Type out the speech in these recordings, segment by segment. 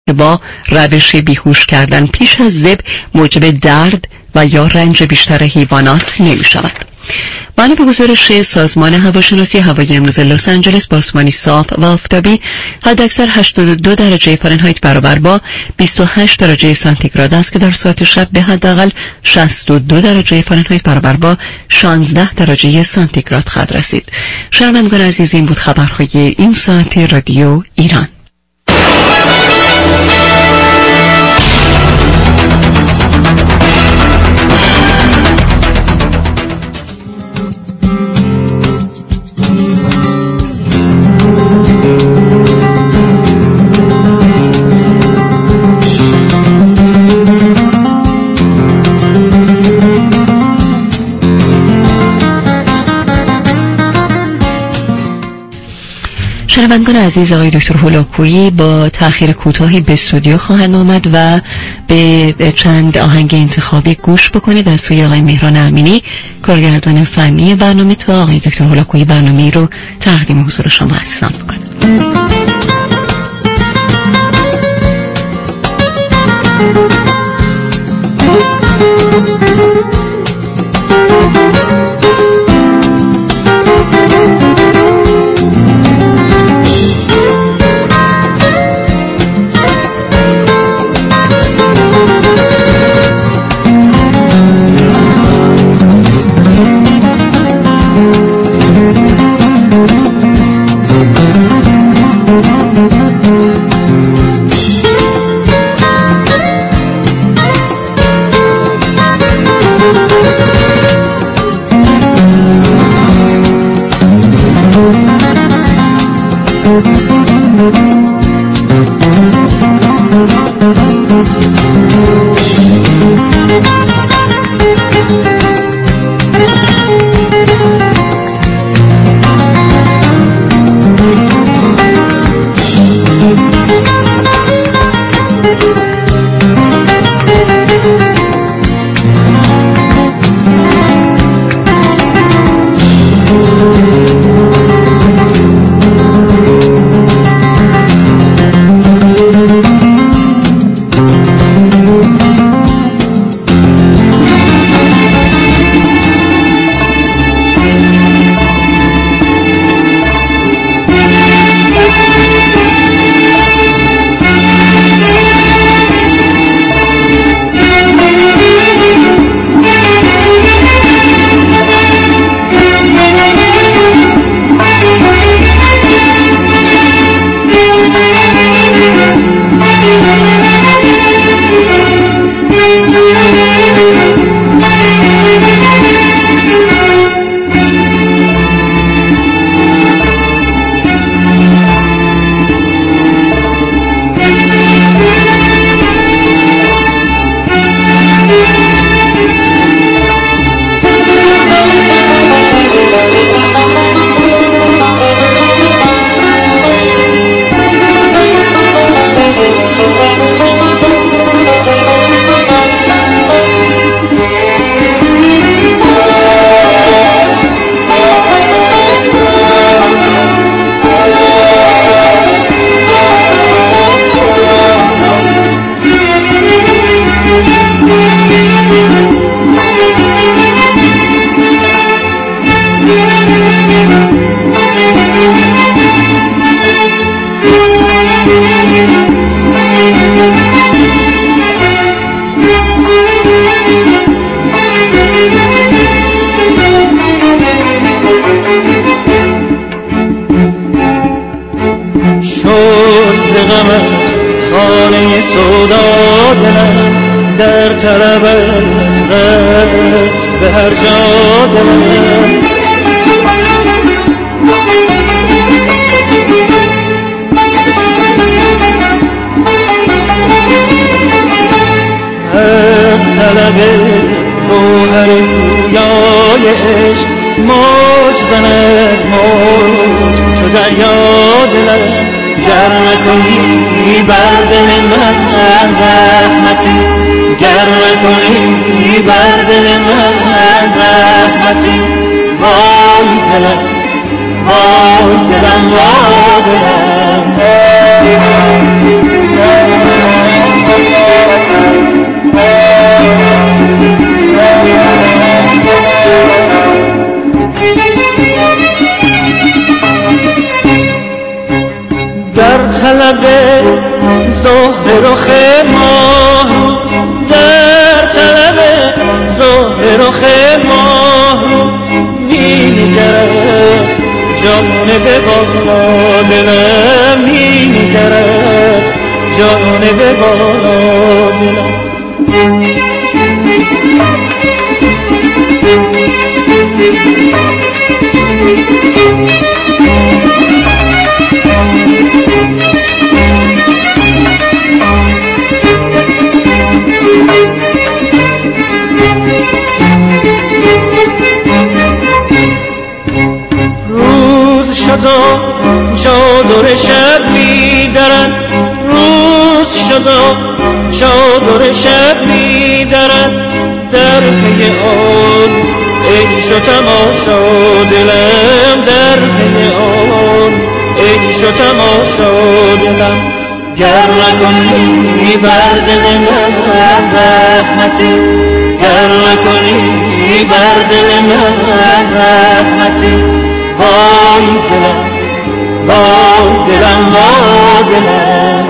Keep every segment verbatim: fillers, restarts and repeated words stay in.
با روش بیهوش کردن پیش از ذبح موجب درد و یا رنج بیشتر حیوانات نمی شود. بنا به گزارش سازمان هواشناسی هوایی امروز لس آنجلس با آسمانی صاف و آفتابی، حداکثر هشتاد و دو درجه فارنهایت برابر با بیست و هشت درجه سانتیگراد است که در ساعت شب به حداقل شصت و دو درجه فارنهایت برابر با شانزده درجه سانتیگراد خواهد رسید. شنوندگان عزیز، این بود خبرهای این ساعت رادیو ایران. شنوندگان عزیز، آقای دکتر هولاکویی با تأخیر کوتاهی به استودیو خواهند آمد و به چند آهنگ انتخابی گوش بکنید از سوی آقای مهران امینی، کارگردان فنی برنامه، تا آقای دکتر هولاکویی برنامه رو تقدیم حضور شما عزیزان بکنید. دلم را دلم رخ ماه در طلب ظهر رخ ماه می‌نگرد جانب بالا دلم می‌نگرد جانب بالا دلم روز شد و چادر شب می‌درد روز شد و چادر شب می‌درد در پی آن عیش و تماشا دلم در پی آن عیش و تماشا دلم گر نکنی بر دل من رحمتی گر نکنی بر دل من رحمتی وای دلم وای دلم وای دلم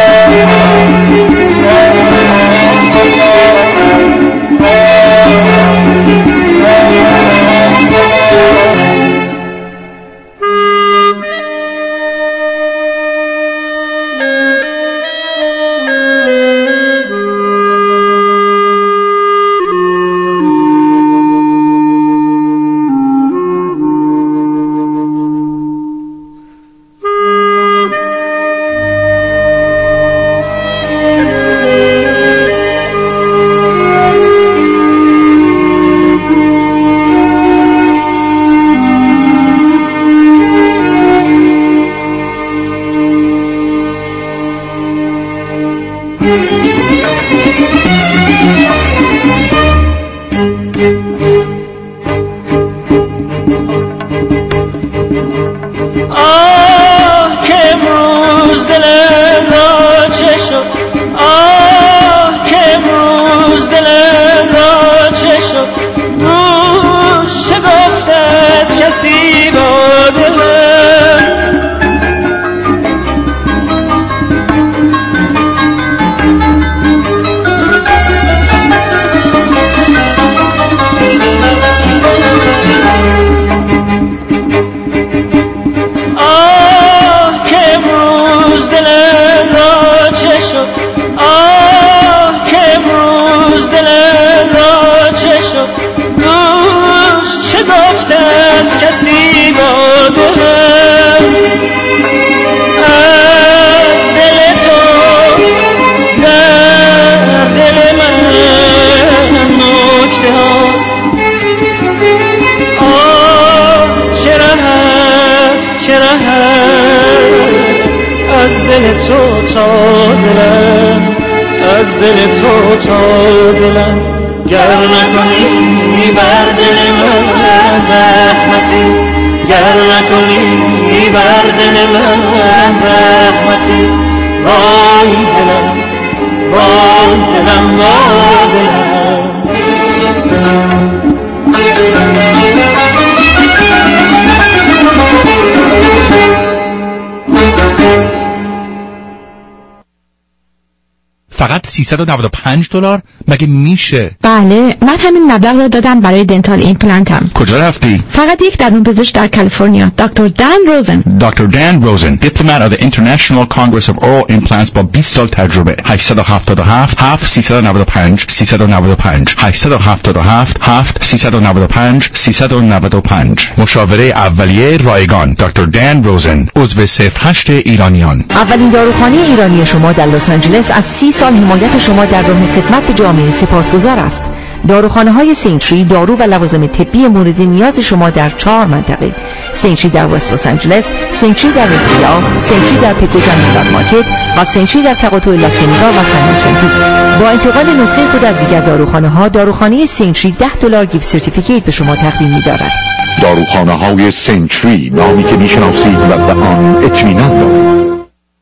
فقط سیصد و نود و پنج دلار؟ مگه میشه؟ بله، من همین مبلغ رو دادم برای دنتال ایمپلنتم. کجا رفتی؟ فقط یک دندونپزشک در کالیفرنیا، دکتر دان روزن. دکتر دان روزن، دیپلمات of the International Congress of Oral Implants با بیست سال تجربه. هشت هفت هفت هفت سیصد و نود و پنج سیصد و نود و پنج هشت هفت هفت هفت سیصد و نود و پنج سیصد و نود و پنج. مشاوره اولیه رایگان. دکتر دان روزن، عضو صفر هشت ایرانیان. اولین داروخانه ایرانی شما در لس آنجلس از سی سال حمایت شما در راه خدمت به جامعه سپاسگزار است. داروخانه های سینتری دارو و لوازم طبی مورد نیاز شما در چهار منطقه: سینتری در وست لس آنجلس، سینتری در رسیا، سینتری در پیکو جنگل مارکت و سینتری در تقاطع لاسینیگا و سن ویسنتی. با انتقال نسخه خود از دیگر داروخانه ها، داروخانه سینتری ده دلار گیفت سرتیفیکیت به شما تقدیم می‌دارد. داروخانه های سینتری، نامی که میشناسید و به آن اطمینان دارید.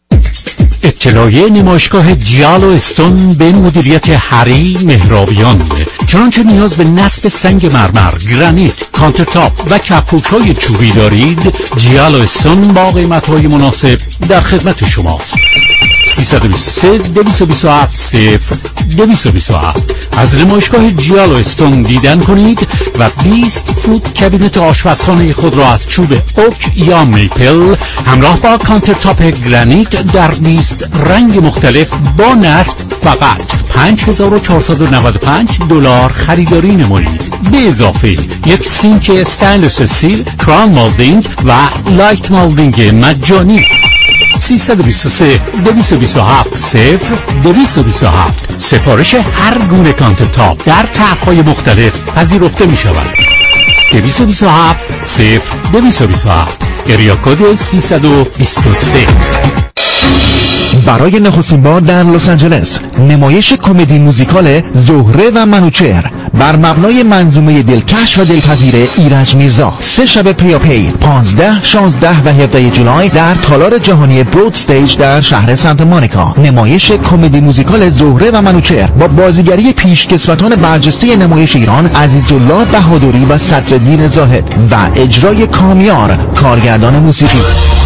اطلاعیه نمایشگاه جیالو استون به مدیریت هری مهرابیان. چنانچه نیاز به نصب سنگ مرمر، گرانیت، کانترتاپ و کپوک‌های چوبی دارید، جیالو استون با قیمت‌های مناسب در خدمت شماست. سه دو سه دو دو هفت صفر دو دو هفت. از نمایشگاه جیال و استون دیدن کنید و بیست فوت کابینت آشپزخانه خود را از چوب اوک یا میپل همراه با کانتر تاپ گرانیت در بیست رنگ مختلف با نصب فقط پنج هزار و چهارصد و نود و پنج دلار خریداری نمایید. به اضافه یک سینک استانلس استیل، کران مالدینگ و لایت مالدینگ مجانی. سه دو سه دو دو هفت صفر دو دو هفت. سفارش هر گونه کانتر تاپ در طرح‌های مختلف پذیرفته می شود. دو دو هفت صفر دو دو هفت. اریا کد سیصد و بیست و سه. برای نخستین بار در لس آنجلس نمایش کمدی موزیکال زهره و منوچهر بر مبنای منظومه دلکش و دلپذیر ایرج میرزا. سه شب پیاپی پانزده، شانزده و هفده جولای در تالار جهانی برود استیج در شهر سانتا مونیکا. نمایش کمدی موزیکال زهره و منوچهر با بازیگری پیشکسوتان برجسته نمایش ایران عزیزالله بهادری و صدرالدین زاهد و اجرای کامیار کارگردان موسیقی.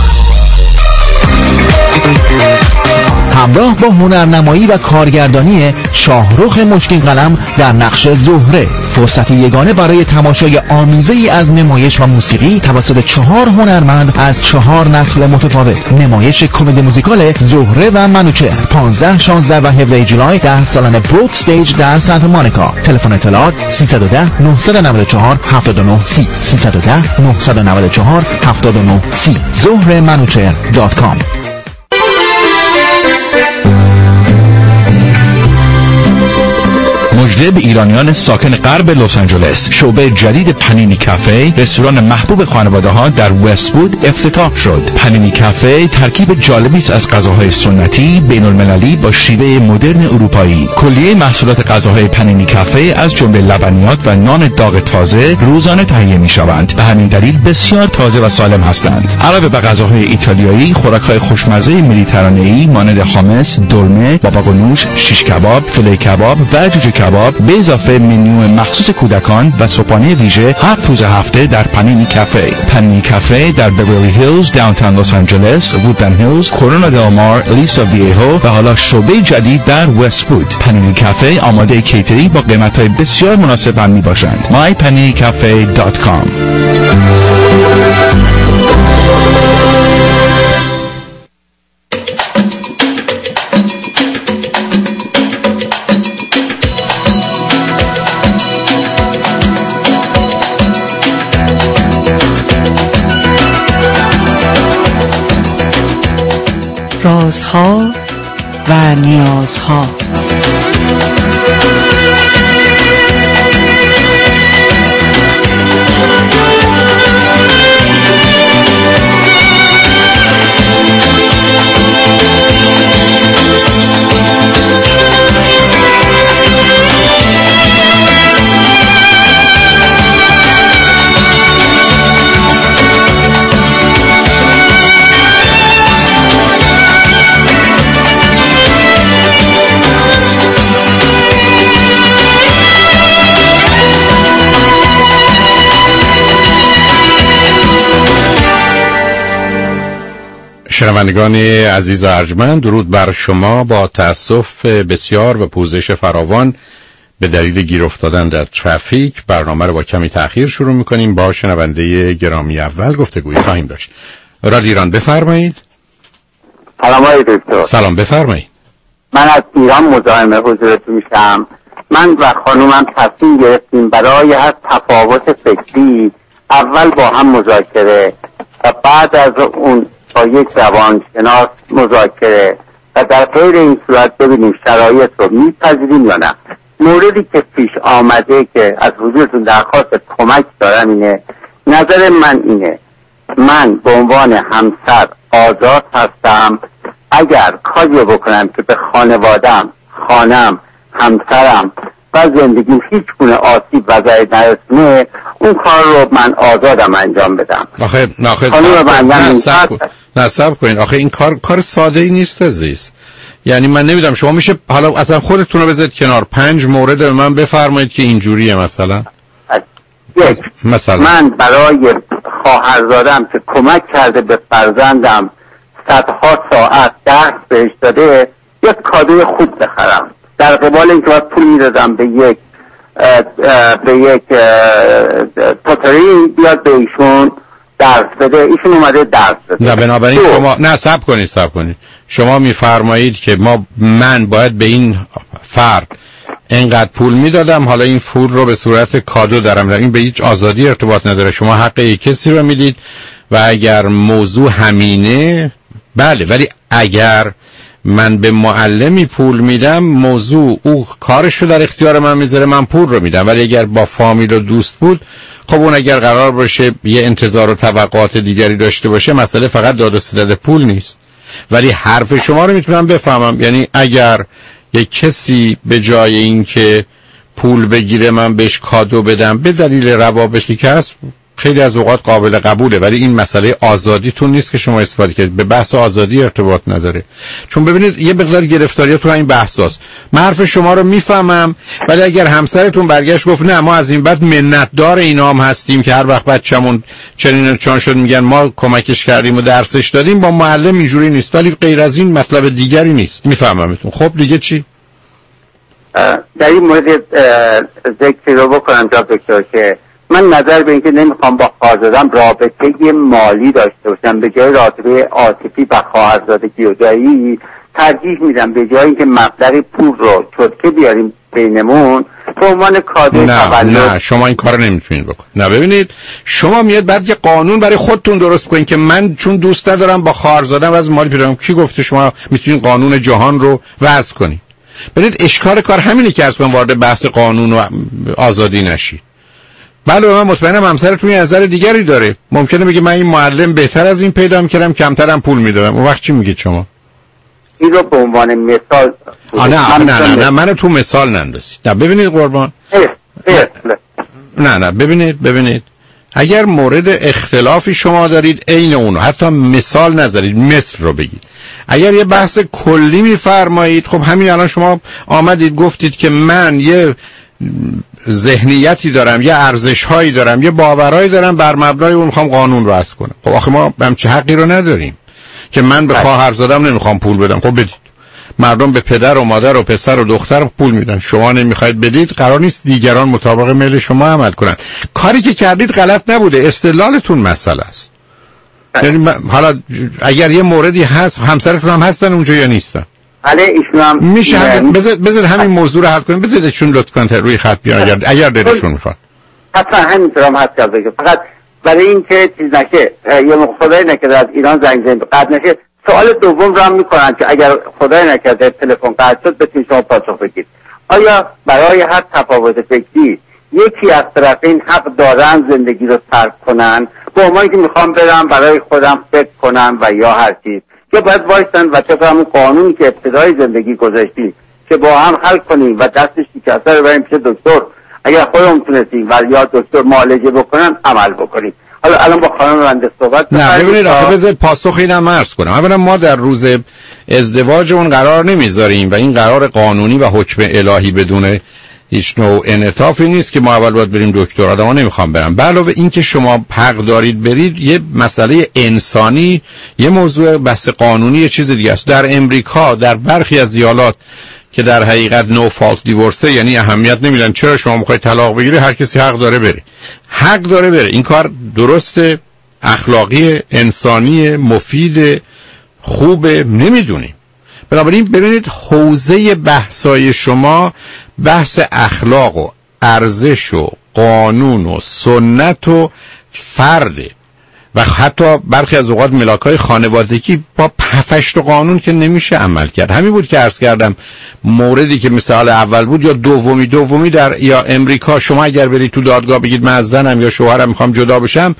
همراه با هنرنمایی و کارگردانی شاهرخ مشکین قلم در نقش زهره. فرصت یگانه برای تماشای آمیزه‌ای از نمایش و موسیقی توسط چهار هنرمند از چهار نسل متفاوت. نمایش کمدی موزیکال زهره و منوچهر پانزده، شانزده و هفده جولای در سالن برود استیج در سانتا مونیکا. تلفن اطلاعات سه یک صفر نه نه چهار هفت نه سه سه یک صفر نه نه چهار هفت نه سه زهره منوچهر دات کام. مژده به ایرانیان ساکن غرب لس آنجلس، شعبه جدید پنینی کافه، رستوران محبوب خانواده ها در وست‌وود افتتاح شد. پنینی کافه ترکیب جالبی است از غذاهای سنتی بین المللی با شیوه مدرن اروپایی. کلیه محصولات غذاهای پنینی کافه از جمله لبنیات و نان داغ تازه روزانه تهیه می شوند. به همین دلیل بسیار تازه و سالم هستند. علاوه بر غذاهای ایتالیایی، خوراک‌های خوشمزه مدیترانه‌ای مانند حامس، دلمه، باباگونوش، شیش کباب، فیله کباب و جوجه کباب به اضافه منیو مخصوص کودکان و صبحانه ویژه هفت روز هفته در پنینی کافه. پنینی کافه در بیورلی هیلز، داونتاون لس آنجلس، وودلند هیلز، کورونا دل مار، الیسا ویهو و حالا شعبه جدید در وست‌وود. پنینی کافه آماده کیتری با قیمت‌های بسیار مناسب هم میباشند. مای پنینی کافه دات کام. رازها و نیازها. شنوندگان عزیز و ارجمند، درود بر شما. با تأسف بسیار و پوزش فراوان به دلیل گیر افتادن در ترافیک برنامه رو با کمی تأخیر شروع می‌کنیم. با شنونده گرامی اول گفتگویی خواهیم داشت. رادیو ایران بفرمایید. سلام آقای دکتر. سلام بفرمایید. من از ایران مزاحم حضورتون میشم. من و خانومم تصمیم گرفتیم برای هر تفاوت فکری اول با هم مذاکره و بعد از اون با یک روانشناس مذاکره و در غیر این صورت ببینیم شرایط رو میپذیریم یا نه. موردی که پیش آمده که از حضورتون درخواست کمک دارم اینه، نظر من اینه، من به عنوان همسر آزاد هستم. اگر کاری بکنم که به خانوادم، خانم، همسرم و زندگیم هیچ گونه آسیب و ضرری نرسونه، اون کار رو من آزادم انجام بدم. آخه آخه نه صبر کنین. آخه این کار کار ساده ای نیست عزیز. یعنی من نمیدونم شما میشه حالا اصلا خودتون رو بذارید کنار، پنج مورد به من بفرمایید که اینجوریه. مثلا یک، مثلا من برای خواهرزادم که کمک کرده به فرزندم صدها ساعت درس بهش داده یک کادوی خوب بخرم، در قبال اینکه باید پول میدادم به یک به یک توتری بیاد به ایشون درس بده، ایشون اومده درس بده. نه بنابراین دو. شما نه صبر کنید صبر کنید شما میفرمایید که ما من باید به این فرد اینقدر پول میدادم، حالا این پول رو به صورت کادو دارم. این به هیچ آزادی ارتباط نداره. شما حق یک کسی رو میدید و اگر موضوع همینه بله، ولی اگر من به معلمی پول میدم موضوع او کارش رو در اختیار من میذاره، من پول رو میدم. ولی اگر با فامیل و دوست بود خب اون اگر قرار باشه یه انتظار و توقعات دیگری داشته باشه مسئله فقط داد و ستد پول نیست. ولی حرف شما رو میتونم بفهمم، یعنی اگر یک کسی به جای این که پول بگیره من بهش کادو بدم به دلیل روابطی که هست خیلی از اوقات قابل قبوله، ولی این مسئله آزادیتون نیست که شما استفاده کنید. به بحث آزادی ارتباط نداره. چون ببینید یه مقدار گرفتاری تو این بحث هست. من حرف شما رو میفهمم، ولی اگر همسرتون برگشت گفت نه ما از این بعد منتدار اینا هم هستیم که هر وقت بچه‌مون چنین چون شد میگن ما کمکش کردیم و درسش دادیم، با معلم اینجوری نیست. ولی غیر از این مطلب دیگری نیست. میفهممتون. خب دیگه چی؟ در این مورد ذکر رو بکنم جناب دکتر که من نظر به اینکه نمیخوام با خواهرزادم رابطه مالی داشته باشم، به جای رابطه عاطفی با خواهرزادگی و جایی ترجیح میدم به جای اینکه مبلغ پول رو چرتکه بیاریم بینمون به عنوان کادوی تولد. نه نه شما این کارو نمیتونید بکنید. نه ببینید شما میاد بعد یه قانون برای خودتون درست کنید که من چون دوست ندارم با خواهرزادم از مالی پیدا کنم. کی گفته شما میتونید قانون جهان رو وضع کنید؟ ببینید اشکال کار همینه که اصلا وارد بحث قانون و آزادی نشید. بله من مطمئنم همسرتون یه نظر دیگری داره. ممکنه بگه من این معلم بهتر از این پیدا می‌کردم، کمترم پول میدادم. اون وقت چی میگید شما؟ این رو به عنوان مثال نه نه نه نه, نه منو تو مثال نندازید. نه ببینید قربان نه نه, نه ببینید ببینید اگر مورد اختلافی شما دارید عین اونو حتی مثال نذارید، مثل رو بگید. اگر یه بحث کلی میفرمایید خب همین الان شما آمدید گفتید که من یه ذهنیتی دارم، یه ارزش‌هایی دارم، یه باورایی دارم، بر مبنای اون میخوام قانون رو وضع کنم. خب آخه ما همچین حقی رو نداریم که من به خواهرزادم نمیخوام پول بدم. خب بدید. مردم به پدر و مادر و پسر و دختر پول میدن، شما نمیخواید بدید، قرار نیست دیگران مطابق میل شما عمل کنن. کاری که کردید غلط نبوده، استدلالتون مسئله است. یعنی حالا اگر یه موردی هست همسرتون هم هستن اونجا یا نیستن؟ بله ایشون هم میشه همین بذار بذار همین موضوع رو حل کنیم. بذارشون لطفاً روی خط بیان اگر اگر دلشون میخواد. حتما همینطورم هست که بگم. فقط برای اینکه چیز نشه یه موقع خدای نکرده از ایران زنگ زنگ قطع نشه، سوال دوم رو هم میکنن که اگر خدای نکرده تلفن قطع شد بتونید شما پاسخ بدید. آیا برای هر تفاوت فکری یکی از طرفین حق دارن زندگی رو ترک کنن به عنوانی که میخوام برم برای خودم فکر کنم و یا هر چیز، یا باید وایستن و طبق همون قانونی که ابتدای زندگی گذاشتیم که با هم حل کنیم و دستش شکسته رو بریم پیش دکتر، اگر خودمون تونستیم و یا دکتر معالجه بکنن عمل بکنیم. حالا الان با خانم رنده صحبت نه ببینید آخه بذارید پاسخ اینم عرض کنم. اولا ما در روز ازدواج اون قرار نمیذاریم و این قرار قانونی و حکم الهی بدون هیچ نوع انعطافی نیست که ما اول باید بریم دکتر. آدما نمیخوام برم. به علاوه این که شما حق دارید برید یه مسئله انسانی، یه موضوع بحث قانونی یه چیز دیگه است. در امریکا در برخی از ایالات که در حقیقت نو فالت دیورسه، یعنی اهمیت نمیدن چرا شما میخواید طلاق بگیری، هر کسی حق داره بره. حق داره بره. این کار درسته، اخلاقی، انسانی، مفید، خوبه، نمیدونیم. بنابراین ببینید حوزه بحثای شما بحث اخلاق و ارزش و قانون و سنت و فرده و حتی برخی از اوقات ملاکای خانوادگی با هفت قانون که نمیشه عمل کرد. همین بود که عرض کردم موردی که مثال اول بود یا دومی دومی در یا امریکا شما اگر برید تو دادگاه بگید من از زنم یا شوهرم میخوام جدا بشم،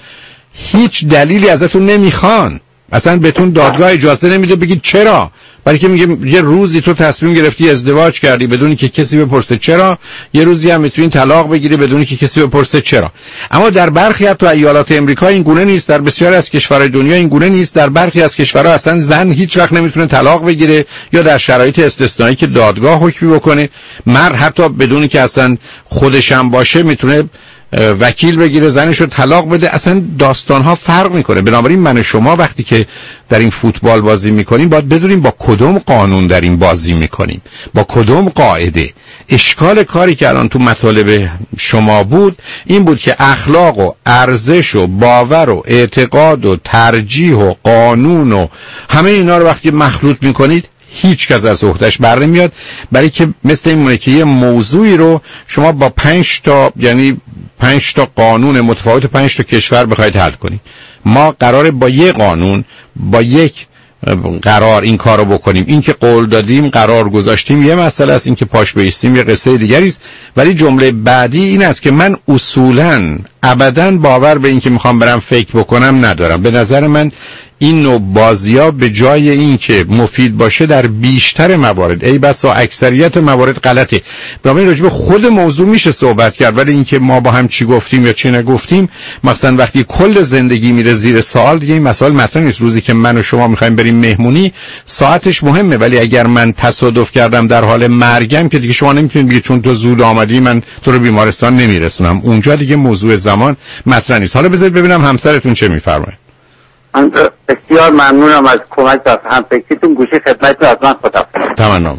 هیچ دلیلی ازتون نمیخوان، اصلا بهتون دادگاه اجازه نمیده بگید چرا. برای که میگه یه روزی تو تصمیم گرفتی ازدواج کردی بدون که کسی بپرسه چرا، یه روزی هم میتونی طلاق بگیری بدون که کسی بپرسه چرا. اما در برخی از تو ایالات امریکا این گونه نیست، در بسیاری از کشورهای دنیا این گونه نیست. در برخی از کشورها اصلا زن هیچ وقت نمیتونه طلاق بگیره یا در شرایط استثنایی که دادگاه حکمی بکنه، مرد حتی بدون که اصلا خودش هم باشه میتونه وکیل بگیره زنش رو طلاق بده، اصلا داستانها فرق میکنه. بنابراین من و شما وقتی که در این فوتبال بازی میکنیم باید بدونیم با کدوم قانون در این بازی میکنیم، با کدوم قاعده. اشکال کاری که الان تو مطالب شما بود این بود که اخلاق و ارزش و باور و اعتقاد و ترجیح و قانون و همه اینا رو وقتی مخلوط میکنید هیچ کس از عهده‌اش بر نمیاد، برای که مثل این مونه که یه موضوعی رو شما با پنج تا یعنی پنج تا قانون متفاوت پنج تا کشور بخواید حل کنید. ما قراره با یک قانون با یک قرار این کارو بکنیم. این که قول دادیم قرار گذاشتیم یه مسئله است، این که پاش بایستیم یه قصه دیگری است. ولی جمله بعدی این است که من اصولاً ابداً باور به این که میخوام برم فکر بکنم ندارم. به نظر من این نوع بازی‌ها به جای این که مفید باشه در بیشتر موارد ای بسا اکثریت موارد غلطه. بنابراین راجع به خود موضوع میشه صحبت کرد، ولی اینکه ما با هم چی گفتیم یا چی نگفتیم، مثلا وقتی کل زندگی میره زیر سوال دیگه این مسائل مطرح نیست. روزی که من و شما میخوایم بریم مهمونی ساعتش مهمه، ولی اگر من تصادف کردم در حال مرگم که دیگه شما نمیتونید بگید چون تو زود آمدی من تو رو بیمارستان نمیرسونم، اونجا دیگه موضوع زمان مطرح نیست. حالا بذارید ببینم همسرتون چه میفرمایه. من بسیار ممنونم از کمک از همفکریتون. گوشه خدمتتون از من خدا. تمام.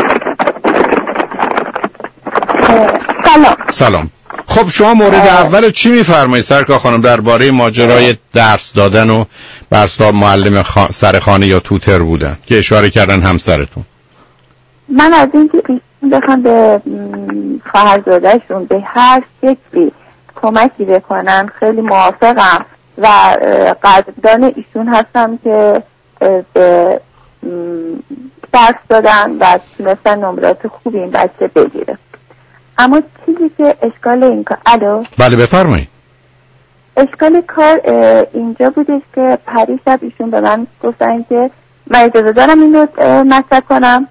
سلام. سلام. خب شما مورد اول چی میفرمایید سرکار خانم درباره ماجرای درس دادن و برسا معلم خا... سرخانه یا توتر بودن که اشاره کردن همسرتون؟ من از اینکه ایشون بخوام به خواهرزاده‌شون به هر شکلی کمکی بکنن خیلی موافقم و قدردان ایشون هستم که به درس دادن و تونستن نمرات خوبی این بچه بگیره. اما چیزی که اشکال این کار الو بله بفرمایید. اشکال کار اینجا بودش که پریشب ایشون به من گفتن که من اجازه دارم این رو مطرح کنم.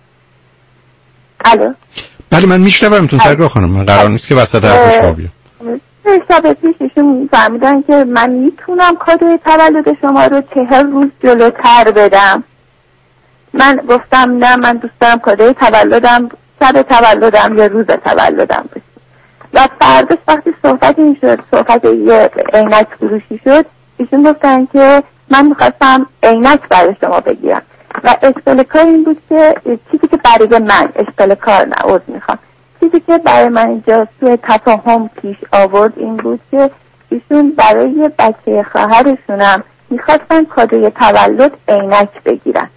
الو بله من میشنوم تو سرکار خانم، من قرار نیست که وسط حرف شما بیام. شب پیش ایشون فهمیدن که من میتونم کادوی تولد شما رو چهل روز جلوتر بدم. من گفتم نه، من دوست دارم کادوی تولدم شب تولدم یا روز تولدم بشه. و فرداش وقتی صحبت این شد، صحبت یه عینک فروشی شد، ایشون گفتن که من میخواستم عینک برای شما بگیرم و اشکال کار این بود که چیزی که برای من اشکال کار نه عوض میخوام چیزی که برای من اینجا سوء تفاهم پیش آورد این بود که ایشون برای بچه خواهرشونم میخواستن کادوی تولد عینک بگیرن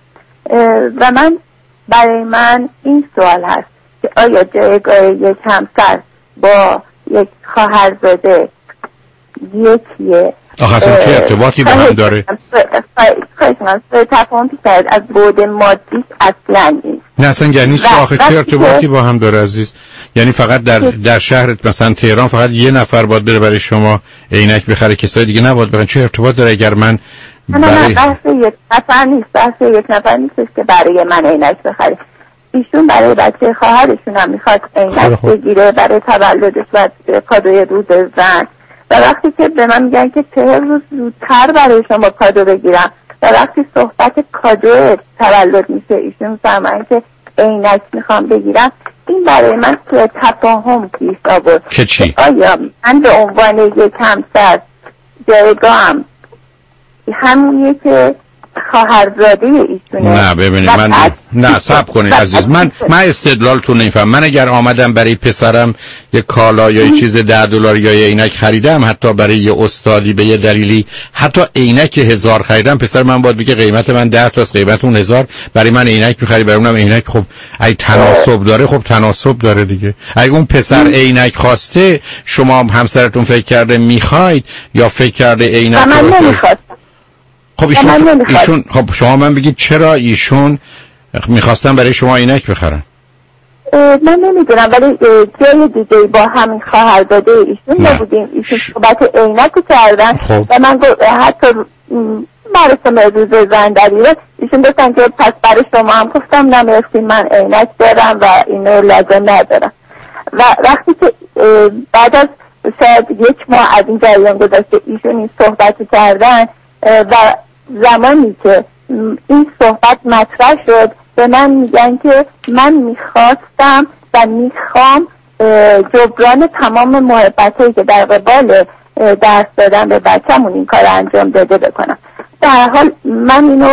و من برای من این سوال هست که آیا جایگاه یک همسر با یک خواهرزاده یکیه؟ آخه اصلا چه ارتباطی به هم داره؟ خواهش من سوء تفاهم پیش آورد از بعد مادیش اصلا نیست. نه اصلا یعنی چه آخه چه ارتباطی با هم داره عزیز؟ یعنی فقط در در شهرت مثلا تهران فقط یه نفر باید بره برای شما عینک بخره، کسای دیگه نباید بخرن؟ چه ارتباط داره اگر من برای... نه نه بحث یک نفر نیست، بحث یک نفر نیست که برای من عینک بخره. ایشون برای بچه خواهرشون هم میخواد عینک بگیره برای تولدش و کادوی روز زن و وقتی که به من میگن که چهل روز زودتر برای شما کادو بگیرم و وقتی صحبت کادو تولد میشه ایشون فهمن که عینک میخوام بگیرم، این برای من که تفاهم پیش آورد که چی؟ آیا من به عنوان یک همسر جایگاهم همونیه که خواهرزاده ایشونه؟ نه ببینید من نه صبر کنید عزیز، من من استدلالتون نمیفهم. من اگر آمدم برای پسرم یه کالا یا یه چیز ده دلار یا یه عینک خریدم، حتی برای یه استادی به یه دلیلی حتی عینک هزار خریدم، پسر من باید بگه قیمت من ده تاست قیمت اون هزار، برای من عینک می‌خری برای اونم عینک. خب ای تناسب داره، خب تناسب داره دیگه. اگه اون پسر عینک خواسته شما همسرتون فکر کرده می‌خواید یا فکر کرده عینک من نمی‌خواستم. خب ایشون, ایشون خب شما من بگید چرا ایشون میخواستن برای شما عینک بخرن؟ من نمیدونم ولی جای دیگه با همین خواهرزاده ایشون نبودیم، ایشون صحبت عینک رو کردن خب. و من حتی مراسم روز زن در ایران ایشون گفتن که پس برای شما هم گفتم نمیرسی من عینک دارم و اینو لازم ندارم و وقتی که بعد از شاید یک ماه از این جریان گذاشته ایشون این صحبت کردن و زمانی که این صحبت مطرح شد به من میگن که من میخواستم و میخوام جبران تمام محبتایی که در قبال درس دادن به بچه‌مون این کار انجام داده بکنم. در حال من اینو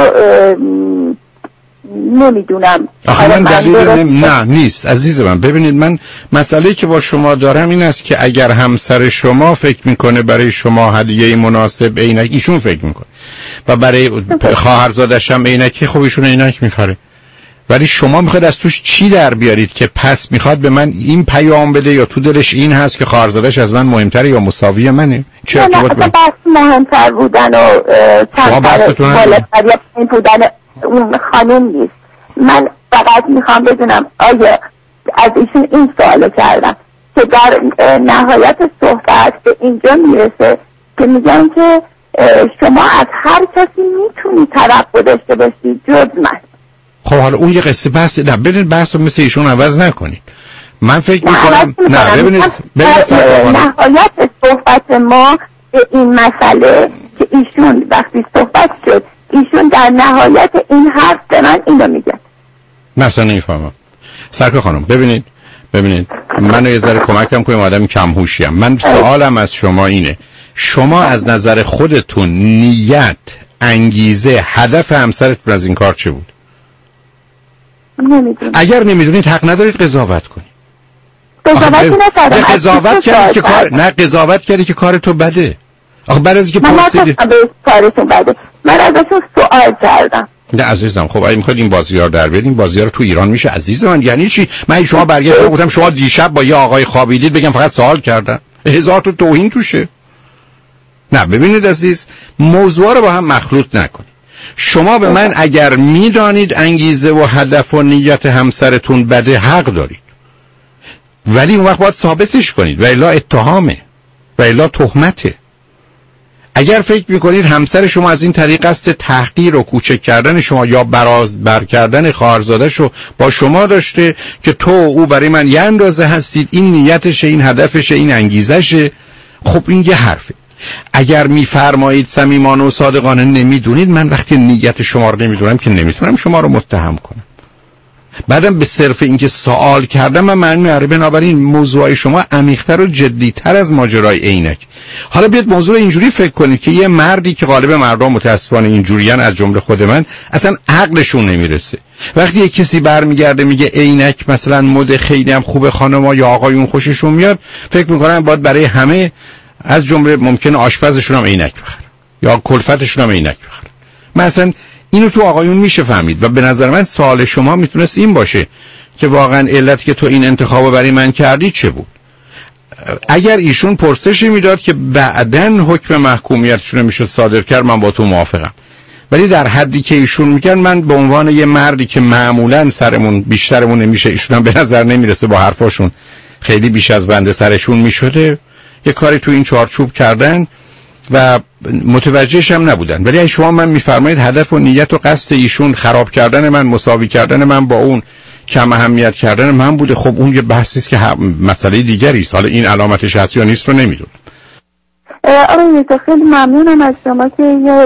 نمیدونم. آخه من دلیل نمی... نه نیست عزیز من. ببینید من مسئله که با شما دارم این است که اگر همسر شما فکر میکنه برای شما هدیه مناسب عینک، ایشون فکر میکنه و برای خواهرزادش هم عینک، خب ایشون عینک میخره، ولی شما میخواد از توش چی در بیارید که پس میخواد به من این پیام بده یا تو دلش این هست که خواهرزادش از من مهمتره یا مساوی منه؟ چه ارتباط نه بحث مهمتر بودن و چندتر بالاتر یا این بودن اون خانم نیست. من فقط میخوام بدونم آیا از ایشون این سوالو کردم که در نهایت صحبت به اینجا میرسه که میگن که شما از هر کسی میتونی توقع داشته باشی جز من. خب حالا اون یه قصه بحث نه، ببینید بحث رو مثل ایشون عوض نکنید. من فکر میکنم نه ببینید نهایت صحبت ما به این مسئله که ایشون وقتی صحبت شد ایشون در نهایت این حرف به من اینو میگن. مثلا نمیفهمم سرکار خانم. ببینید ببینید منو یه ذره کمکم کنیم، آدم کم هوشیم. من سوالم از شما اینه، شما از نظر خودتون نیت، انگیزه، هدف همسرتون از این کار چه بود؟ نمیدونم. اگر نمیدونید حق ندارید قضاوت کنید. قضاوتی نکردم. قضاوت کردی که کار نه قضاوت کردی که کار تو بده. آخه بعد از اینکه پرسیدی من کارتون بده من ازشون سوال کردم. نه عزیزم خب اگه میخواید این بازی‌ها رو در بیارید، این بازی‌ها رو تو ایران میشه عزیز من. یعنی چی؟ من شما برگشتم گفتم شما دیشب با یه آقای خوابیدید، بگم فقط سوال کردم؟ هزار تا توهین توشه. نه ببینید عزیز، موضوع رو با هم مخلوط نکنید. شما به من اگر میدانید انگیزه و هدف و نیت همسرتون بده حق دارید، ولی اون وقت باید ثابتش کنید و الا اتهامه و الا تهمته. اگر فکر میکنید همسر شما از این طریق است تحقیر و کوچک کردن شما یا براز بر کردن خواهرزادش رو با شما داشته که تو او برای من یه اندازه هستید، این نیتشه، این هدفشه، این انگیزشه، خب این یه حرفه. اگر میفرمایید صمیمانه و صادقانه نمیدونید، من وقتی نیت شما رو نمیدونم که نمیتونم شما رو متهم کنم. بعدم به صرف اینکه سوال کردم من معنی نره. بنابراین موضوع شما عمیق‌تر و جدی‌تر از ماجرای عینک. حالا بیاد موضوع اینجوری فکر کنید که یه مردی که غالب مردم متاسفانه اینجوریان، از جمله خود من، اصلا عقلشون نمیرسه. وقتی یک کسی برمیگرده میگه عینک مثلا مد خیلی هم خوبه، خانم‌ها یا آقایون خوششون میاد، فکر میکنن باید برای همه از جمله ممکنه آشپزشون هم عینک بخره یا کلفتشون هم عینک بخره. مثلا اینو تو آقایون میشه فهمید و به نظر من سوال شما میتونست این باشه که واقعا علت که تو این انتخابو برای من کردی چه بود؟ اگر ایشون پرسشی میداد که بعدن حکم محکومیتشون میشد صادر کرد، من با تو موافقم. ولی در حدی که ایشون میگن، من به عنوان یه مردی که معمولا سرمون بیشترمون نمیشه، ایشون هم به نظر نمیرسه با حرفاشون خیلی بیش از بنده سرشون میشده، یه کاری تو این چارچوب کردن و متوجهش هم نبودن. ولی شما من میفرمایید هدف و نیت و قصد ایشون خراب کردن من، مساوی کردن من با اون، کم اهمیت کردن من بوده. خب اون یه بحثی است که مسئله دیگری است. حالا این علامتش هست یا نیست رو نمیدونم. آقای خیلی ممنونم از شما که یه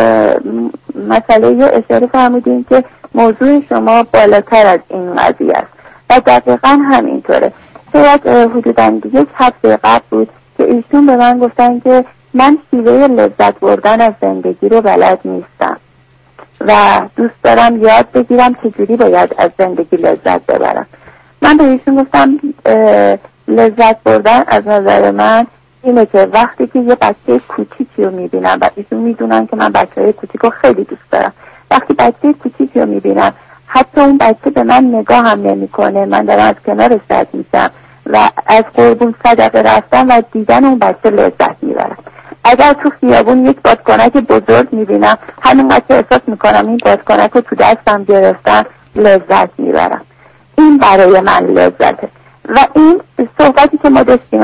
مسئله یه اشاره فرمودین که موضوع شما بالاتر از این قضیه است و دقیقا همینطوره. شاید حدوداً یک هفته قبل بود که ایشون به من گفتن که من شیوه لذت بردن از زندگی رو بلد نیستم و دوست دارم یاد بگیرم چجوری باید از زندگی لذت ببرم. من به ایشون گفتم لذت بردن از نظر من اینه که وقتی که یه بچه کوچیکی رو میبینم و ایشون میدونن که من بچه‌های کوچیک رو خیلی دوست دارم، وقتی بچه کوچیکی رو میبینم حتی اون بچه به من نگاه هم نمی کنه، من دارم از کنارش رد میشم و از قربون صدقه رفتن و دیدن اون بچه لذت میبرم. اگر تو خیابون یک بادکنک بزرگ میبینم، همین بچه احساس میکنم این بادکنک رو تو دستم گرفتم، لذت میبرم. این برای من لذته. و این صحبتی که ما داشتیم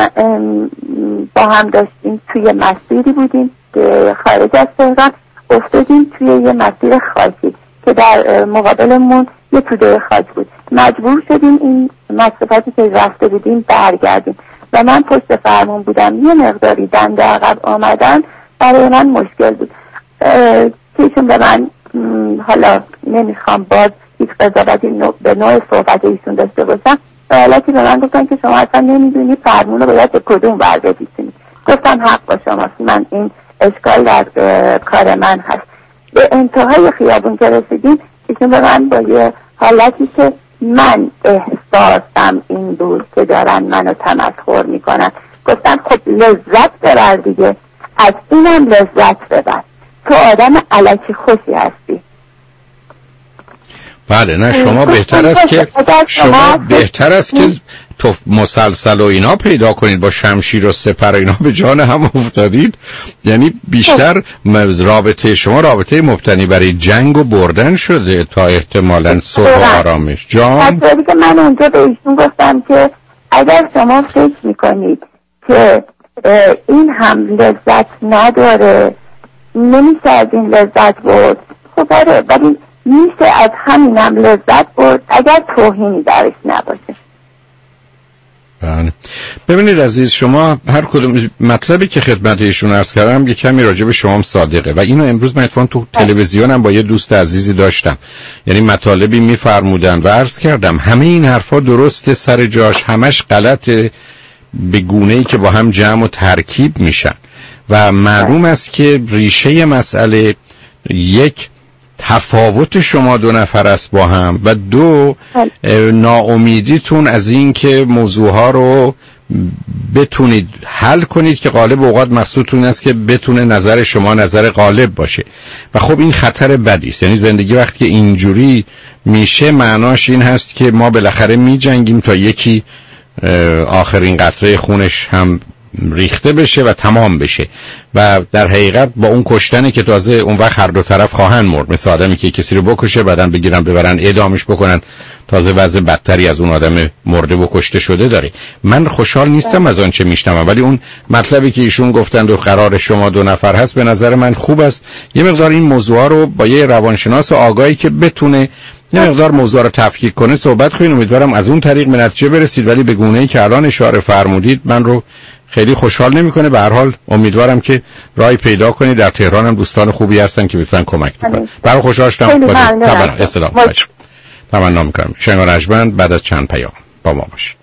با هم داشتیم، توی مسیری بودیم خارج از تهران، افتادیم توی یه مسیر خاکی که در مقابلمون یه توده خاک بود. مجبور شدیم این مسافتی که رفته بودیم برگردیم و من پشت فرمون بودم. یه مقداری دنده عقب آمدن برای من مشکل بود که ایشون به من، حالا نمیخوام باز هیچ قضاوتی به نوع صحبت ایشون داشته باشم، سوالاتی به من گفتن که شما اصلا نمیدونی فرمون رو باید به کدوم ور بپیچونی. گفتم حق با شماست، من این اشکال در کار من هست. به انتهای خیابون که رسیدیم ایشون به من با یه حالتی که من احساسم این بود که دارن منو تمسخر میکنن، گفتن خب لذت ببر دیگه، از اینم لذت ببر، تو آدم الکی خوشی هستی. بله نه شما بهتر است که شما بهتر است که تو مسلسل و اینا پیدا کنید، با شمشیر و سپر اینا به جان هم افتادید. یعنی بیشتر رابطه شما رابطه مبتنی برای جنگ و بردن شده تا احتمالاً صلح و آرامش. جان طوری که من اونجا به ایشون گفتم که اگر شما فکر میکنید که این هم لذت نداره، نمیشه از این لذت برد، خب آره ولی میشه از همین هم لذت برد اگر توهینی درش نباشه. بله. ببینید عزیز، شما هر کدوم مطلبی که خدمت ایشون عرض کردم یه کمی راجع به شما هم صادقه و اینو امروز من اتفاقا تو تلویزیونم با یه دوست عزیزی داشتم، یعنی مطالبی میفرمودن و عرض کردم همه این حرفا درسته سر جاش، همش غلطه به گونه‌ای که با هم جمع و ترکیب میشن و معلوم است که ریشه مسئله یک تفاوت شما دو نفر است با هم و دو ناامیدیتون از این که موضوعها رو بتونید حل کنید که غالب اوقات مقصودتون است که بتونه نظر شما نظر غالب باشه و خب این خطر بدی است. یعنی زندگی وقتی که اینجوری میشه معناش این هست که ما بالاخره میجنگیم تا یکی آخرین قطره خونش هم ریخته بشه و تمام بشه و در حقیقت با اون کشتنه که تازه اون وقت هر دو طرف خواهن مرد، مثل آدمی که کسی رو بکشه بعدن بگیرن ببرن اعدامش بکنن، تازه وضع بدتری از اون آدم مرده و کشته شده داره. من خوشحال نیستم از آن چه میشنوم، ولی اون مطلبی که ایشون گفتند و قرار شما دو نفر هست به نظر من خوب است یه مقدار این موضوع رو با یه روانشناس آگاهی که بتونه یه مقدار موضوع رو تفکیک کنه صحبت کنین. امیدوارم از اون طریق به نتیجه برسید، ولی به گونه‌ای که الان اشاره فرمودید من رو خیلی خوشحال نمیکنه. به هر حال امیدوارم که راهی پیدا کنید. در تهران هم دوستان خوبی هستن که بتونن کمک بکنن. برای خوشحال شدم. طبعا اصطلاح باشه. تمنا میکنم. شنگ رجمند بعد از چند پیام با ما باش.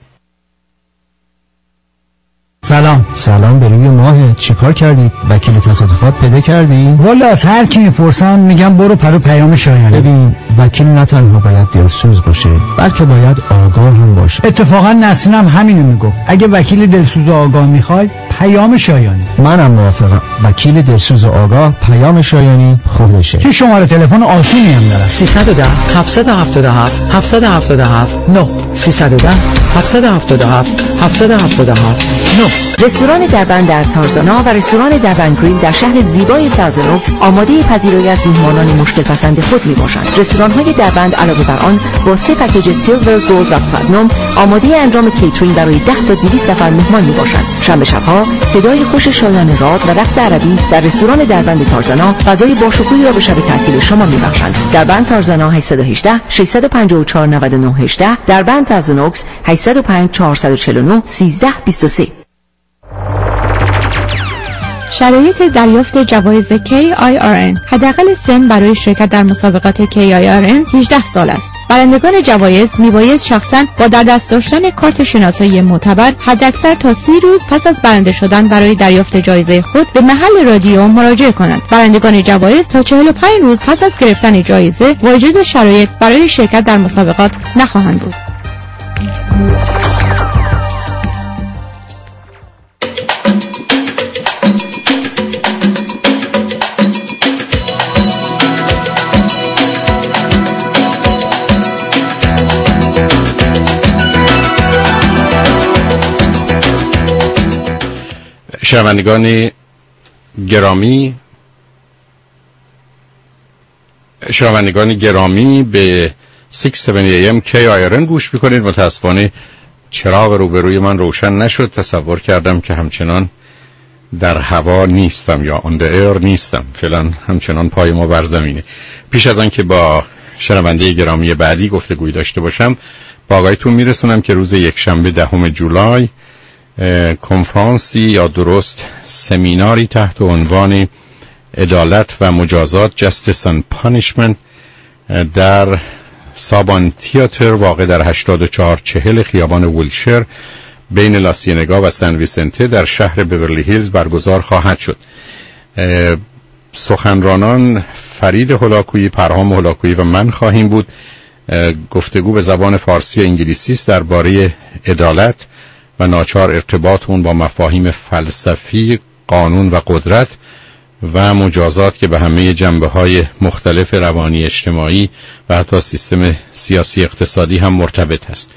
سلام. سلام به روی ماه. چیکار کردی؟ وکیل تصادفات پیدا کردی؟ والا از هر کی میپرسم میگم برو پرو پیام شایانی. ببین وکیل نه تنها باید دلسوز باشه بلکه باید آگاه هم باشه. اتفاقا نسرینم همینو میگفت. اگه وکیل دلسوز و آگاه میخوای پیام شایانی. منم موافقم. وکیل دلسوز و آگاه پیام شایانی خودشه. چه شماره تلفن آسونی هم داره. سیصد و ده هفتصد و هفتاد و هفت هفتصد و هفتاد و هفت نه سیصد و ده هفتصد و هفتاد و هفت هفتصد و هفتاد و هفت نه. رستوران دربند در تارزانا و رستوران دربند گریل در شهر زیبای تازن اوکس آماده پذیرایی از میهمانان مشکل پسند خود می باشند. رستوران های دربند علاوه بر آن با سه پکیج سیلور، گلد و پلاتینوم آماده انجام کیترینگ برای ده تا دویست نفر مهمان می باشند. شنبه شبها صدای خوش شایان راد و رقص عربی در رستوران دربند تارزانا فضای باشکوهی را به شب تعطیل شما می بخشند. دربند تارزانا هشت یک هشت شش پنج چهار نه نه یک هشت دربند تازن اوکس هشت صفر پنج چهار چهار نه سیزده بیست و سه. شرایط دریافت جوایز کی آی آر ان. حداقل سن برای شرکت در مسابقات کی آی آر ان هجده سال است. برندگان جوایز میباید شخصاً با در دست داشتن کارت شناسایی معتبر حداکثر تا سی روز پس از برنده شدن برای دریافت جایزه خود به محل رادیو مراجعه کنند. برندگان جوایز تا چهل و پنج روز پس از گرفتن جایزه واجد شرایط برای شرکت در مسابقات نخواهند بود. شنوندگان گرامی شنوندگان گرامی به شش هفت ای ام کی آی آر ان گوش میکنید. متاسفانه چراغ روبروی من روشن نشد. تصور کردم که همچنان در هوا نیستم یا آن ایر نیستم. فعلا همچنان پای ما بر زمینه. پیش از آن که با شنونده گرامی بعدی گفتگوی داشته باشم با آگاهیتون میرسونم که روز یکشنبه دهم جولای کنفرانسی یا درست سمیناری تحت عنوان عدالت و مجازات Justice and Punishment در سابان تیاتر واقع در هشتاد و چهار چهل خیابان ویلشر بین لاسینگا و سن ویسنته در شهر بیورلی هیلز برگزار خواهد شد. سخنرانان فرید هولاکویی، پرهام هولاکویی و من خواهیم بود. گفتگو به زبان فارسی و انگلیسی است درباره عدالت و ناچار ارتباط اون با مفاهیم فلسفی، قانون و قدرت و مجازات که به همه جنبه‌های مختلف روانی، اجتماعی و حتی سیستم سیاسی اقتصادی هم مرتبط است.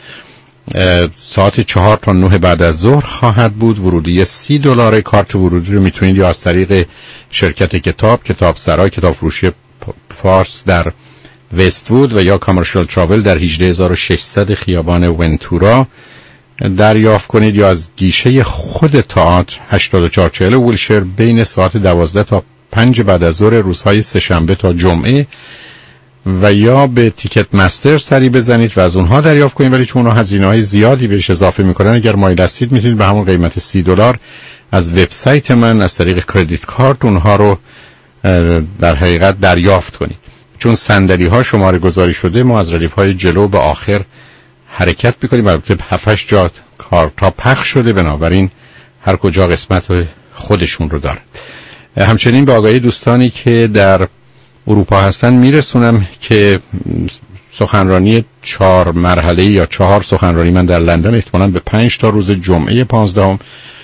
ساعت چهار تا نه بعد از ظهر خواهد بود. ورودی سی دلار. کارت ورودی رو میتونید یا از طریق شرکت کتاب، کتاب سرای، کتاب فروشی فارس در وست‌وود و یا کامرشال تراول در هجده هزار و ششصد خیابان ونتورا دریافت کنید، یا از گیشه خود تئاتر هشتاد و چهار چهل ویلشر بین ساعت دوازده تا پنج بعد از ظهر روزهای سه‌شنبه تا جمعه، و یا به تیکت مستر سری بزنید و از اونها دریافت کنید، ولی چون اونها هزینه‌های زیادی بهش اضافه میکنن اگر مایل هستید میتونید به همون قیمت سی دلار از وبسایت من از طریق کردیت کارت اونها رو در حقیقت دریافت کنید. چون صندلی ها شماره گذاری شده، ما از ردیف های جلو به آخر حرکت میکنیم. البته هفت هشت جا کارتا پخش شده، بنابراین هر کجا قسمت خودشون رو داره. همچنین به آگاهی دوستانی که در اروپا هستن میرسونم که سخنرانی چهار مرحله یا چهار سخنرانی من در لندن احتمالاً به پنج تا روز جمعه پانزدهم،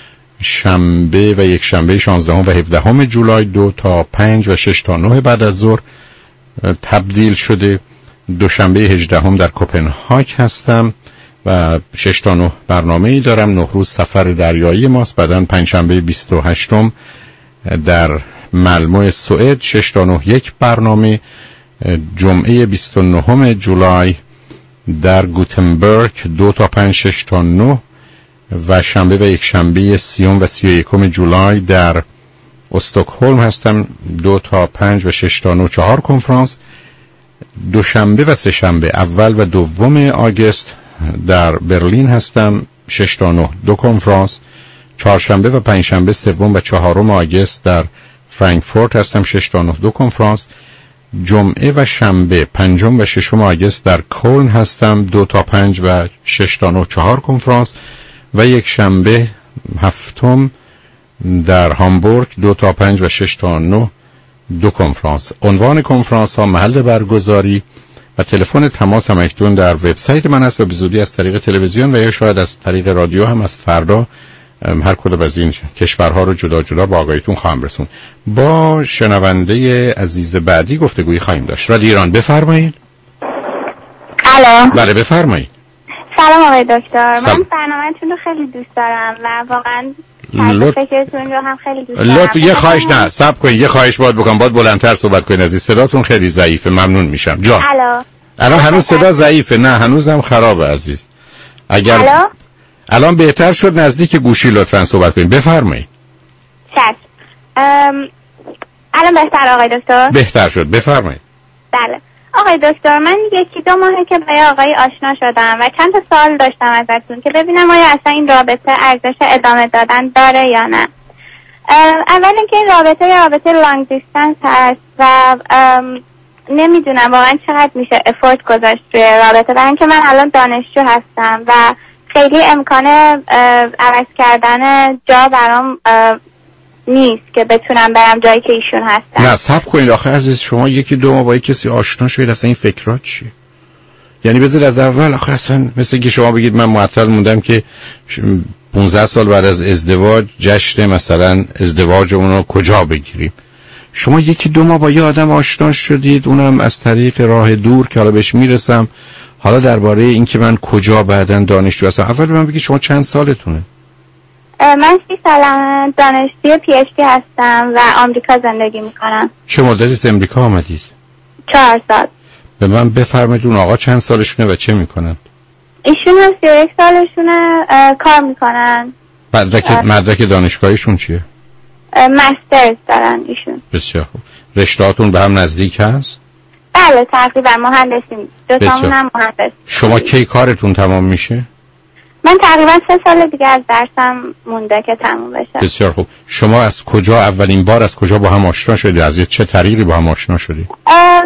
شنبه و یک شنبه شانزدهم و هفدهم جولای دو تا پنج و شش تا نه بعد از ظهر تبدیل شده. دوشنبه هجدهم در کوپنهاگ هستم و شش تا نه برنامه‌ای دارم. نه روز سفر دریایی ماست. بعداً پنجشنبه بیست و هشتم در ملمو سوئد شش تا نه یک برنامه. جمعه بیست و نهم جولای در گوتنبرگ دو تا پنج شش تا نه و شنبه و یک شنبه سیوم و سی و یکم جولای در استکهلم هستم دو تا پنج و شش تا نه چهار کنفرانس. دوشنبه و سه شنبه اول و دوم آگوست در برلین هستم شش تا نه دو کنفرانس. چهارشنبه و پنجشنبه سوم و چهارم آگوست در فرانکفورت هستم شش تا نه دو کنفرانس. جمعه و شنبه پنجم و ششم آگوست در کلن هستم دو تا پنج و شش تا نه چهار کنفرانس و یک شنبه هفتم در هامبورگ دو تا پنج و شش تا نه دو کنفرانس. عنوان کنفرانس ها، محل برگزاری و تلفن تماس هم اکنون در وبسایت من است و به زودی از طریق تلویزیون و یا شاید از طریق رادیو هم از فردا هر کدوم از این کشورها رو جدا جدا با آگاهیتون خواهم رسون. با شنونده عزیز بعدی گفتگویی خواهیم داشت. رادیو ایران، بفرمایید. الو. بله بفرمایید. سلام آقای دکتر. من برنامه‌تون رو خیلی دوست دارم و واقعا طرز فکرتون رو هم خیلی دوست دارم. لطف یه خواهش نه صبر کنید، یه خواهش باید بکنم، باید بلندتر صحبت کنید عزیز. صداتون خیلی ضعیفه، ممنون میشم. جان. الو. الان هنوز صدا ضعیفه. نه هنوزم خرابه عزیز. اگر الو؟ الان بهتر شد، نزدیک گوشی لطفاً صحبت کنید. بفرمایید. چشم. ام... الان بهتر آقای دکتر؟ بهتر شد، بفرمایید. بله. آقای دکتر، من یکی دو ماهه که با آقای آشنا شدم و چند تا سوال داشتم ازتون که ببینم آیا اصلا این رابطه ارزش ادامه دادن داره یا نه. اول اینکه این رابطه یه رابطه لانگ دیستنس هست و نمیدونم واقعا چقدر میشه افورت گذاشت روی رابطه، برای اینکه من الان دانشجو هستم و خیلی امکان عوض کردن جا برام نیست که بتونم برم جایی که ایشون هستن. نه صبر کنید آخه عزیز، شما یکی دو ماه با کسی آشنا شدید، اصلا این فکرات چیه؟ یعنی بذار از اول آخه اصلا مثل که شما بگید من معطل موندم که پانزده سال بعد از ازدواج جشن مثلا ازدواجمون رو کجا بگیریم. شما یکی دو ماه با یه آدم آشنا شدید، اونم از طریق راه دور که حالا بهش میرسم. حالا درباره این که من کجا بعدن دانشجو هستم، اول به من بگید شما چند سالتونه؟ من سی سالم، دانشجوی پی اچ دی هستم و آمریکا زندگی میکنم. چه مدتی از امریکا آمدید؟ چهار سال. به من بفرمایید اون آقا چند سالشونه و چه میکنن؟ ایشون هم سی و یک سالشونه، کار میکنن. مدرک مدرک دانشگاهیشون چیه؟ مسترز دارن ایشون. بسیار خوب. رشتهاتون به هم نزدیک هست؟ بله تقریبا مهندسیم، دو تامون هم مهندس. شما کی کارتون تمام میشه؟ من تقریبا سه سال دیگه از درسم مونده که تموم بشه. بسیار خوب. شما از کجا اولین بار از کجا با هم آشنا شدید؟ از چه طریقی با هم آشنا شدید؟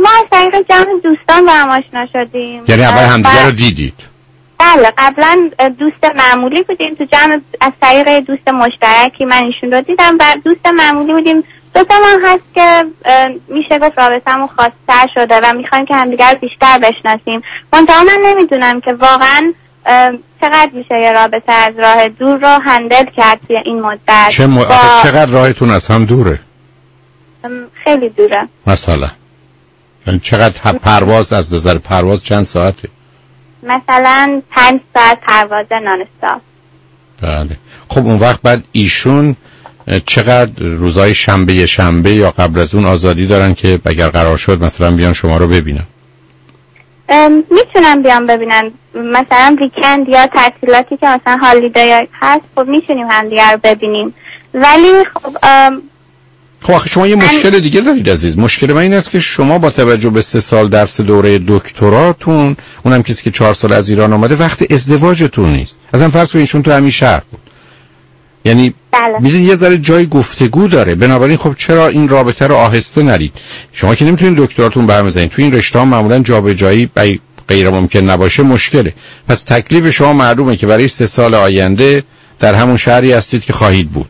ما از طریق جمع دوستان با هم آشنا شدیم. یعنی اول همدیگه رو دیدید؟ بله، قبلا دوست معمولی بودیم، تو جمع از طریق دوست مشترکی من ایشون رو دیدم و دوست معمولی بودیم. دو تا ماه هست که میشه گفت رابطه‌مون خاص‌تر شده و میخوایم که همدیگر رو بیشتر بشناسیم. منتها من نمیدونم که واقعا چقدر میشه یه رابطه از راه دور رو هندل کرد توی این مدت. چه م... با... چقدر راهتون از هم دوره؟ خیلی دوره. مثلا یعنی چقدر پرواز، از نظر پرواز چند ساعته؟ مثلا پنج ساعت پرواز نانستاپ. بله. خب اون وقت بعد ایشون چقدر روزای شنبه شنبه یا قبل از اون آزادی دارن که اگر قرار شد مثلا بیان شما رو ببینن؟ میتونم بیان ببینن، مثلا ویکند یا تعطیلاتی که مثلا هالیدی هست، خب میتونیم همدیگه رو ببینیم. ولی خب خب آخه شما یه مشکل دیگه دارید عزیز. مشکل من این است که شما با توجه به سه سال درس دوره دکتراتون، اونم کسی که چهار سال از ایران آمده، وقت ازدواجتون نیست. اصلا فرض کنید ایشون تو همین شهر بود، یعنی میدونید یه ذره جای گفتگو داره. بنابراین خب چرا این رابطه رو آهسته نرید؟ شما که نمیتونید دکتراتون برهم بزنید، تو این رشته ها معمولا جابجایی غیر ممکن نباشه مشکله. پس تکلیف شما معلومه که برای سه سال آینده در همون شهری هستید که خواهید بود.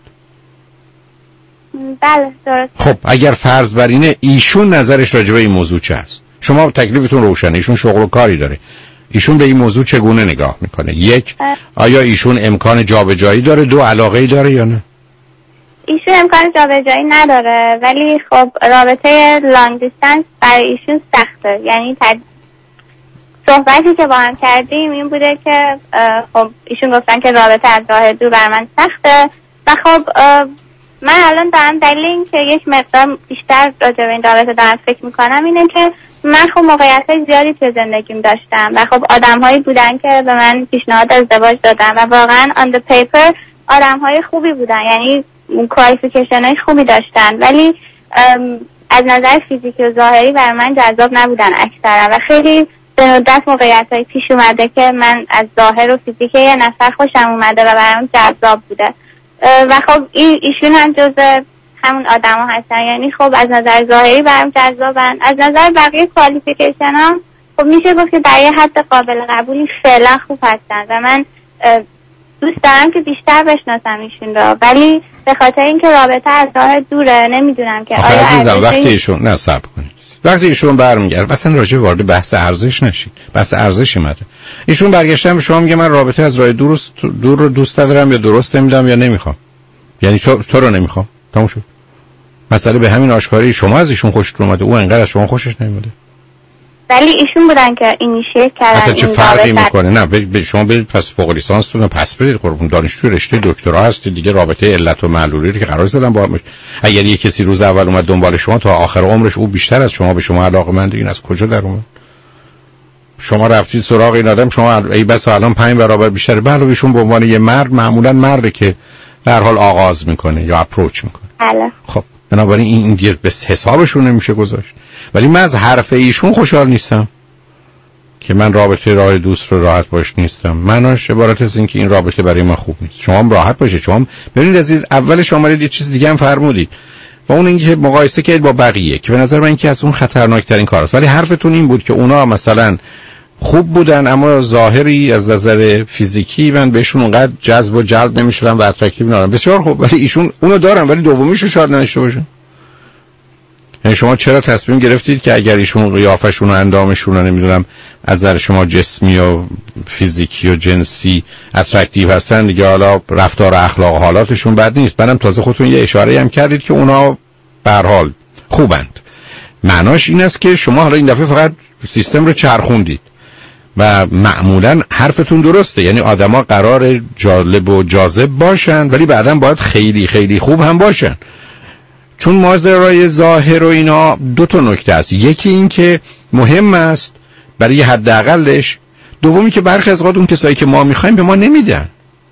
بله درست. خب اگر فرض بر اینه، ایشون نظرش راجع به این موضوع چه است؟ شما تکلیفتون روشنه، ایشون شغل و کاری داره، ایشون به این موضوع چگونه نگاه میکنه؟ یک، آیا ایشون امکان جابجایی داره؟ دو، علاقه‌ای داره یا نه؟ ایشون امکان جابجایی نداره، ولی خب رابطه لانگ دیستنس برای ایشون سخته. یعنی تد... صحبتی که با هم کردیم این بوده که خب ایشون گفتن که رابطه از راه دور برای من سخته و خب من الان دارم دلیل این که یک مقدار بیشتر راجع به این رابطه دارم فکر میکنم اینه که من خب موقعیت‌های زیادی توی زندگیم داشتم و خب آدم‌هایی بودن که به من پیشنهاد ازدواج دادن و واقعا on the paper آدم‌های خوبی بودن، یعنی کوالیفیکیشن‌های خوبی داشتن، ولی از نظر فیزیکی و ظاهری برای من جذاب نبودن اکثرا و خیلی به ندرت موقعیت‌های پیش اومده که من از ظاهر و فیزیک یه نفر خوشم اومده و برام جذاب بوده و خب ایشون هم جزء همون آدم ها هستن. یعنی خب از نظر ظاهری برام جذابن، از نظر بقیه کوالیفیکیشن ها خب میشه گفت که در یه حد قابل قبولی فعلا خوب هستن و من دوست دارم که بیشتر بشناسم ایشون را، ولی به خاطر اینکه رابطه از راه دوره نمیدونم که آیا عزیزم وقتی ایشون نه صبر کنید، وقتی ایشون برمیگرد اصلا راجع وارد بحث ارزش نشید، بحث ارزشی مده. ایشون برگشتن به شما میگه من رابطه از راه دور دور رو دوست ندارم یا درست نمیدونم یا نمیخوام، یعنی تو تو رو نمیخوام، تموم شد. مسئله به همین آشکاری شما از ایشون خوشت اومده، او انقدر از شما خوشش نمیاد. ولی ایشون بودن که اینیشیت کردن. اصلا چه فرقی میکنه؟ نه به شما برید پس فوق لیسانستون پس برید قربون دانشجوی رشته دکترا هستید دیگه، رابطه علت و معلولی رو که قرار زدن با هم. اگر یه کسی روز اول اومد دنبال شما تا آخر عمرش او بیشتر از شما به شما علاقه‌مند، این از کجا در اومد؟ شما رفتید سراغ این آدم، شما ای بس الان پنج برابر بیشتر. بله ایشون به عنوان یه مرد معمولا مرده که در حال آغاز میکنه یا اپروچ میکنه. بله. خب بنابراین این این گیر به حسابشون نمیشه گذاشت. ولی من از حرف ایشون خوشحال نیستم که من رابطه راه دوست رو راحت باش نیستم. معناش عبارت از این که این رابطه برای من خوب نیست. شما هم راحت باشید. شما ببینید عزیز، اولش آمدید یه چیز دیگه هم فرمودید و اون اینکه مقایسه کردید با بقیه که به نظر من که از اون خطرناکترین کار است. ولی حرفتون این بود که اونا مثلا خوب بودن اما ظاهری از نظر فیزیکی من بهشون اونقدر جذب و جلب نمیشدم و اترکتیو ندارم. بسیار خوب، ولی ایشون اونو دارن ولی دومیشو شاید نداشته باشن. یعنی شما چرا تصمیم گرفتید که اگر ایشون قیافشون و اندامشون رو نمیدونم از نظر شما جسمی و فیزیکی و جنسی اترکتیو هستن دیگه، حالا رفتار و اخلاق و حالاتشون بد نیست، بعدم تازه خودتون یه اشاره هم کردید که اونا به هر حال خوبند. معناش این است که شما حالا این دفعه فقط سیستم رو چرخوندید و معمولا حرفتون درسته، یعنی آدما قرار جالب و جاذب باشن ولی بعدم باید خیلی خیلی خوب هم باشن. چون ماجرای ظاهر و اینا دو تا نکته است، یکی این که مهم است برای حداقلش، دومی که برخی از اوقات اون کسایی که ما میخوایم به ما نمیدن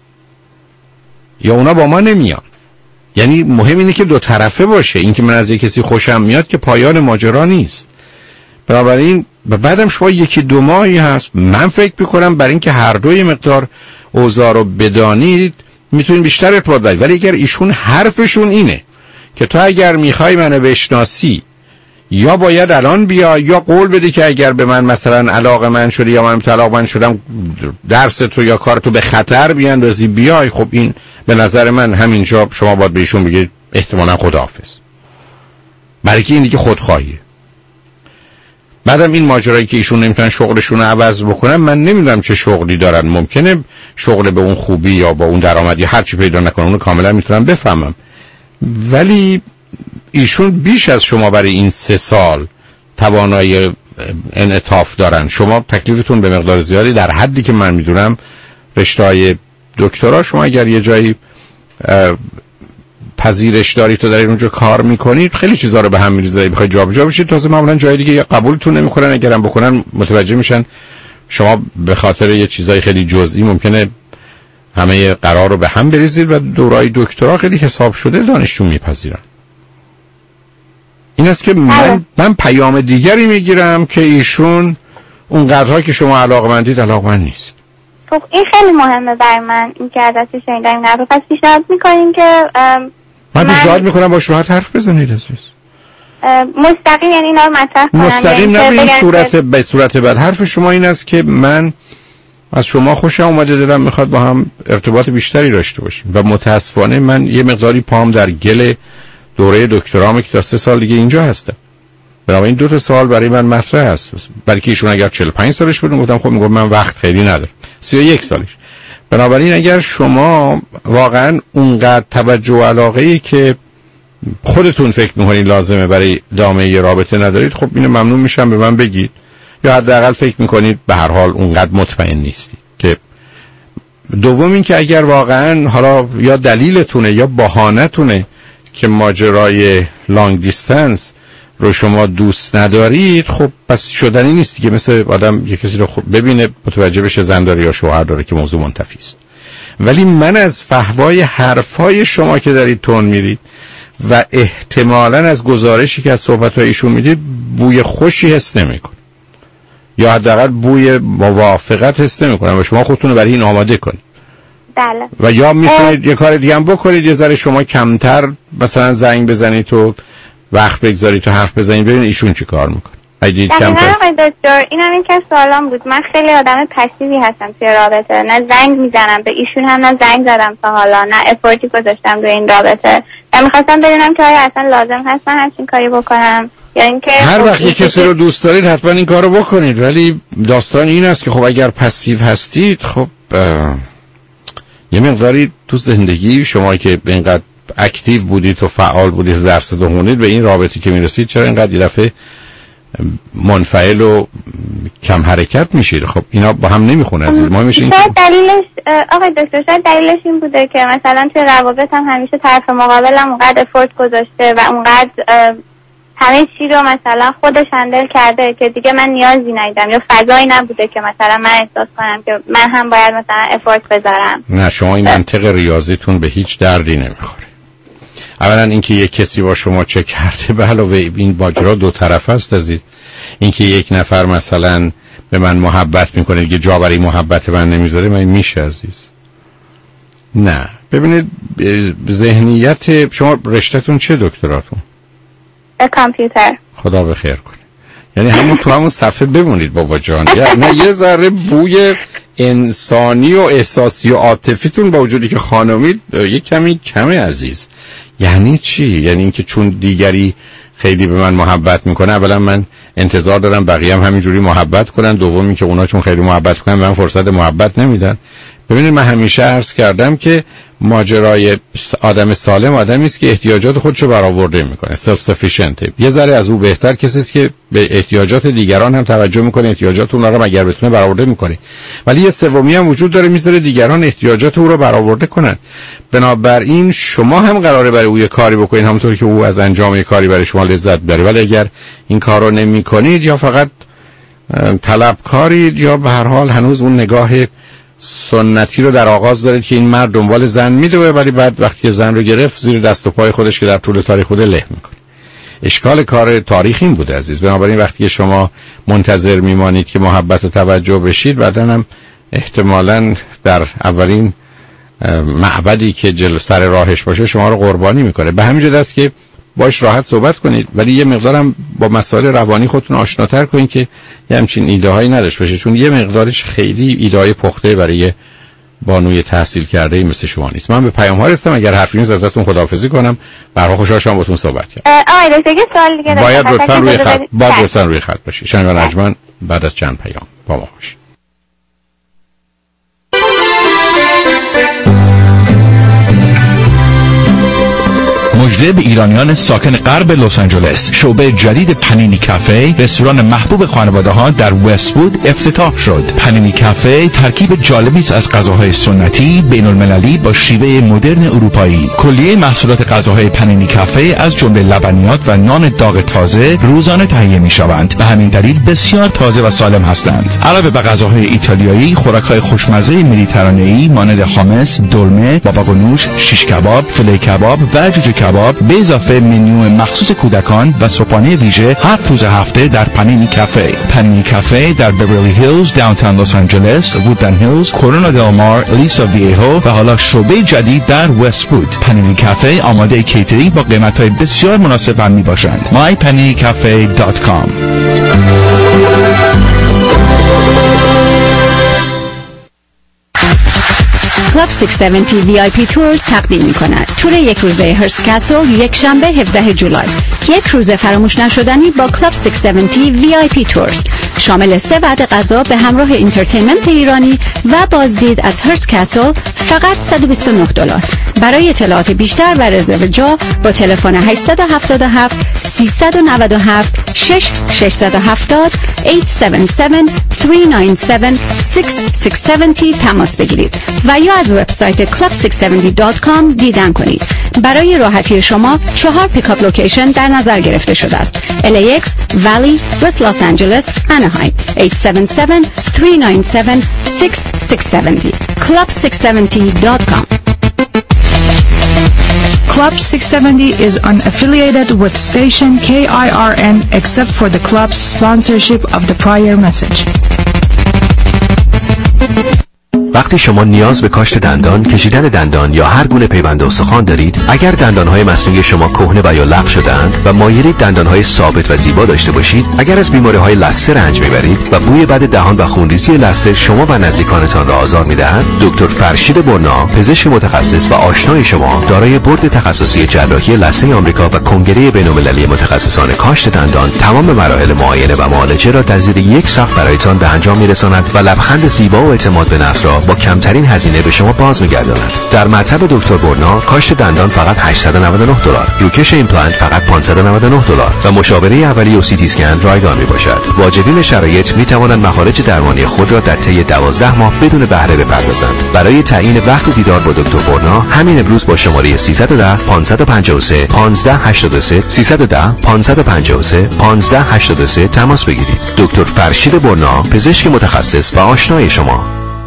یا اونا با ما نمیان. یعنی مهم اینه که دو طرفه باشه. این که من از یک کسی خوشم میاد که پایان ماجرا نیست. بنابراین بعدم شما یکی دو ماهی هست، من فکر میکنم برای اینکه هر دوی مقدار اوضاع رو بدانید میتونید بیشتر ارتباط برید. ولی اگر ایشون حرفشون اینه که تو اگر میخوای منو بشناسی یا باید الان بیا یا قول بده که اگر به من مثلا علاقه من شدی یا من طلاق من شدم درس تو یا کار تو به خطر بیاندازی بیای. خب این به نظر من همینجا شما باید بهشون بگید احتمالاً خداحافظ، برای که این دیگه خودخواهیه. بعدم این ماجرایی که ایشون نمیتونن شغلشون رو عوض بکنن، من نمیدونم چه شغلی دارن، ممکنه شغل به اون خوبی یا با اون درآمد یا هر چی پیدا نکنن، اونو کاملا میتونم بفهمم، ولی ایشون بیش از شما برای این سه سال توانایی انعطاف دارن. شما تکلیفتون به مقدار زیادی در حدی که من میدونم رشته‌های دکترا، شما اگر یه جایی پذیرش دارید تو در اونجا کار میکنید خیلی چیزا رو به هم میریزه، بخواید جابجا بشید تازه معمولا جای دیگه یا قبولتون نمیکنن، اگرم بکنن متوجه میشن شما به خاطر یه چیزای خیلی جزئی ممکنه همه قرار رو به هم بریزید و دورای دکترا خیلی حساب شده دانشجو میپذیرن. این است که من من پیام دیگری میگیرم که ایشون اون قدرها که شما علاقمندید علاقمند نیست. خب این خیلی مهمه برای من، این که ازش شنیدم این رو. پس پیشنهاد میکنین که من پیشنهاد میکنم باش راحت حرف بزنید عزیز. مستقیم یعنی اینا رو مطرح کنم؟ مستقیم نه به این صورت به صورت بعد. حرف شما این است که من از شما خوشم اومده، دلم میخواد با هم ارتباط بیشتری داشته باشیم و متاسفانه من یه مقداری پام در گل دوره دکترامه که تا سه سال دیگه اینجا هستم. بنابراین دو تا سوال برای من مطرح است. برای که ایشون اگر چهل و پنج سالش بود گفتم خب میگم من وقت خیلی ندارم، سی و یک سالش. بنابراین اگر شما واقعا اونقدر توجه و علاقه‌ای که خودتون فکر می‌کنید لازمه برای ادامه یه رابطه ندارید، خب اینو ممنون میشم به من بگید، یا حداقل فکر می‌کنید به هر حال اونقدر مطمئن نیستید. که دوم این که اگر واقعا حالا یا دلیلتونه یا بهانه‌تونه که ماجرای لانگ دیستنس رو شما دوست ندارید، خب پس شدنی نیستی که مثل آدم یک کسی رو ببینه متوجه بشه زن داره یا شوهر داره که موضوع منتفی است. ولی من از فحوای حرفای شما که دارید تون میرید و احتمالاً از گزارشی که از صحبت‌های ایشون میدید بوی خوشی حس نمی‌کنم، یا حداقل بوی موافقت حس نمی‌کنم و شما خودتون رو برای این آماده کنید. بله. و یا میتونید یه کار دیگه هم بکنید، یه ذره شما کمتر مثلا زنگ بزنید تو وقت بگذارید تو حرف بزنید ببینید ایشون چی کار میکنه. اگه کمتر آقای دکتر اینم این که سوالام بود. من خیلی آدم پسیوی هستم توی رابطه، نه زنگ میزنم به ایشون هم نه زنگ زدم تا حالا، نه افورتی گذاشتم روی این رابطه. من میخواستم ببینم که آیا اصلا لازم هست من همچین کاری بکنم یا اینکه هر وقت یک کسی رو دوست دارید حتما این کارو بکنید. ولی داستان این است که خب اگر پسیو هستید، خب یه مقداری تو زندگی شما که اینقدر اکتیو بودید و فعال بودید و درس دو خوندید به این رابطی که میرسید، چرا اینقدر یه دفعه منفعل و کم حرکت میشید؟ خب اینا با هم نمیخونه عزیز. ما میشه این شاید دلیلش آقای دکتر شاید دلیلش این بوده که مثلا توی روابط هم همیشه طرف مقابلم اونقدر افورت گذاشته و اونقدر همه چی رو مثلا خودش هندل کرده که دیگه من نیازی ندیدم یا فضایی نبوده که مثلا من احساس کنم که من هم باید مثلا افورت بذارم. نه شما این منطق ریاضیتون به هیچ دردی نمیخوره. اولا اینکه یک کسی با شما چه کرده به علاوه این ماجرا دو طرف است عزیز. اینکه یک نفر مثلا به من محبت میکنه دیگه جا برای محبت من نمیذاره، من میشه عزیز. نه ببینید ذهنیت شما، رشتهتون چه دکتراتون؟ کامپیوتر. خدا بخیر کنه. یعنی همون تو همون صفحه بمونید بابا جان. نه یه ذره بوی انسانی و احساسی و عاطفیتون با وجودی که خانمید یه کمی کمه عزیز. یعنی چی؟ یعنی اینکه چون دیگری خیلی به من محبت میکنه اولا من انتظار دارم بقیه هم همینجوری محبت کنن، دوم اینکه اونا چون خیلی محبت کنن من فرصت محبت نمیدن. ببینید من همیشه عرض کردم که ماجرای آدم سالم آدمی است که احتیاجات خودشو برآورده میکنه، سلف سفیشنت. یه ذره از او بهتر کسی است که به احتیاجات دیگران هم توجه میکنه، احتیاجات اونها رو اگر بتونه برآورده میکنه. ولی یه سومی هم وجود داره میذاره دیگران احتیاجات او رو برآورده کنن. بنابراین شما هم قراره برای او یه کاری بکنید همونطور که او از انجام یه کاری برای شما لذت ببره. ولی اگر این کارو نمیکنید یا فقط طلبکارید یا به هر حال هنوز اون نگاه سنتی رو در آغاز دارید که این مرد دنبال زن میدوه ولی بعد وقتی زن رو گرفت زیر دست و پای خودش که در طول تاریخ خود له میکنه. اشکال کار تاریخ این بوده عزیز. بنابراین وقتی شما منتظر میمانید که محبت و توجه بشید، بعدن هم احتمالاً در اولین معبدی که جلو سر راهش باشه شما رو قربانی میکنه. به همین جهت است که باش راحت صحبت کنید، ولی یه مقدارم با مسائل روانی خودتون آشناتر کنید که یه همچین ایده هایی نداشت باشه، چون یه مقدارش خیلی ایده های پخته برای بانوی تحصیل کرده مثل شما نیست. من به پیام ها رسیدم، اگر حرفی نیست ازتون خداحافظی کنم. برای خوشحال شدم باهاتون صحبت کردم. آقای دکتر یه سوال دیگه داشتم. باید لطفاً روی خط باید لطفاً روی خط باشید. شنوندگان ارجمند بعد از چند پیام با ما باشید. مژده به ایرانیان ساکن غرب لس آنجلس، شعبه جدید پنینی کافه، رستوران محبوب خانواده ها در وست‌وود افتتاح شد. پنینی کافه ترکیب جالبی است از غذاهای سنتی بین المللی با شیوه مدرن اروپایی. کلیه محصولات غذاهای پنینی کافه از جمله لبنیات و نان داغ تازه روزانه تهیه می شوند. به همین دلیل بسیار تازه و سالم هستند. علاوه بر غذاهای ایتالیایی، خوراک‌های خوشمزه مدیترانه‌ای مانند هامس، دلمه، باباغنوش، شیش کباب، فیله کباب و جوجه کباب به اضافه منیو مخصوص کودکان و صبحانه ویژه هر روز هفته در پنینی کافه. پنینی کافه در بیورلی هیلز، داونتاون لس آنجلس، وودلند هیلز، کورونا دل مار، الیسا ویهو و حالا شعبه جدید در وست‌وود. پنینی کافه آماده کیترینگ با قیمت‌های بسیار مناسب هم میباشند. my panini cafe dot com. کلاب ششصد و هفتاد وی آی پی تورز تقدیم می کند. تور یک روزه هرس کاسل یک شنبه هفدهم جولای. یک روزه فراموش نشدنی با کلاب ششصد و هفتاد وی آی پی تورز شامل سه وعده غذا به همراه انترتینمنت ایرانی و بازدید از هرس کاسل فقط صد و بیست و نه دلار. برای اطلاعات بیشتر و رزرو جا با تلفن هشت هفت هفت سیصد و نود و هفت شش ششصد و هفتاد هشت هفت هفت سه نه هفت شش شش هفت تماس بگیرید و یا از وبسایت کلاب ششصد و هفتاد دات کام دیدن کنید. برای راحتی شما چهار پیکاپ لوکیشن در نظر گرفته شده است: ال ای اکس، ولی، وست لس آنجلس، اناهایم. هشت هفت هفت سه نه هفت شش شش هفت کلاب ششصد و هفتاد دات کام. Club six seventy is unaffiliated with station K I R N except for the club's sponsorship of the prior message. وقتی شما نیاز به کاشت دندان، کشیدن دندان یا هر گونه پیوند استخوان دارید، اگر دندانهای مصنوعی شما کهنه و یا لغو شده‌اند و مایلید دندانهای ثابت و زیبا داشته باشید، اگر از بیماری‌های لثه رنج میبرید و بوی بد دهان و خونریزی لثه شما و نزدیکانتان را آزار میدهد، دکتر فرشید برنا، پزشک متخصص و آشنای شما، دارای بورد تخصصی جراحی لثه آمریکا و کنگره بین‌المللی متخصصان کاشت دندان، تمام مراحل معاینه و معالجه را در زیر یک سقف برایتان به انجام میرساند و لبخند زیبا و اعتماد به نفس را با کمترین هزینه به شما باز می‌گرداند. در مطب دکتر برنا کاشت دندان فقط هشتصد و نود و نه دلار، روکش ایمپلنت فقط پانصد و نود و نه دلار و مشاوره اولیه و سی تی اسکن رایگان میباشد. واجدین شرایط میتوانند مخارج درمانی خود را در طی دوازده ماه بدون بهره بپردازند. برای تعیین وقت دیدار با دکتر برنا همین امروز با شماره سیصد و ده پانصد و پنجاه و سه پانزده هشتاد و سه سیصد و ده پانصد و پنجاه و سه پانزده هشتاد و سه تماس بگیرید. دکتر فرشید برنا، پزشک متخصص و آشنای شما.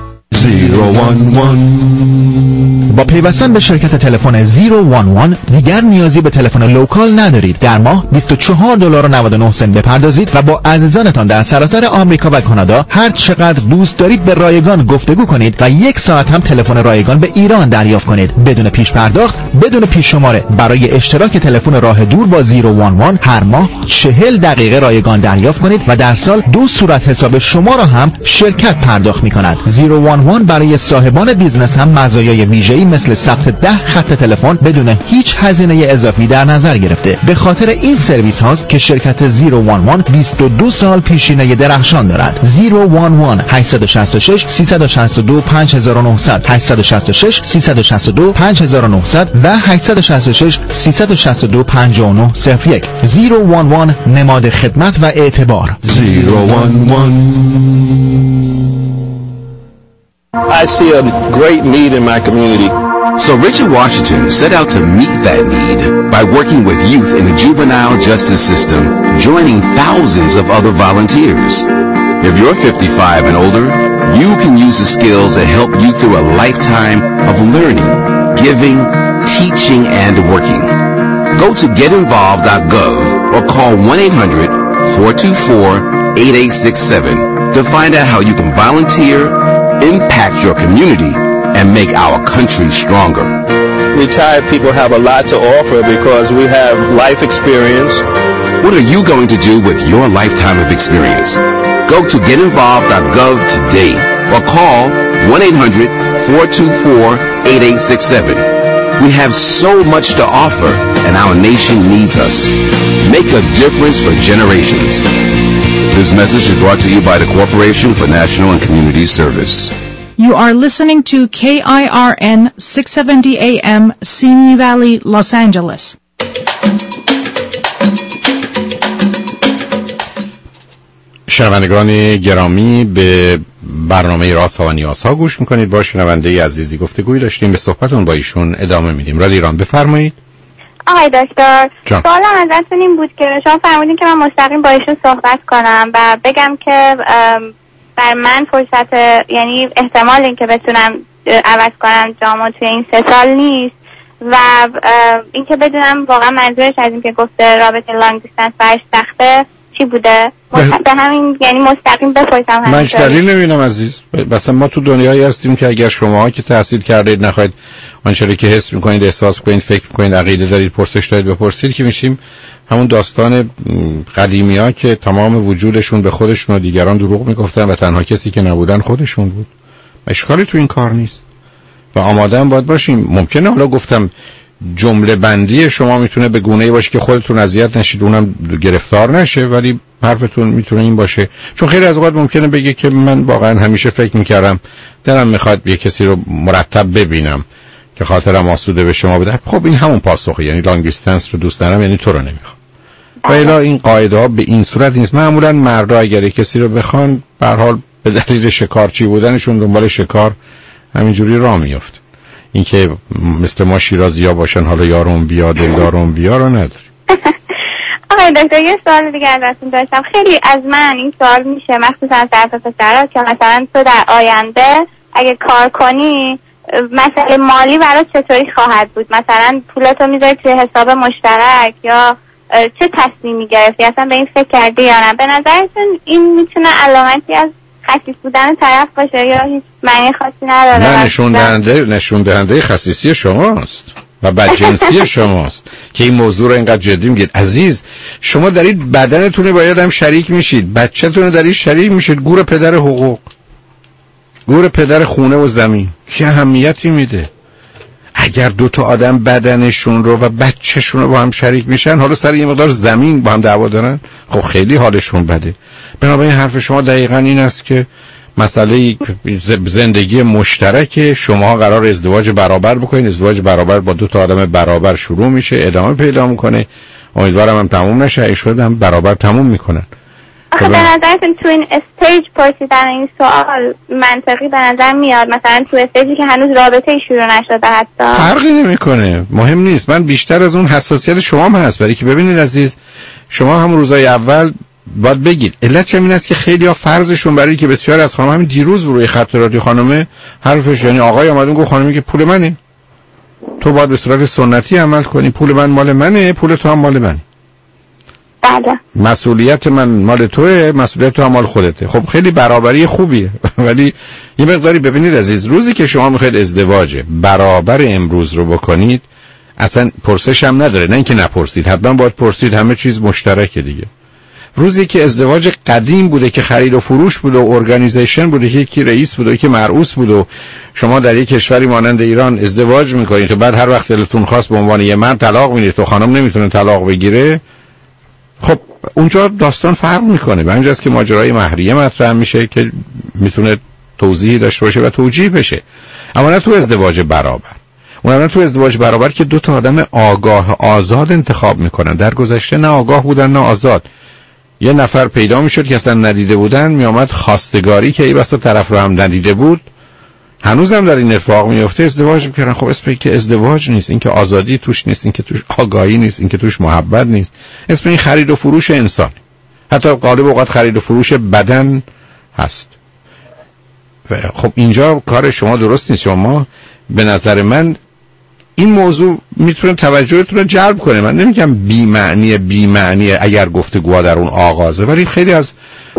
با پیوستن به شرکت تلفن صفر یک یک دیگر نیازی به تلفن لوکال ندارید. در ماه بیست و چهار دلار و نود و نه سنت بپردازید و با عزیزانتان در سراسر آمریکا و کانادا هر چقدر دوست دارید به رایگان گفتگو کنید و یک ساعت هم تلفن رایگان به ایران دریافت کنید بدون پیش پرداخت، بدون پیش شماره. برای اشتراک تلفن راه دور با صفر یک یک هر ماه چهل دقیقه رایگان دریافت کنید و در سال دو صورت حساب شما را هم شرکت پرداخت می‌کند. صفر یک یک برای صاحبان بیزنس هم مزایای ویژه‌ای مثل ثبت ده خط تلفن بدون هیچ هزینه اضافی در نظر گرفته. به خاطر این سرویس هاست که شرکت صفر یک یک بیست و دو سال پیشینه درخشان دارد. صفر یک یک هشت شش شش سیصد و شصت و دو پنج هزار و نهصد هشت شش شش سیصد و شصت و دو پنج هزار و نهصد و هشت شش شش سیصد و شصت و دو پنجاه و نه صفر یک. صفر یک یک نماد خدمت و اعتبار. صفر یک یک I see a great need in my community. So Richard Washington set out to meet that need by working with youth in the juvenile justice system, joining thousands of other volunteers. If you're fifty-five and older, you can use the skills that help you through a lifetime of learning, giving, teaching, and working. Go to get involved dot gov or call one eight hundred four two four eight eight six seven to find out how you can volunteer, impact your community, and make our country stronger. retired people have a lot to offer because we have life experience. What are you going to do with your lifetime of experience? Go to get involved dot gov today or call one eight hundred four two four eight eight six seven. We have so much to offer and our nation needs us. Make a difference for generations. This message is brought to you by the Corporation for National and Community Service. You are listening to K I R N six seventy A M, Simi Valley, Los Angeles. شنوندگان گرامی، به برنامه رازها و نیازها گوش میکنید. با شنونده عزیزی گفتگوی داشتیم، به صحبتون با ایشون ادامه میدیم. رادیو ایران، بفرمایید. آقای دکتر، سوالم ازتون این بود که شما فرمودین که من مستقیم با ایشون صحبت کنم و بگم که بر من فرصت، یعنی احتمال این که بتونم عوض کنم جامو توی این سه سال نیست و این که بدونم واقعا منظورش از این که گفته رابطه لانگ دیستنس برش سخته چی بوده. به همین یعنی مستقیم بپرسم. من دلیل نمیبینم عزیز. مثلا ما تو دنیایی هستیم که اگر شما که تحصیل کردید نخواهید آنچه که حس میکنید، احساس کنید، فکر میکنید، عقیده دارید، پرسش دارید بپرسید، که میشیم همون داستان قدیمی ها که تمام وجودشون به خودشون و دیگران دروغ میگفتن و تنها کسی که نبودن خودشون بود. اشکالی تو این کار نیست و آماده هم باید باشیم. ممکنه حالا گفتم جمله بندی شما میتونه به گونه‌ای باشه که خودتون اذیت نشید، اونم گرفتار نشه، ولی حرفتون میتونه این باشه. چون خیلی از اوقات ممکنه بگه که من واقعا همیشه فکر میکردم دلم میخواد یه کسی رو مرتب ببینم که خاطرم آسوده به شما بده. خب این همون پاسخه، یعنی لانگ دیستنس رو دوست دارم، یعنی تو رو نمیخوام. و الا این قاعده ها به این صورت نیست. معمولا مردا اگر کسی رو بخوان به هر حال به دلیل شکارچی بودنشون دنبال شکار همینجوری راه میفته. این که مثل ما شیرازی‌ها باشن حالا یارم بیا دلدارم بیا رو نداره. آقای دکتر یه سوال دیگه ازتون داشتم. خیلی از من این سوال میشه، مخصوصا طرف پسرا، که مثلا تو در آینده اگه کار کنی مسئله مالی برات چطوری خواهد بود؟ مثلا پولتو میذاری توی حساب مشترک یا چه تصمیمی گرفتی؟ اصلا به این فکر کردی یا نه؟ به نظرتون این میتونه علامتی از خسیس بودن طرف باشه یا هیچ معنی خاصی نداره؟ نه، نشون دهنده نشون دهنده خسیسی شماست و بدجنسی شماست که این موضوع رو اینقدر جدی میگید. عزیز، شما دارید بدنتون باید هم شریک میشید، بچه‌تون دارید شریک میشید. گور پدر حقوق، گور پدر خونه و زمین چه اهمیتی میده؟ اگر دو تا آدم بدنشون رو و بچه‌شون رو با هم شریک میشن، حالا سر یه مقدار زمین با هم دعوا دارن، خب خیلی حالشون بده. بنابراین حرف شما دقیقاً این است که مسئله زندگی مشترک شما قرار ازدواج برابر بکنید. ازدواج برابر با دو تا آدم برابر شروع میشه، ادامه پیدا میکنه. امیدوارم هم تموم نشه، ایشون هم برابر تموم میکنن. آخه به نظرتون تو این استیج پرسیدن این سوال منطقی به نظر میاد؟ مثلا تو استیجی که هنوز رابطه شروع نشده حتی فرقی نمیکنه، مهم نیست. من بیشتر از اون حساسیت شما هم هست، برای که ببینید عزیز، شما هم روزای اول باید بگید. علت این است که خیلی ها فرضشون برای که بسیار از خانم، همین دیروز روی خط رادیو خانمه حرفش، یعنی آقای اومدون گفت خانمی که پول منه، تو باید به صورت سنتی عمل کنی، پول من مال منه، پول تو هم مال منه. بله. مسئولیت من مال توئه، مسئولیت تو هم مال خودته. خب خیلی برابری خوبیه ولی یه مقداری ببینید عزیز، روزی که شما میخواید ازدواج برابر امروز رو بکنید اصلا پرسش هم نداره. نه اینکه نپرسید، حتما باید پرسید، همه چیز مشترکه دیگه. روزی که ازدواج قدیم بوده که خرید و فروش بوده و ارگانیزیشن بوده که یکی رئیس بوده و یکی مرئوس بوده و شما در یک کشوری مانند ایران ازدواج میکنید تو بعد هر وقت دلتون خواست به عنوان یه مرد طلاق میدید، تو خانم نمیتونه طلاق بگیره، خب اونجا داستان فرق میکنه. به همینجاست که ماجرای مهریه مطرح میشه که میتونه توضیحی داشته باشه و توجیه بشه، اما نه تو ازدواج برابر. اونم تو ازدواج برابر که دو تا آدم آگاه آزاد انتخاب میکنن. در گذشته نه آگاه بودن نه آزاد. یه نفر پیدا میشد که اصلا ندیده بودن، میامد خواستگاری که ای بسا طرف رو هم ندیده بود، هنوزم در این اتفاق میفته، ازدواج میکردن. خب اسم که ازدواج نیست، این که آزادی توش نیست، این که توش آگاهی نیست، این که توش محبت نیست. اسم این خرید و فروش انسان، حتی غالب اوقات خرید و فروش بدن هست. خب اینجا کار شما درست نیست. شما به نظر من این موضوع میتونه توجهتون رو جلب کنه. من نمیگم بی معنی بی معنی اگر گفتگوها در اون آغازه، ولی خیلی از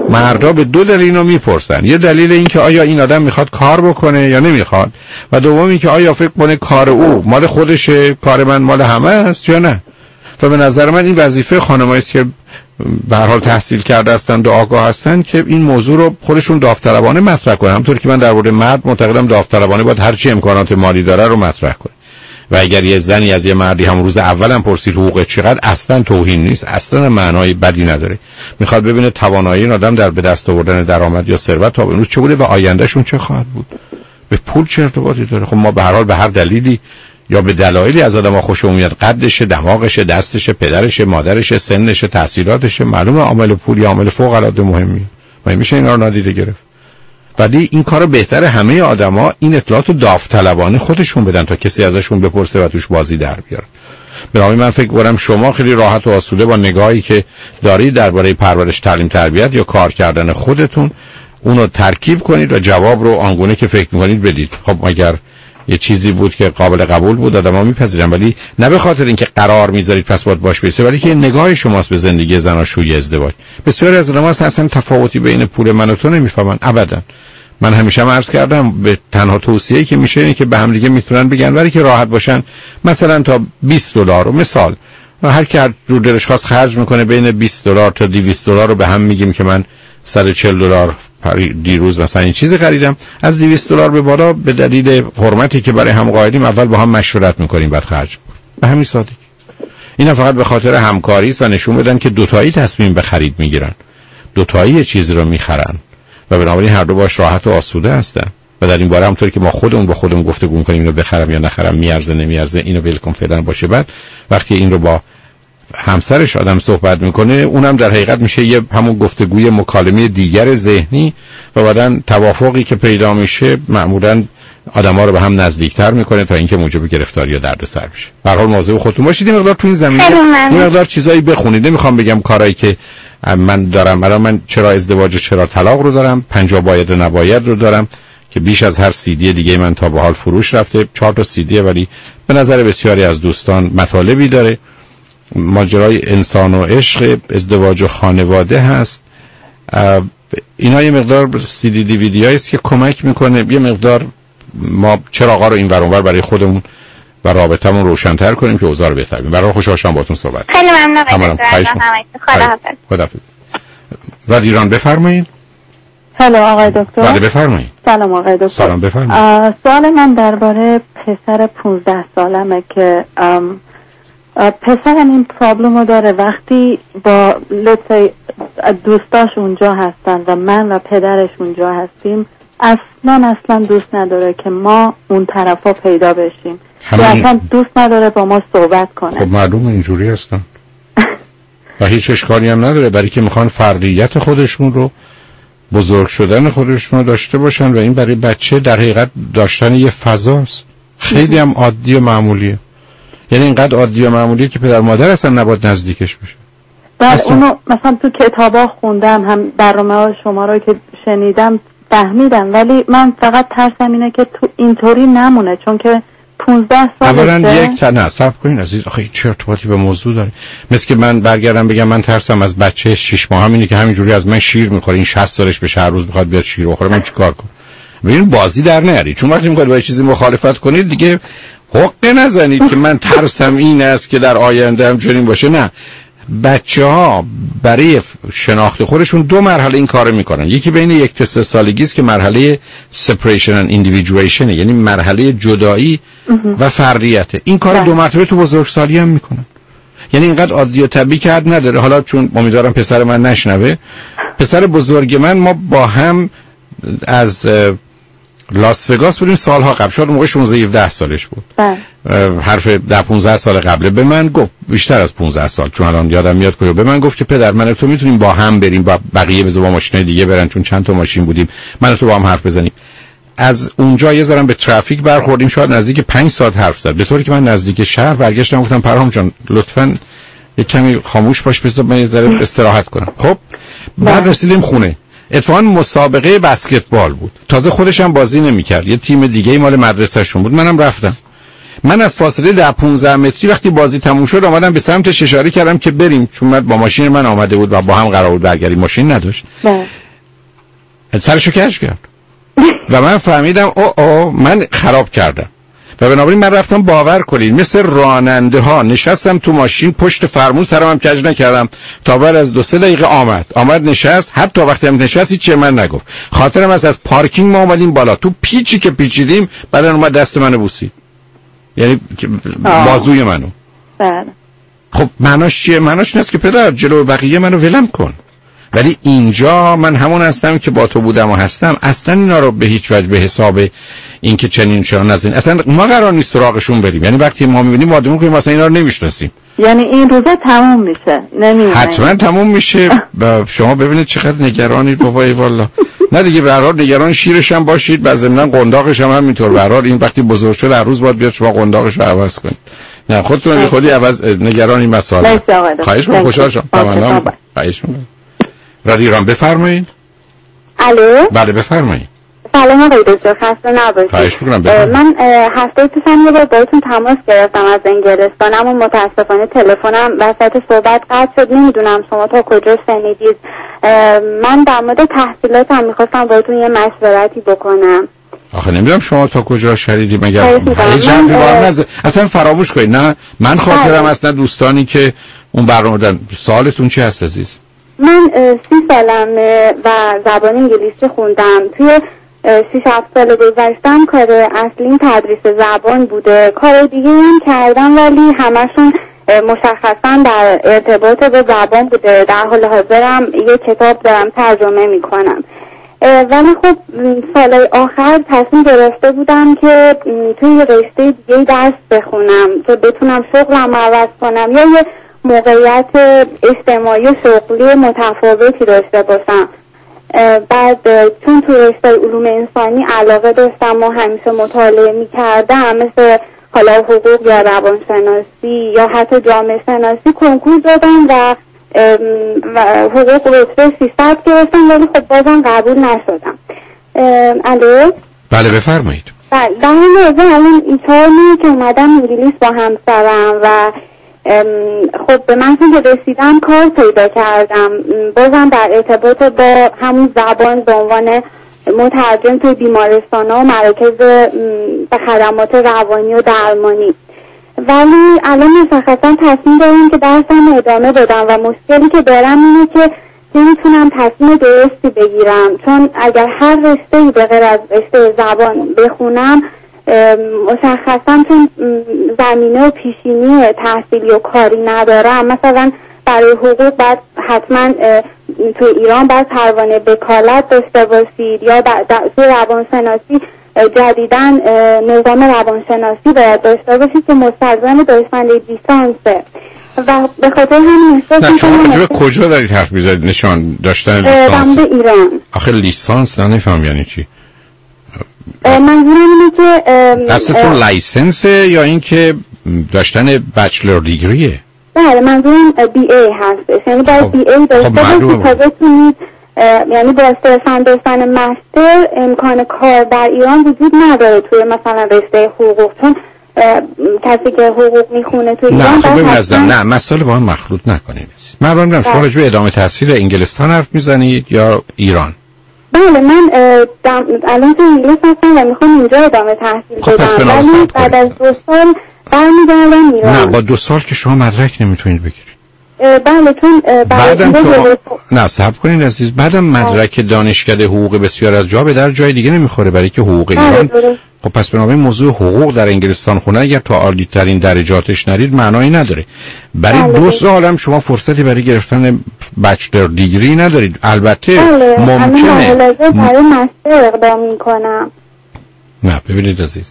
مردا به دو دلیل اینو میپرسن. یه دلیل این که آیا این آدم میخواد کار بکنه یا نمیخواد، و دوم این که آیا فکر کنه کار او مال خودشه، کار من مال همه است یا نه. و به نظر من این وظیفه خانمایی است که به هر حال تحصیل کرده هستند و آگاه هستند که این موضوع رو خودشون داوطلبانه مطرح کنن. همونطور که من در مورد مرد معتقدم داوطلبانه باید هر چی امکانات مالی داره رو مطرح کنه. و اگر یه زنی از یه مردی همون روز اولم پرسید حقوق چقدر، اصلا توهین نیست، اصلا معنای بدی نداره. میخواد ببینه توانایی این آدم در به دست آوردن درآمد یا ثروت تا امروز چه بوده و آیندهشون چه خواهد بود. به پول چه ارتباطی داره؟ خب ما به هر حال به هر دلیلی یا به دلایلی از آدم‌ها خوشمون میاد، قدشه، دماغشه، دستشه، پدرشه، مادرشه، سنشه، تحصیلاتشه، معلومه عامل پول یا عامل فوق العاده مهمی. ما میشه اینا رو نادیده گرفت. ولی این کارو بهتر همه آدما این اطلاعاتو داوطلبانه خودشون بدن تا کسی ازشون بپرسه و توش بازی در بیاره. برای من فکر کنم شما خیلی راحت و آسوده با نگاهی که دارید درباره پرورش، تعلیم، تربیت یا کار کردن خودتون اونو ترکیب کنید و جواب رو آنگونه که فکر می‌کنید بدید. خب اگر یه چیزی بود که قابل قبول بود آدم‌ها میپذیرن، ولی نه به خاطر اینکه قرار میذارید پس باید باش برسه، ولی که نگاه شماست به زندگی زناشویی، ازدواج. بسیاری از آدم‌ها اصلا تفاوتی بین پول من و تو نمیفهمن ابدا. من همیشه هم عرض کردم به تنها توصیه‌ای که میشه اینه که به هم دیگه میتونن بگن ولی که راحت باشن، مثلا تا بیست دلار رو مثال و هر کی رو دلش خواست خرج میکنه بین بیست دلار تا دویست دلار رو به هم میگیم که من صد و چهل دلار دیروز مثلا این چیزی خریدم، از دویست دلار به بالا به دلیل حرمتی که برای هم قائلیم اول با هم مشورت میکنیم بعد خرج میکنیم. به همین سادگی. اینا فقط به خاطر همکاری است و نشون بدن که دوتایی تصمیم به خرید میگیرن، دوتایی چیزی رو میخرن و بنابراین هر دو باش راحت و آسوده هستن. و در این باره همونطور که ما خودمون با خودمون گفتگو می‌کنیم اینو بخرم یا نخرم، میارزه نمیارزه، اینو ولکن فعلا باشه، بعد وقتی این رو با همسرش آدم صحبت میکنه اونم در حقیقت میشه یه همون گفتگوی مکالمه دیگر ذهنی و بعدن توافقی که پیدا میشه معمولاً آدم‌ها رو به هم نزدیکتر میکنه تا اینکه موجب گرفتاری یا دردسر بشه. به هر حال مواظب خودتون باشید. این مقدار تو این زمینه این مقدار چیزایی بخونید. نمیخوام بگم کارایی که من دارم، الان من چرا ازدواج و چرا طلاق رو دارم، پنجاه باید و نباید رو دارم که بیش از هر سی دی دیگه من تا به حال فروش رفته، چهار تا سی دی، ولی به نظر بسیاری از دوستان مطالبی داره. ماجرای انسان و عشق، ازدواج و خانواده هست. اینا یه مقدار سی دی دی وی دی هاییست که کمک میکنه یه مقدار ما چراغا رو این ور اون ور برای خودمون و رابطمون روشن‌تر کنیم که اوضاع رو بهتر کنیم. برای خوشحال شدم باهاتون صحبت. خیلی ممنون آقای دکتر. خداحافظ. خداحافظ. و ایران بفرمایید. سلام آقای دکتر. بله بفرمایید. سلام آقای دکتر. سلام بفرمایید. سوال من درباره پسر پانزده سالمه که پسرم این پرابلم رو داره وقتی با لطفا دوستاش اونجا هستن و من و پدرش اونجا هستیم، اصلا اصلا دوست نداره که ما اون طرفا پیدا بشیم و اصلا دوست نداره با ما صحبت کنه. خب معلومه اینجوری هستن و هیچ اشکالی هم نداره، برای که میخوان فردیت خودشون رو، بزرگ شدن خودشون رو داشته باشن و این برای بچه در حقیقت داشتن یه فضاست. خیلی هم عادی و معمولیه، یعنی اینقدر عادی و معمولیه که پدر مادر اصلا نباید نزدیکش بشه. بعد اونو مثلا تو کتابا خوندم، هم برنامه شما رو که شنیدم فهمیدم، ولی من فقط ترسم اینه که تو اینطوری نمونه، چون که پانزده سالشه. اولا یک تا نه صبر کنین عزیز، آخه این چه ارتباطی به موضوع داره؟ مثل که من برگردم بگم من ترسم از بچه شش ماه همینه که همینجوری از من شیر میخوره، این شصت سالش بشه هر روز میخواد بیاد شیر بخوره، من چیکار کنم؟ ببین بازی در نیاری، چون وقتی میخواید با چیزی مخالفت کنید دیگه حقه نزنید که من ترسم این است که در آینده هم چنین باشه. نه، بچه ها برای شناخت خودشون دو مرحله این کارو میکنن. یکی بین یک تا سه سالگی است که مرحله separation and individuation، یعنی مرحله جدایی و فردیته. این کار دو مرتبه تو بزرگسالی هم میکنن. یعنی اینقدر عادی و طبیعی که حد نداره. حالا چون امیدوارم پسر من نشنوه، پسر بزرگ من ما با هم از لاس وگاس بودیم سالها قبل، شاید موقع شانزده هفده سالش بود. بله. حرف ده پانزده سال قبله به من گفت، بیشتر از پانزده سال، چون الان یادم میاد کجا، به من گفت که پدر من و تو میتونیم با هم بریم، با بقیه بذار با ماشینای دیگه برن، چون چند تا ماشین بودیم، من و تو با هم حرف بزنیم. از اونجا یه ذره به ترافیک برخوردیم، شاید نزدیک پنج ساعت حرف زد، به طوری که من نزدیک شهر برگشتم گفتم پرهام جان لطفاً یک کمی خاموش باش بذار من یه ذره استراحت کنم. خب بعد رسیدیم خونه، اتفاقا مسابقه بسکتبال بود، تازه خودش هم بازی نمی‌کرد، یه تیم دیگه مال مدرسه‌شون بود، منم رفتم. من از فاصله ده پانزده متری وقتی بازی تموم شد آمدم به سمتش اشاره کردم که بریم، چون من با ماشین من آمده بود و با هم قرار بود برگردیم، ماشین نداشت. نه سرشو کج کرد و من فهمیدم او او من خراب کردم و بنابراین من رفتم، باور کنید مثل راننده ها نشستم تو ماشین پشت فرمون، سرم هم کج نکردم تا بعد از دو سه دقیقه آمد آمد نشست. حتی وقتی هم نشست هیچ چیزی من نگفت. خاطرم از از پارکینگ ما اومدیم بالا، تو پیچی که پیچیدیم بعد اومد دست منو بوسید، یعنی بازوی منو. بله. خب معناش چیه؟ معناش نیست که پدر جلو بقیه منو ولم کن، ولی اینجا من همون هستم که با تو بودم و هستم. اصلا اینا رو به هیچ وجه به حساب این که چنین چرا نزین، اصلا ما قرار نیست سراغشون بریم. یعنی وقتی ما میبینیم آدمو که مثلا اینا رو نمیشناسیم، یعنی این روزا تموم میشه، نمیدونم حتما تموم میشه. و شما ببینید چقدر نگرانید بابای والا. نه دیگه به هر حال نگران شیرش هم باشید، بعضی ضمن قنداقش هم همینطور. به هر حال این وقتی بزرگ شد هر روز باید بیاد شما قنداقش رو عوض کنید. نه خودتون خودی عوض نگران این مسائل. خواهش می‌کنم، خوشحال شدم. تمام. خواهش می‌کنم. رادیو ایران بفرمایید. الو. بله بفرمایید. سلام آقای دکتر، خسته نباشید. خواهش می‌کنم بفرمایید. من هفته پیش هم یه بار باهاتون تماس گرفتم از انگلستان، اما متاسفانه تلفنم وسط صحبت قطع شد. نمیدونم شما تا کجا شنیدید. من در مورد تحصیلاتم می‌خواستم باهاتون یه مشورتی بکنم. آخه نمیدونم شما تا کجا شنیدی، مگر یه جمعی بار نزد اصلا فراموش کنید. نه من خاطرم اصلا دوستانی که اون برنامه دادن. سوالتون چی هست عزیز؟ من سی سالمه و زبان انگلیسی خوندم. توی سی هفت سال گذشتم کار اصلیم تدریس زبان بوده. کار دیگه هم کردم ولی همشون مشخصا در ارتباط به زبان بوده. در حال حاضرم یه کتاب دارم ترجمه میکنم. ولی خب سال آخر تصمیم گرفته بودم که توی یه رشته دیگه درس بخونم که بتونم شغلم عوض کنم یا یه موقعیت اجتماعی و شغلی متفاوتی داشته باشم. بعد چون تو رشته علوم انسانی علاقه داشتم و همیشه مطالعه میکردم، مثل حالا حقوق یا روانشناسی یا حتی جامعه شناسی، کنکور دادم و حقوق رتبه سیصد گرفتم ولی خب بازم قبول نشدم. الو. بله بفرمایید. بله در این لحظه الان این چهار ماهی که اومدم انگلیس با همسرم و خب به من که رسیدم کار پیدا کردم، بازم در ارتباط با همون زبان به عنوان مترجم توی بیمارستان ها و مراکز به خدمات روانی و درمانی. ولی الان مشخصا تصمیم دارم که درسم ادامه بدم و مشکلی که دارم اینه که نمیتونم تصمیم درستی بگیرم، چون اگر هر رشته‌ای به غیر از رشته زبان بخونم مشخصا چون زمینه و پیشینی تحصیلی و کاری ندارم. مثلا برای حقوق باید حتما توی ایران باید پروانه وکالت داشته باشید یا توی روانشناسی جدیدن نظام روانشناسی باید داشته باشید که مستلزم داشتن لیسانسه و به خاطر همین احساس می‌کنم. شما کجا دارید حرف می‌زنید نشان داشتن لیسانس؟ در ایران. آخه لیسانس نه نفهم یعنی چی؟ منظورم اینه که دستتون لایسنسه یا اینکه داشتن بچلر دیگریه؟ بله منظورم بی ای هستش، یعنی باید بی ای داشته باشید تا بتونید، یعنی با صرفا داشتن مستر امکان کار در ایران وجود نداره توی مثلا رشته حقوق، چون کسی که حقوق میخونه توی ایران. نه خب ببینید نه مسئله با هم مخلوط نکنید. من میگم شما راجع به ادامه تحصیل انگلستان حرف میزنید یا ایران؟ بله من الان تو انگلیس هستم و میخوام اینجا ادامه تحصیل بدم، ولی بعد از دو سال برمیگردم ایران. نه با دو سال که شما مدرک نمیتونید بگیرید. بله چون بعدم شما نه صبر کنید عزیز، بعدم مدرک دانشکده حقوق بسیار از جا به در جای دیگه نمیخوره، برای که حقوق ایران. خب پس بنابراین موضوع حقوق در انگلستان خونه اگر تا عالی ترین درجاتش نرید معنایی نداره. برای بله دو سال هم شما فرصتی برای گرفتن بچلر دیگری ندارید. البته بله. ممکنه من برای مستر اقدام میکنم. نه ببینید عزیز،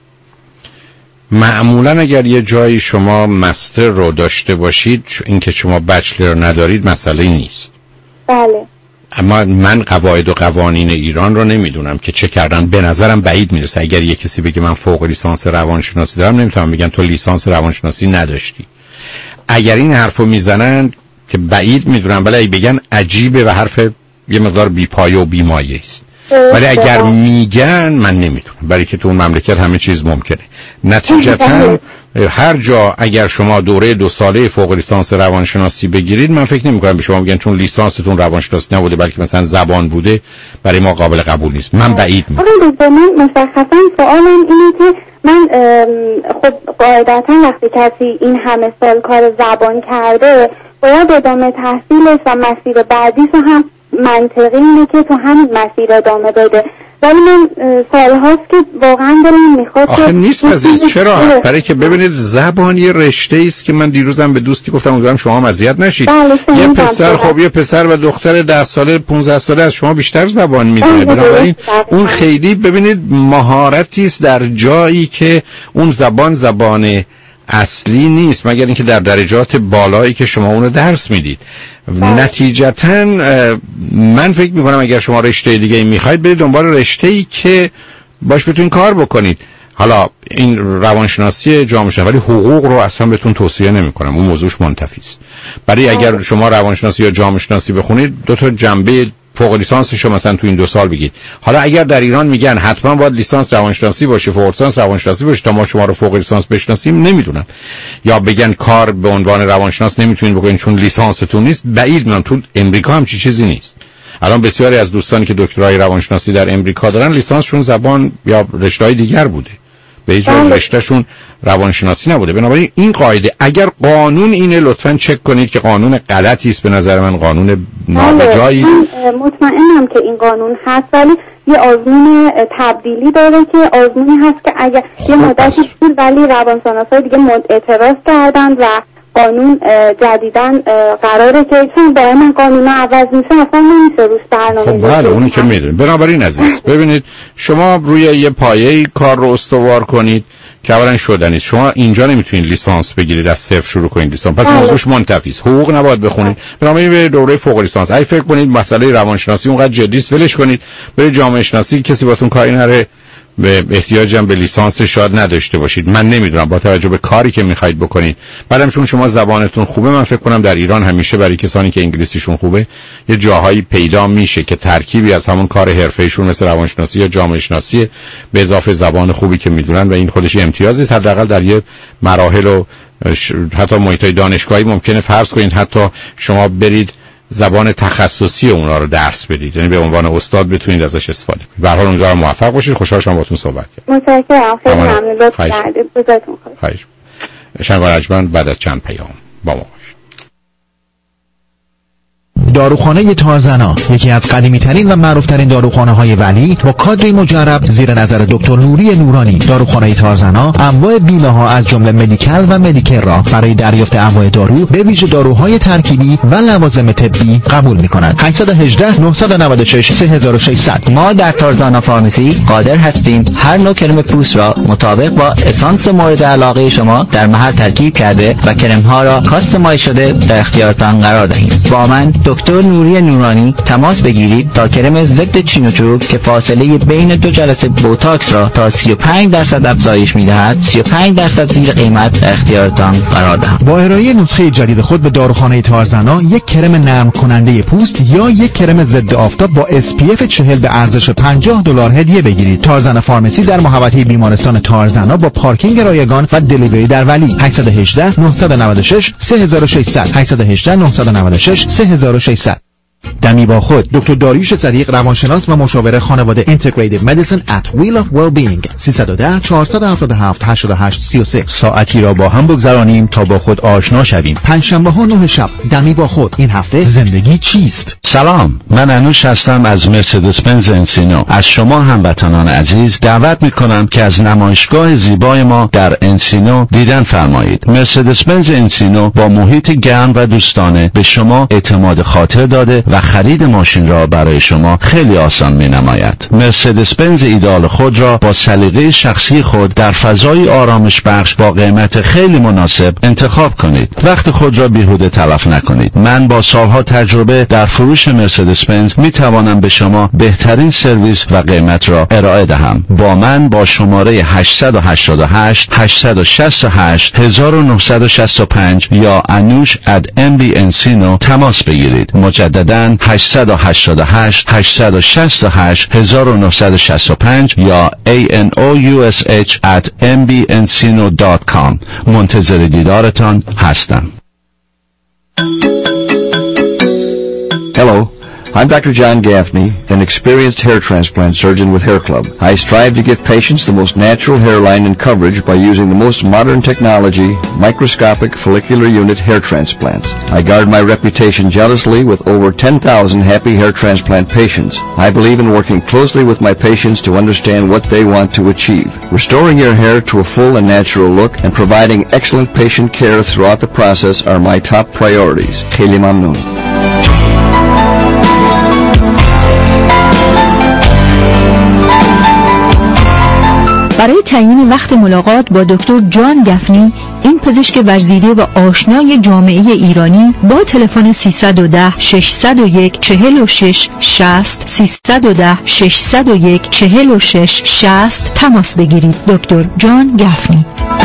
معمولا اگر یه جایی شما مستر رو داشته باشید اینکه شما بچلر ندارید مسئله نیست. بله. اما من قواعد و قوانین ایران رو نمیدونم که چه کردن. به نظرم بعید میرسه اگر یه کسی بگه من فوق لیسانس روانشناسی دارم نمیتونم بگن تو لیسانس روانشناسی نداشتی. اگر این حرفو میزنن که بعید میدونم، ولی بگن عجیبه و حرف یه مقدار بی‌پایه و بی‌مایه است. ولی اگر میگن من نمیتونم، برای که تو اون مملکت همه چیز ممکنه. نتیجتاً هر جا اگر شما دوره دو ساله فوق لیسانس روانشناسی بگیرید، من فکر نمی‌کنم به شما بگن چون لیسانستون روانشناسی نبوده بلکه مثلا زبان بوده برای ما قابل قبول نیست. من بعید می‌دونم. آقای من مشخصاً سوالم اینه که من خب قاعدتاً وقتی کسی این همه سال کار زبان کرده باید ادامه تحصیلش و مسیر بعدیش هم منطقی اینه که تو همین مسیر ادامه بده، ولی من سالهاست که واقعا دلم میخواد. آخه نیست عزیز، چرا؟ برای که ببینید زبان یه رشته است که من دیروزم به دوستی گفتم امیدوارم شما هم اذیت نشید. یه پسر خب یه پسر و دختر ده ساله پانزده ساله از شما بیشتر زبان میدونه، بنابراین اون خیلی ببینید مهارتی است در جایی که اون زبان زبان اصلی نیست مگر اینکه در درجات بالایی که شما اونو درس میدید. نتیجتاً من فکر میکنم اگر شما رشته دیگه میخواید برید دنبال رشته‌ای که باش بتونین کار بکنید. حالا این روانشناسی جامعه شناسی، ولی حقوق رو اصلا بهتون توصیه نمیکنم، اون موضوعش منتفی است. برای اگر شما روانشناسی یا جامعه شناسی بخونید دو تا جنبه فوق لیسانسشو مثلا تو این دو سال بگید. حالا اگر در ایران میگن حتما باید لیسانس روانشناسی باشه، فوق لیسانس روانشناسی باشه تا ما شما رو فوق لیسانس بشناسیم، نمیدونم. یا بگن کار به عنوان روانشناس نمیتونین بکنین چون لیسانستون نیست، بعید میدونم. تو امریکا هم چی چیزی نیست. الان بسیاری از دوستانی که دکترای روانشناسی در امریکا دارن لیسانسشون زبان یا رشته‌های دیگر بوده، به هیچ وجه رشتهشون روانشناسی نبوده. بنابراین این قاعده اگر قانون اینه لطفاً چک کنید که قانون غلطی است، به نظر من قانون نابجایی است. مطمئنم که این قانون هست ولی یه آزمون تبدیلی داره که آزمونی هست که اگر یه مدتی بود ولی روانشناسای دیگه اعتراض کردن و قانون جدیدن قراره که چون دائما قانون عوض میشه اصلا نمیشه روش برنامه. خب بله اونی که میدونید. بنابراین عزیز ببینید شما روی یه پایه کار رو استوار کنید که اولا شدنی است. شما اینجا نمیتونید لیسانس بگیرید از صفر شروع کنید لیسانس، پس موضوعش منتفی است. حقوق نباید بخونید، بنابراین به دوره فوق لیسانس اگه فکر کنید مسئله روانشناسی اونقدر جدی است ولش کنید، برید جامعه شناسی، کسی باتون کاری نره، به احتیاجم به لیسانس شاید نداشته باشید. من نمیدونم با توجه به کاری که میخواید بکنید. بعدم چون شما زبانتون خوبه، من فکر کنم در ایران همیشه برای کسانی که انگلیسیشون خوبه یه جاهایی پیدا میشه که ترکیبی از همون کار حرفه‌ایشون مثل روانشناسی یا جامعه شناسی به اضافه زبان خوبی که میدونن و این خودش امتیازی است. حداقل در یه مراحل و حتی محیطای دانشگاهی ممکنه فرض کنید حتی شما برید زبان تخصصی اونا رو درس بدید، یعنی به عنوان استاد بتونید ازش استفاده کنید. به هر حال امیدوارم موفق باشید. خوشحال شدم باهاتون صحبت کردم. متشکرم. خیلی ممنون. لطف کردید. روزتون خوش. خواهش. شنوار اجمن بعد از چند پیام با ما داروخانه تارزنا، یکی از قدیمی‌ترین و معروف‌ترین داروخانه‌های ولی با کادری مجرب زیر نظر دکتر نوری نورانی. داروخانه تارزنا انواع بیمه‌ها از جمله مدیکال و مدیکر را برای دریافت انواع دارو به ویژه داروهای ترکیبی و لوازم طبی قبول می‌کند. هشت یک هشت نه نه شش سه شش صفر صفر. ما در تارزنا فارمسی قادر هستیم هر نوع کرم پوست را مطابق با اسانس مورد علاقه شما در محل ترکیب کرده و کرم‌ها را کاستماایز شده در اختیارتان قرار دهیم. با من دکتر نوری نورانی تماس بگیرید تا کرم ضد چین و چروک که فاصله بین دو جلسه بوتاکس را تا سی و پنج درصد افزایش می‌دهد سی و پنج درصد زیر قیمت در اختیارتان قرار دهم. با ارائه نسخه جدید خود به داروخانه تارزنا یک کرم نرم کننده پوست یا یک کرم ضد آفتاب با اس پی اف چهل به ارزش پنجاه دلار هدیه بگیرید. تارزنا فارمسی در محوطه بیمارستان تارزنا با پارکینگ رایگان و دلیوری در ولی. هشت یک هشت نه نه شش سه شش صفر صفر هشت یک هشت نه نه شش سه شش صفر صفر. دمی با خود دکتر داریوش صدیق روانشناس و مشاور خانواده Integrative Medicine at Wheel of Wellbeing سیصد و ده چهارصد و هفتاد و هفت هشتاد و هشت سی و سه. ساعتی را با هم بگذرانیم تا با خود آشنا شویم. پنجشنبه ها نه شب دمی با خود. این هفته زندگی چیست؟ سلام، من انوش هستم از مرسدس بنز انسینو. از شما هموطنان عزیز دعوت میکنم که از نمایشگاه زیبای ما در انسینو دیدن فرمایید. مرسدس بنز انسینو با محیط گرم و دوستانه به شما اعتماد خاطر داده و خرید ماشین را برای شما خیلی آسان می نماید. مرسدس بنز ایدال خود را با سلیقه شخصی خود در فضای آرامش بخش با قیمت خیلی مناسب انتخاب کنید. وقت خود را بیهوده تلف نکنید. من با سالها تجربه در فروش مرسدس بنز می توانم به شما بهترین سرویس و قیمت را ارائه دهم. با من با شماره هشت هشت هشت هشت شش هشت نه شش پنج یا انوش ات ام بی انسینو تماس بگیرید. مجددا بزن هشت هشت هشت هشت شش هشت نه شش پنج یا ای ان او یو اس اچ ات ام بی ان سینو دات کام. منتظر دیدارتان هستم. Hello, I'm Doctor John Gaffney, an experienced hair transplant surgeon with Hair Club. I strive to give patients the most natural hairline and coverage by using the most modern technology, microscopic follicular unit hair transplants. I guard my reputation jealously with over ten thousand happy hair transplant patients. I believe in working closely with my patients to understand what they want to achieve. Restoring your hair to a full and natural look and providing excellent patient care throughout the process are my top priorities. خیلی ممنون. برای تعیین وقت ملاقات با دکتر جان گفنی، این پزشک ورزیده و آشنای جامعه ایرانی، با تلفن سیصد و ده ششصد و یک چهل و شش شصت سیصد و ده ششصد و یک چهل و شش شصت تماس بگیرید. دکتر جان گفنی.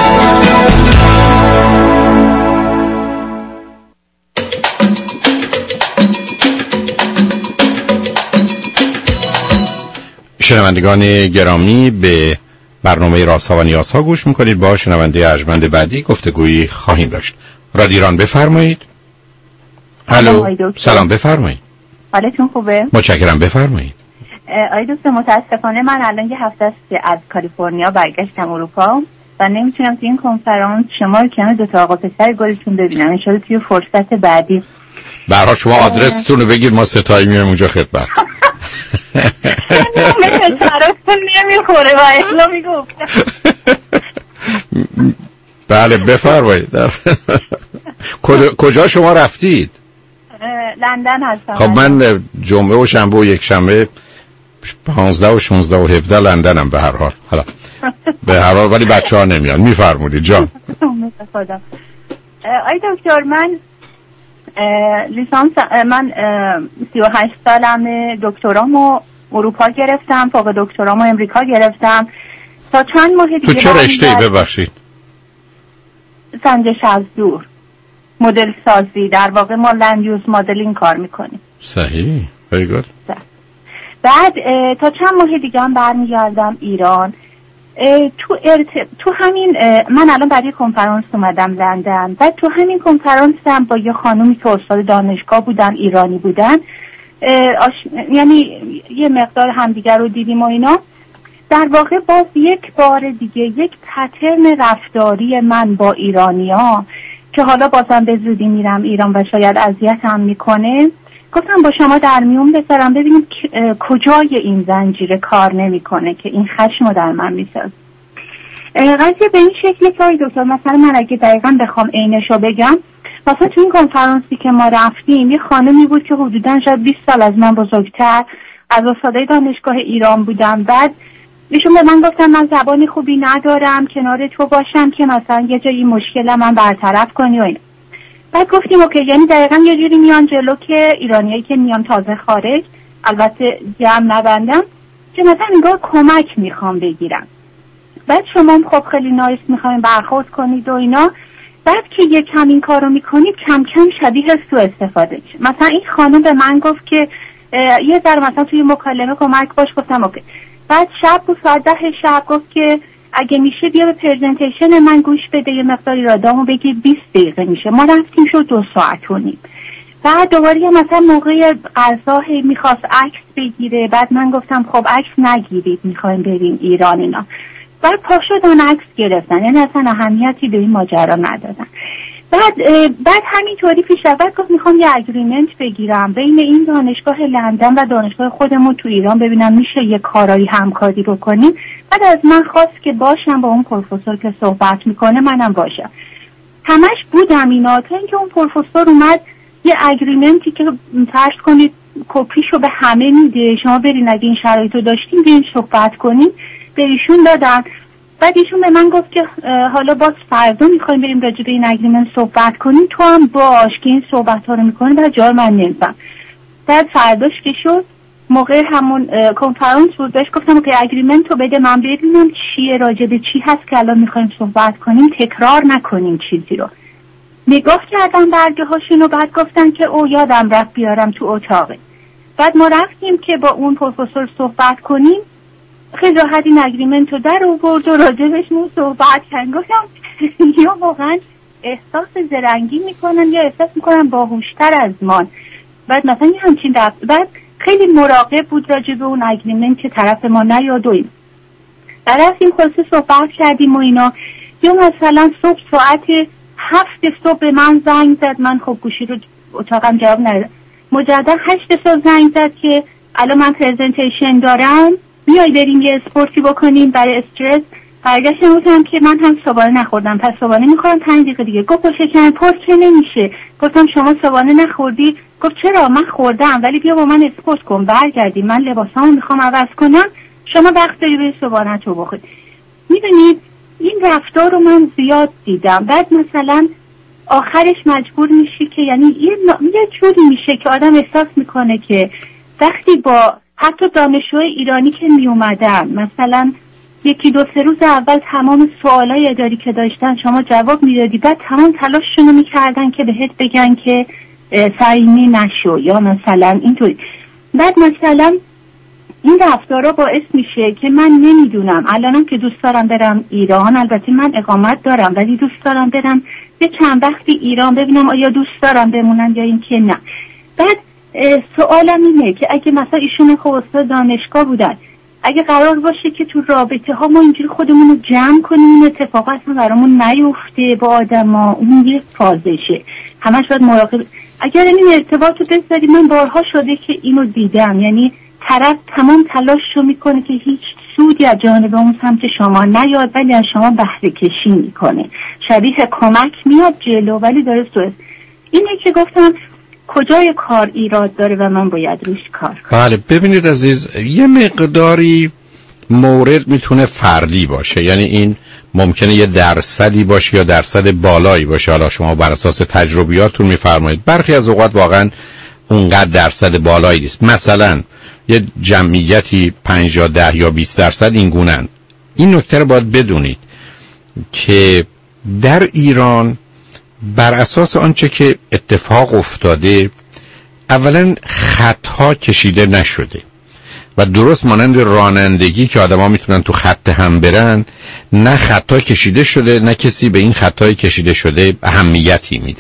شنوندگان گرامی، به برنامه رازها و نیازها گوش میکنید. با شنونده ارجمند بعدی گفتگویی خواهیم داشت. رادیو ایران بفرمایید. الو، سلام، بفرمایید. حالتون خوبه؟ متشکرم، بفرمایید. آقای دکتر، متاسفانه من الان یه هفته است که از کالیفرنیا برگشتم اروپا و نمیتونم تو این کنفرانس شما رو کنار دو تا آقا پسر گلتون ببینم. ان شاءالله توی فرصت بعدی. به هر حال شما آدرستون رو بگید، ما ستایی میایم اونجا خدمت. من طرفتون نمیخوره و اصلا میگفتم. بله بفرمایید. کجا شما رفتید؟ لندن هستم. خب من جمعه و شنبه و یک شنبه پانزده و شانزده و هفده لندنم. به هر حال حالا به هر حال ولی بچه ها نمیان. میفرمودید جان. خدا. آی دکتر، من لیسانس من سی و هشت سالمه، دکترامو اروپا گرفتم، فوق دکترامو امریکا گرفتم. تا چند ماه دیگه تو چه رشته‌ای ببخشید؟ سنجش از دور، مدل سازی، در واقع ما لند یوز مدلینگ کار میکنیم. صحیح، very good. بعد تا چند ماه دیگه هم برمیگردم ایران. تو ارت... تو همین من الان برای کنفرانس اومدم لندن و تو همین کنفرانس هم با یه خانومی که استاد دانشگاه بودن، ایرانی بودن، آش... یعنی یه مقدار همدیگر رو دیدیم و اینا. در واقع باز یک بار دیگه یک پترن رفتاری من با ایرانی‌ها که حالا بازم به زودی میرم ایران و شاید اذیتم میکنه، گفتم با شما در میون بذارم ببینیم کجای این زنجیره کار نمیکنه که این خشمو در من میسازه. قضیه به این شکلی که آقای دکتر، مثلا من اگه دقیقاً بخوام عینشو بگم، مثلا تو این کنفرانسی که ما رفتیم یه خانمی بود که حدوداً شاید بیست سال از من بزرگتر، از استادای دانشگاه ایران بودم. بعد ایشون به من گفتن من زبان خوبی ندارم، کنار تو باشم که مثلا یه جایی مشکلم من برطرف کنی و اینا. بعد گفتیم اوکی، یعنی دقیقاً یه جوری میان جلو که ایرانیایی که میان تازه خارج، البته جمع نبندم، که مثلا انگار کمک میخوام بگیرم. بعد شما هم خب خیلی نایس میخواین برخورد کنید و اینا. بعد که یه کم این کارو میکنید کم کم شبیه سوء استفاده میشه. مثلا این خانم به من گفت که یه ذره مثلا توی مکالمه کمک باش. گفتم اوکی. بعد شب بود ساعت ده شب گفت که اگه میشه بیا به پرزنتیشن من گوش بده، یه مقداری رادامو بگی، بیست دقیقه میشه. ما رفتیم شد دو ساعت و نیم. بعد دوباره مثلا موقع غذا میخواست عکس بگیره. بعد من گفتم خب عکس نگیرید، میخوایم بریم ایران اینا. بعد پا شدن عکس گرفتن، یعنی اصلا اهمیتی به این ماجرا ندادن. بعد بعد همینطوری پیش رفت. گفت میخوام یه اگریمنت بگیرم بین این دانشگاه لندن و دانشگاه خودمون تو ایران، ببینم میشه یه کارایی همکاری بکنیم. بعد از من خواست که باشم با اون پروفسور که صحبت میکنه منم باشم. همش بودم اینا تا اینکه اون پروفسور اومد یه اگریمنتی که فرض کنید کپیشو به همه میده، شما برین اگه این شرایطو داشتین برین صحبت کنین، به ایشون دادم. بعد ایشون به من گفت که حالا باز فردا میخوایم بریم راجع به این اگریمنت صحبت کنیم، تو هم باش که این صحبت ها رو میکنه. بعد جا من نمیدم. بعد فرداش که شد موقع همون کنفرانس بود، بهش گفتم که اگریمنت رو بده من ببینم چیه، راجع به چی هست که الان میخوایم صحبت کنیم، تکرار نکنیم چیزی رو. نگاه کردم برگه هاشون و بعد گفتن که او یادم رفت بیارم تو اتاقه. بعد ما رفتیم که با اون پروفسور صحبت کنیم، خیلی راحت این اگریمنت رو در آورد و راجبشون صحبت کردن. گفتم یا واقعا احساس زرنگی میکنن یا احساس میکنن باهوشتر از ما. بعد مثلا یه همچین رفت. بعد خیلی مراقب بود راجب اون اگریمنت که طرف ما نیادویم. بعد رفتیم خلاصه صحبت کردیم و اینا. یا مثلا صبح ساعت هفت صبح به من زنگ زد، من خب گوشی رو اتاقم جواب ندادم، مجدد هشت صبح زنگ زد که الان من پرزنتیشن دارم، میای بریم یه اسپورتی بکنیم برای استرس. برگشتم گفتم که من هم صبحانه نخوردم، پس صبحانه میخورم پنج دقیقه دیگه. گفت شکم پر که نمیشه. گفتم شما صبحانه نخوردی؟ گفت چرا، من خوردم ولی بیا با من اسپورت کن، برگردیم، من لباسامو میخوام عوض کنم، شما وقت داری به صبحانه تو بخورید. میدونید این رفتار رو من زیاد دیدم. بعد مثلا آخرش مجبور میشی که یعنی یه, یه جوری میشه که آدم احساس میکنه که وقتی با حتی دانشجوی ایرانی که میومدن مثلا یکی دو سه روز اول تمام سوالای اداری که داشتن شما جواب میدادی، بعد تمام تلاششون رو میکردن که بهت بگن که سعیمی نشو یا مثلا اینطوری. بعد مثلا این رفتارا باعث میشه که من نمیدونم الانم که دوست دارم برم ایران، البته من اقامت دارم ولی دوست دارم برم یه چند وقتی ایران ببینم آیا دوست دارم بمونم یا این که نه. بعد سوالم اینه که اگه مثلا ایشون خب استاد دانشگاه بودن، اگه قرار باشه که تو رابطه ها ما اینجوری خودمون رو جمع کنیم این اتفاقا اصلا برامون نیفته با آدم ها، اون یه فازشه، همش باید مراقب. اگر این ارتباط رو بذاری، من بارها شده که اینو دیدم، یعنی طرف تمام تلاش رو میکنه که هیچ سودی از جانب اون سمت شما نیاد ولی از شما بهره کشی میکنه، شبیه کمک میاد جلو ولی داره سوء. اینه که گفتم کجای کار ایراد داره و من باید روش کار کنم. بله ببینید عزیز، یه مقداری مورد میتونه فردی باشه، یعنی این ممکنه یه درصدی باشه یا درصد بالایی باشه، حالا شما بر اساس تجربیاتتون میفرمایید. برخی از اوقات واقعا اونقدر درصد بالایی نیست، مثلا یه جمعیتی پنج یا ده یا بیست درصد این گونن. این نکته رو باید بدونید که در ایران بر اساس آنچه که اتفاق افتاده اولا خطها کشیده نشده و درست مانند رانندگی که آدم ها میتونن تو خط هم برن، نه خطا کشیده شده نه کسی به این خطای کشیده شده اهمیتی میده،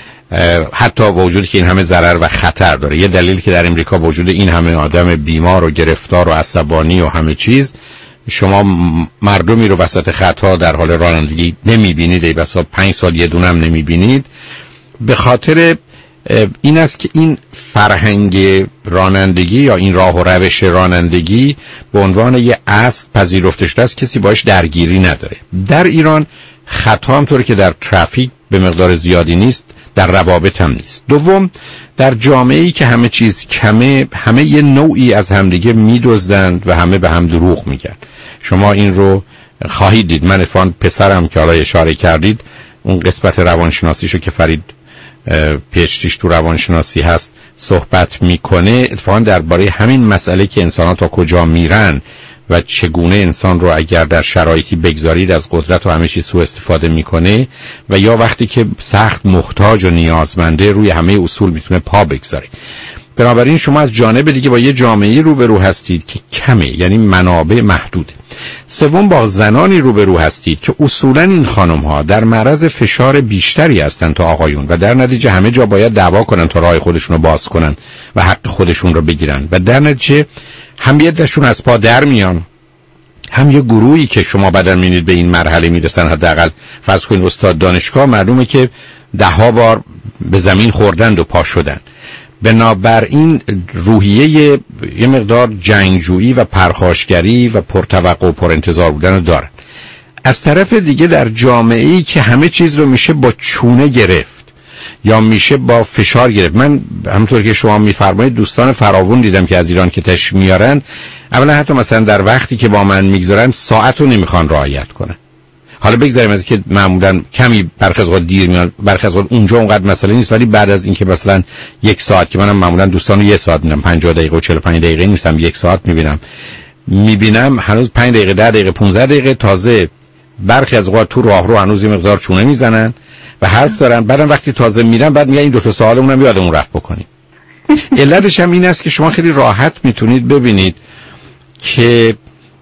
حتی با وجودی که این همه ضرر و خطر داره. یه دلیل که در امریکا با وجود این همه آدم بیمار و گرفتار و عصبانی و همه چیز، شما مردمی رو وسط خطا در حال رانندگی نمیبینید، ای بسا پنج سال یه دونم نمیبینید، به خاطر این است که این فرهنگ رانندگی یا این راه و روش رانندگی به عنوان یه اصل پذیرفته شده است، کسی باش درگیری نداره. در ایران خطا همطوری که در ترافیک به مقدار زیادی نیست، در روابط هم نیست. دوم، در جامعه‌ای که همه چیز کمه، همه یه نوعی از همدیگه میدزدند و همه به هم دروغ میگن. شما این رو خواهید دید. من اتفاقاً پسرم که حالا اشاره کردید، اون قسمت روانشناسیشو که فرید پی‌اچ‌دیش تو روانشناسی هست صحبت میکنه، اتفاقاً درباره همین مسئله که انسان‌ها تا کجا میرن و چگونه انسان رو اگر در شرایطی بگذارید از قدرت و همه چیز سوء استفاده میکنه و یا وقتی که سخت محتاج و نیازمنده روی همه اصول میتونه پا بگذاره. بنابراین شما از جانب دیگه با یه جامعه‌ای روبرو هستید که کمه، یعنی منابع محدوده. سوم، با زنانی روبرو هستید که اصولاً این خانم‌ها در معرض فشار بیشتری هستن تا آقایون و در نتیجه همه جا باید دعوا کنن تا راه خودشون رو باز کنن و حق خودشون رو بگیرن و در نتیجه هم یه دشون از پا در میان، هم یه گروهی که شما بعداً می‌بینید به این مرحله میرسن، حداقل فرض کنید استاد دانشگاه معلومه که ده ها بار به زمین خوردند و پا شدن. بنابراین روحیه یه مقدار جنگجویی و پرخاشگری و پرتوقع و پرانتظار بودن رو دارن. از طرف دیگه در جامعه‌ای که همه چیز رو میشه با چونه گرفت یا میشه با فشار گرفت. من همونطور که شما میفرمایید دوستان فراوون دیدم که از ایران که تشریف میارن، اولا حتی مثلا در وقتی که با من میگذارن ساعت رو نمیخوان رعایت کنن. حالا بگذاریم از که معمولا کمی برخی از وقت دیر میان، برخی از وقت اونجا اونقدر مسئله نیست، ولی بعد از اینکه مثلا یک ساعت، که منم معمولا دوستانو یک ساعت میبینم، پنجاه دقیقه و چهل و پنج دقیقه نیستم، یک ساعت میبینم میبینم هنوز پنج دقیقه ده دقیقه پانزده دقیقه تازه برخی از وقت تو راهرو هنوز یه مقدار چونه میزنن و حرف دارن، بعدم وقتی تازه میرن بعد میگن این دو تا سوالمون هم یادمون رفت بکنیم. علتش هم این است که شما خیلی راحت میتونید ببینید که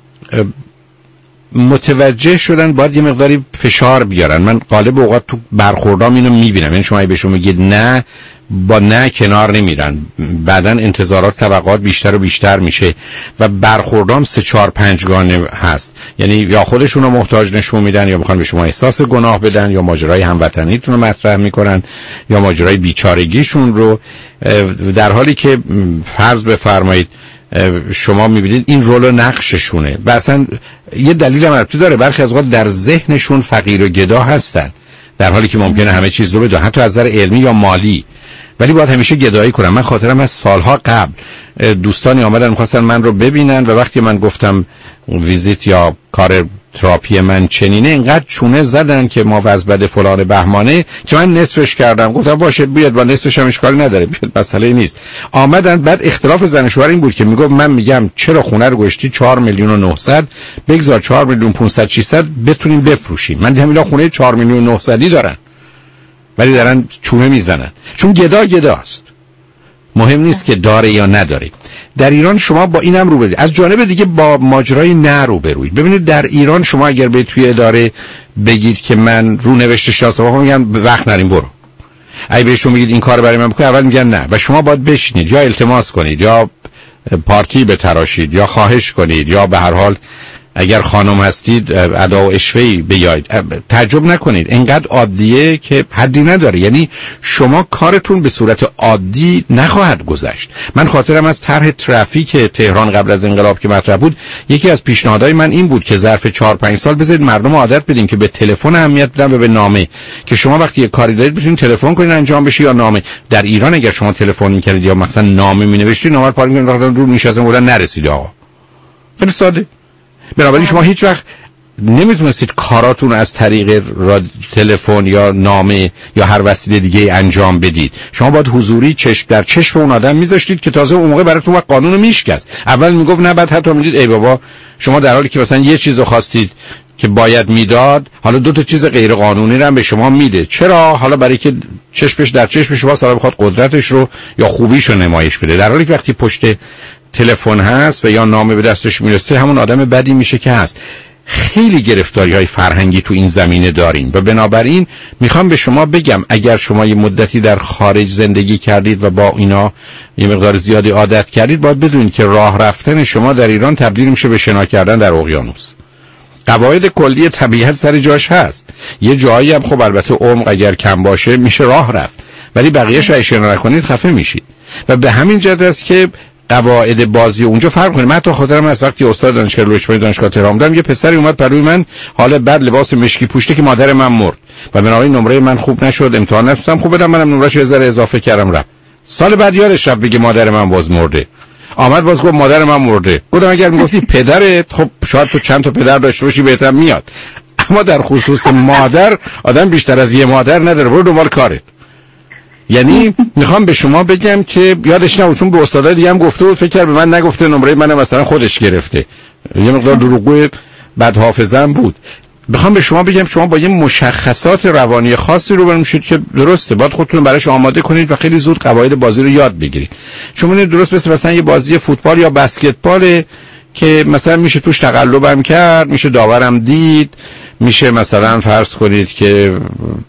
متوجه شدن باید یه مقداری فشار بیارن. من غالب اوقات تو برخوردام اینو میبینم، یعنی شما بهشون میگید نه، با نه کنار نمیرن، بعدن انتظارات توقعات بیشتر و بیشتر میشه و برخوردام سه چهار پنج گانه هست. یعنی یا خودشون رو محتاج نشون میدن، یا میخوان به شما احساس گناه بدن، یا ماجرای هموطنیتون رو مطرح میکنن، یا ماجرای بیچارگیشون رو، در حالی که فرض بفرمایید شما میبینید این رول و نقششونه و اصلا یه دلیل هم البته داره. برخی از اوقات در ذهنشون فقیر و گدا هستن در حالی که ممکنه همه چیز رو بدن، حتی از نظر علمی یا مالی، ولی باید همیشه گدایی کنم. من خاطرم از سالها قبل دوستانی آمدن می‌خواستن من رو ببینن و وقتی من گفتم ویزیت یا کار تراپی من چنینه، اینقدر چونه زدن که ما وضع بده فلان بهمانه که من نصفش کردم. گفتم باشه بیاد، با نصفش هم اشکالی نداره، بیاد، مسئله نیست. آمدن بعد اختلاف زن و شوهر این بود که میگفت من میگم چرا خونه رو گشتی چهار میلیون و نهصد، بگذار چهار میلیون و پانصد ششصد بتونیم بفروشیم. من دیدم اینا خونه چهار میلیون و نهصد دارن ولی دارن چونه میزنن، چون گدا گداست. مهم نیست که داره یا نداره. در ایران شما با اینم روبروید، از جانب دیگه با ماجرای نه روبروید. ببینید در ایران شما اگر به توی اداره بگید که من رو نوشته شناسنامه میگم وقت نریم برو، اگه بهشون میگید این کار برای من بکنید اول میگن نه و شما باید بشینید یا التماس کنید یا پارتی بتراشید یا خواهش کنید یا به هر حال اگر خانم هستید ادا و اشوهی بیاید. تعجب نکنید، اینقدر عادیه که حدی نداره. یعنی شما کارتون به صورت عادی نخواهد گذشت. من خاطرم از طرح ترافیک تهران قبل از انقلاب که مطرح بود، یکی از پیشنهادهای من این بود که ظرف چهار پنج سال بذارید مردم عادت بدیم که به تلفن اهمیت بدن و به نامه، که شما وقتی یه کاری دارید بتونید تلفن کنید انجام بشه یا نامه. در ایران اگر شما تلفن می‌کردید یا مثلا نامه می‌نوشتید، نامه پاره می‌کردید وقتی رو می‌شستن بودن نرسید آقا. خیلی ساده. بنابراین شما هیچ وقت نمیتونستید کاراتون از طریق تلفن یا نامه یا هر وسیله دیگه انجام بدید. شما باید حضوری چشم در چشم اون آدم میذاشتید که تازه اون موقع براتون وقت قانون رو میشکست. اول میگفت نه، بعد حتی میدید ای بابا شما در حالی که مثلا یه چیزو خواستید که باید میداد، حالا دو تا چیز غیر قانونی رو هم به شما میده. چرا؟ حالا برای که چشمش در چشم شما صاحب بخواد قدرتش رو یا خوبیش رو نمایش بده، در حالی که وقتی پشت تلفن هست و یا نامه به دستش میرسه همون آدم بدی میشه که هست. خیلی گرفتاری های فرهنگی تو این زمینه داریم و بنابراین میخوام به شما بگم اگر شما یه مدتی در خارج زندگی کردید و با اینا یه مقدار زیادی عادت کردید، باید بدونید که راه رفتن شما در ایران تبدیل میشه به شنا کردن در اقیانوس. قواعد کلی طبیعت سر جاش هست. یه جایی هم خب البته عمق اگر کم باشه میشه راه رفت، ولی بقیه‌اش اگه شنا نکنید خفه میشید. و به همین جهت است که قواعد بازی اونجا فرق کنه. من تا خاطرم از وقتی استاد دانشگاه لوچمانی دانشگاه تهران بودم، یه پسری اومد پروی من حالا بعد لباس مشکی پوشته که مادر من مرد و بنابراین نمره من خوب نشد، امتحان نتونستم خوب بدم، منم نمرهش یه ذره اضافه کردم رفت. سال بعد یادش رفت بگه مادر من باز مرده. آمد باز گفت مادر من مرده. گفتم اگر میگفتی پدرت، خب شاید تو چند تا پدر داشته باشی بهتر میاد، اما در خصوص مادر آدم بیشتر از یه مادر نداره. برو دنبال کارت. یعنی میخوام به شما بگم که یادش نبود، چون به استادای دیگه هم گفته بود، فکر کرد به من نگفته، نمره منم مثلا خودش گرفته، یه مقدار دروغگو بد حافظه‌ام بود. میخوام به شما بگم شما با یه مشخصات روانی خاصی روبرو میشید که درسته، باید خودتون براش آماده کنید و خیلی زود قواعد بازی رو یاد بگیرید. چون این درست مثل مثلا یه بازی فوتبال یا بسکتبال که مثلا میشه توش تقلبم کرد، میشه داورم دید، میشه مثلا فرض کنید که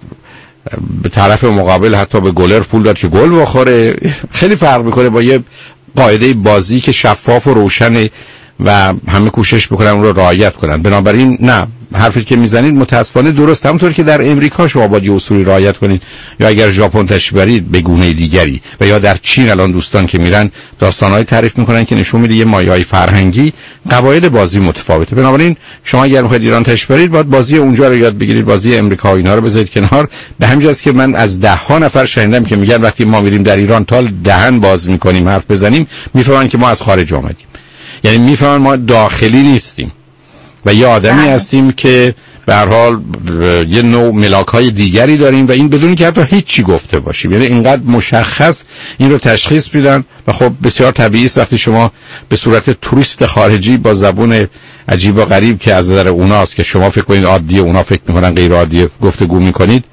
به طرف مقابل حتی به گلر پول داد که گل بخوره. خیلی فرق میکنه با یه قاعده بازی که شفاف و روشنه و همه کوشش بکنن اون رو رعایت کنن. بنابراین نه، حرفی که میزنید متاسفانه درست، همونطور که در امریکا شما باید یه اصولی رعایت کنید، یا اگر ژاپن تشریف برید به گونه دیگری، و یا در چین الان دوستان که میرن داستانهای تعریف میکنن که نشون میده یه مایه‌های فرهنگی، قواعد بازی متفاوته. بنابراین شما اگر میخواید ایران تشریف برید باید بازی اونجا رو یاد بگیرید، بازی امریکا و اینا رو بذارید کنار. به همین جاست که من از ده ها نفر شنیدم که میگن وقتی ما میریم در ایران تا دهن باز میکنیم حرف بزنیم، میفهمن که ما از خارج اومدیم. یعنی میفهمن ما داخلی نیستیم و یه آدمی هستیم که به هر حال یه نوع ملاک‌های دیگری داریم و این بدون که حتی هیچی گفته باشیم. یعنی اینقدر مشخص این رو تشخیص میدن و خب بسیار طبیعی است وقتی شما به صورت توریست خارجی با زبون عجیب و غریب که از نظر اوناست که شما فکر کنید عادیه، اونا فکر میکنن غیر عادیه، گفتگو میکنید،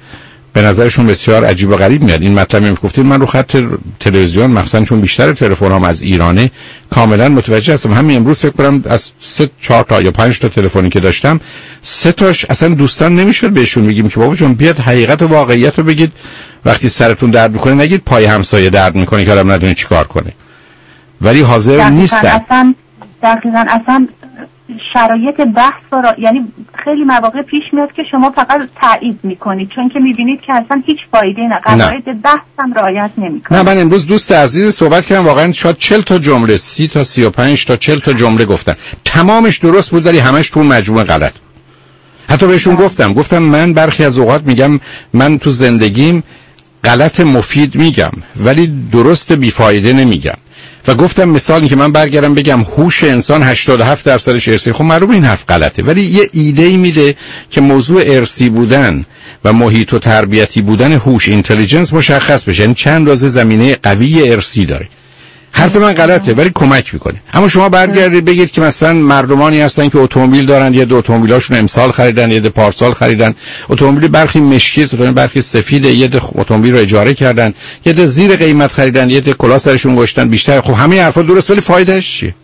به نظرشون بسیار عجیب و غریب میاد. این مطلب می گفتید من رو خط تلویزیون مخصوصا چون بیشتر تلفنام از ایرانه کاملا متوجه هستم. همین امروز فکر کنم از سه چهار تا یا پنج تا تلفنی که داشتم سه تاش اصلا دوستان نمیشد بهشون بگیم که بابا جون بیاد حقیقت و واقعیت رو بگید، وقتی سرتون درد میکنه نگید پای همسایه درد میکنه که آدم ندونه چیکار کنه، ولی حاضر نیستن. اصلا دقیقاً اصلا شرایط بحث را، یعنی خیلی مواقع پیش میاد که شما فقط تایید میکنید چون که میبینید که اصلا هیچ فایده نه، قواعد بحث هم رعایت نمیکنید. نه من امروز دوست عزیز صحبت کردم واقعا شاید چهل تا جمله، سی تا سی و پنج تا چهل تا جمله گفتن، تمامش درست بود ولی همش تو مجموعه غلط. حتی بهشون گفتم گفتم من برخی از اوقات میگم من تو زندگیم غلط مفید میگم ولی درست بیفایده نمیگم. و گفتم مثالی که من برگردم بگم هوش انسان هشتاد و هفت درصدش ارثی، خب معلومه این حرف غلطه، ولی یه ایده‌ای میده که موضوع ارثی بودن و محیط و تربیتی بودن هوش اینتلیجنس مشخص بشه، یعنی چند رازه زمینه قوی ارثی داره. حرف من غلطه ولی کمک میکنه. اما شما برگردید بگید که مثلا مردمانی هستن که اتومبیل دارن، یه دو اتومبیلاشون امسال خریدن، یه دو پارسال خریدن، اتومبیل برخی مشکی است، برخی سفیده، یه دو اتومبیل رو اجاره کردن، یه دو زیر قیمت خریدن، یه دو کلا سرشون گذاشتن بیشتر. خب همه حرفا درست ولی فایدهش چیه؟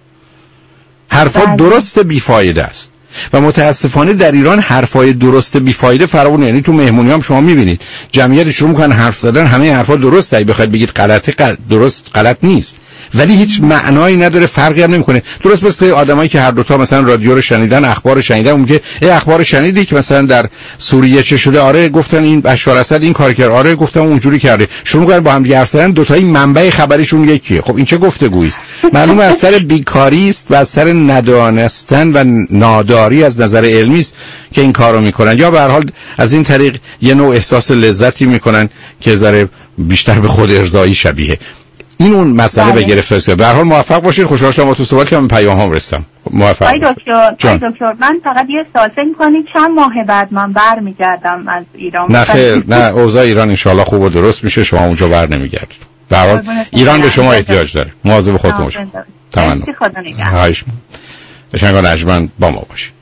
حرفا درست بی فایده است. و متاسفانه در ایران حرفای درست بی فایده فراوون، یعنی تو مهمونی هم شما میبینید جمعیت شروع میکنن حرف زدن، همه حرفا درسته، ای بخواید بگید غلطه غلط درست غلط نیست ولی هیچ معنایی نداره، فرقی هم نمیکنه. درست مثل آدمایی که هر دوتا مثلا رادیو رو شنیدن، اخبار رو شنیدن، اون میگه ای اخبار شنیدی که مثلا در سوریه چه شده؟ آره گفتن این بشار اسد این کار کرد، آره گفتم اونجوری کرده، شروع کردن با هم دیگه حرف زدن، دو تایی منبع خبریشون یکیه. خب این چه گفتگویی است؟ معلومه از سر بیکاری است و از سر ندانستن و ناداری از نظر علمی است که این کارو میکنن، یا به هر حال از این طریق یه نوع احساس لذتی میکنن که ذره بیشتر به خود ارضایی شبیه. این اون مسئله به گرفتاری. به هر حال موفق باشید. خوشحال شدم با تو صحبت کردم، پیام هم رسیدم. موفق آی دکتر آی دکتر من فقط یه سوال می‌کنید چند ماه بعد من برمیگردم از ایران؟ نه خیر، نه اوضاع ایران ان شاءالله خوب و درست میشه، شما اونجا برنمیگردید. به هر حال ایران به شما احتیاج داره. مواظب خودتون باشید. تمام. خدا نگهدار. شنگان اجمن با ما باشید.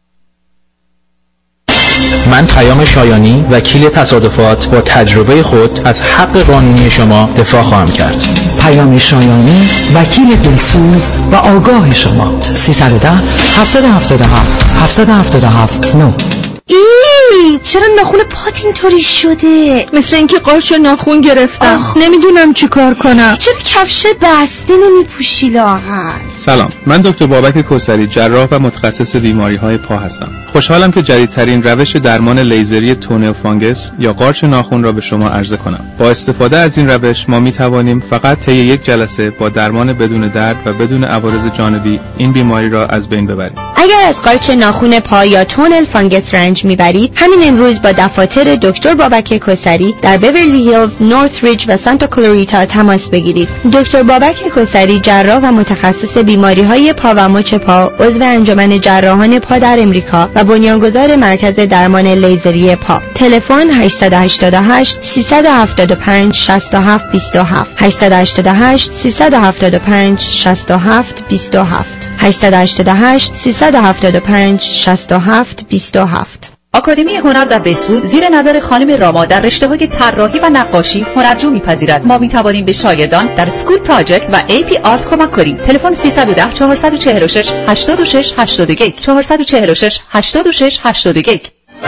من پیام شایانی وکیل تصادفات با تجربه خود از حق قانونی شما دفاع خواهم کرد. پیام شایانی وکیل دلسوز و آگاه شما. سیصد و ده هفتصد و هفتاد و هفت هفتصد و هفتاد و هفت نه. ای چرا ناخون پات اینطوری شده؟ مثل اینکه قارچ ناخون گرفتم. نمیدونم چی کار کنم. چرا کفش بسته نمیپوشی لاغر؟ سلام، من دکتر بابک کسری، جراح و متخصص بیماری‌های پا هستم. خوشحالم که جدیدترین روش درمان لیزری تونل فانگس یا قارچ ناخن را به شما عرضه کنم. با استفاده از این روش ما می‌توانیم فقط طی یک جلسه با درمان بدون درد و بدون عوارض جانبی این بیماری را از بین ببریم. اگر از قارچ ناخن پا یا تونل فانگس رنج میبرید، همین امروز با دفاتر دکتر بابک کسری در بیورلی هیلز، نورث ریج و سانتا کلاریتا تماس بگیرید. دکتر بابک کسری جراح و متخصص بیماری‌های پا و مچ پا، عضو انجمن جراحان پا در امریکا و بنیانگذار مرکز درمان لیزری پا. تلفن هشت هشت هشت سه هفت پنج شش هفت دو هفت هشت هشت هشت سه هفت پنج شش هفت دو هفت هشت هشت هشت سه هفت پنج شش هفت دو هفت. آکادمی هنر در بسوود زیر نظر خانم راما در رشته‌های طراحی و نقاشی هنرجو می‌پذیرد. ما می‌توانیم به شاگردان در سکول پراجکت و ای پی آرت کمک کنیم. تلفن سیصد و ده چهارصد و چهل و شش هشتاد و شش هشتاد و یک چهارصد و چهل و شش هشتاد و شش هشتاد و یک.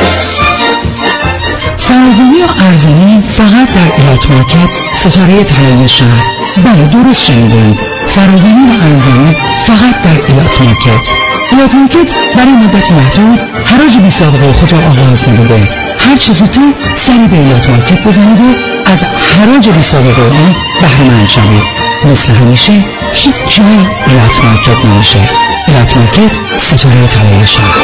فراوانی و ارزانی فقط در ایلات مارکت ستاره طلایی شهر. بله درست شنیدید، فراوانی و ارزانی فقط در ایلات مارکت. ایلات مارکت برای مدت محدود حراج بی سابقه خود را آغاز نموده. هر چه زودتر سری به ایلات مارکت بزنید و از حراج بی سابقه آن بهره مند شوید. مثل همیشه هیچ جای ایلات مارکت نمیشه. ایلات مارکت ستاره طلایی شهر.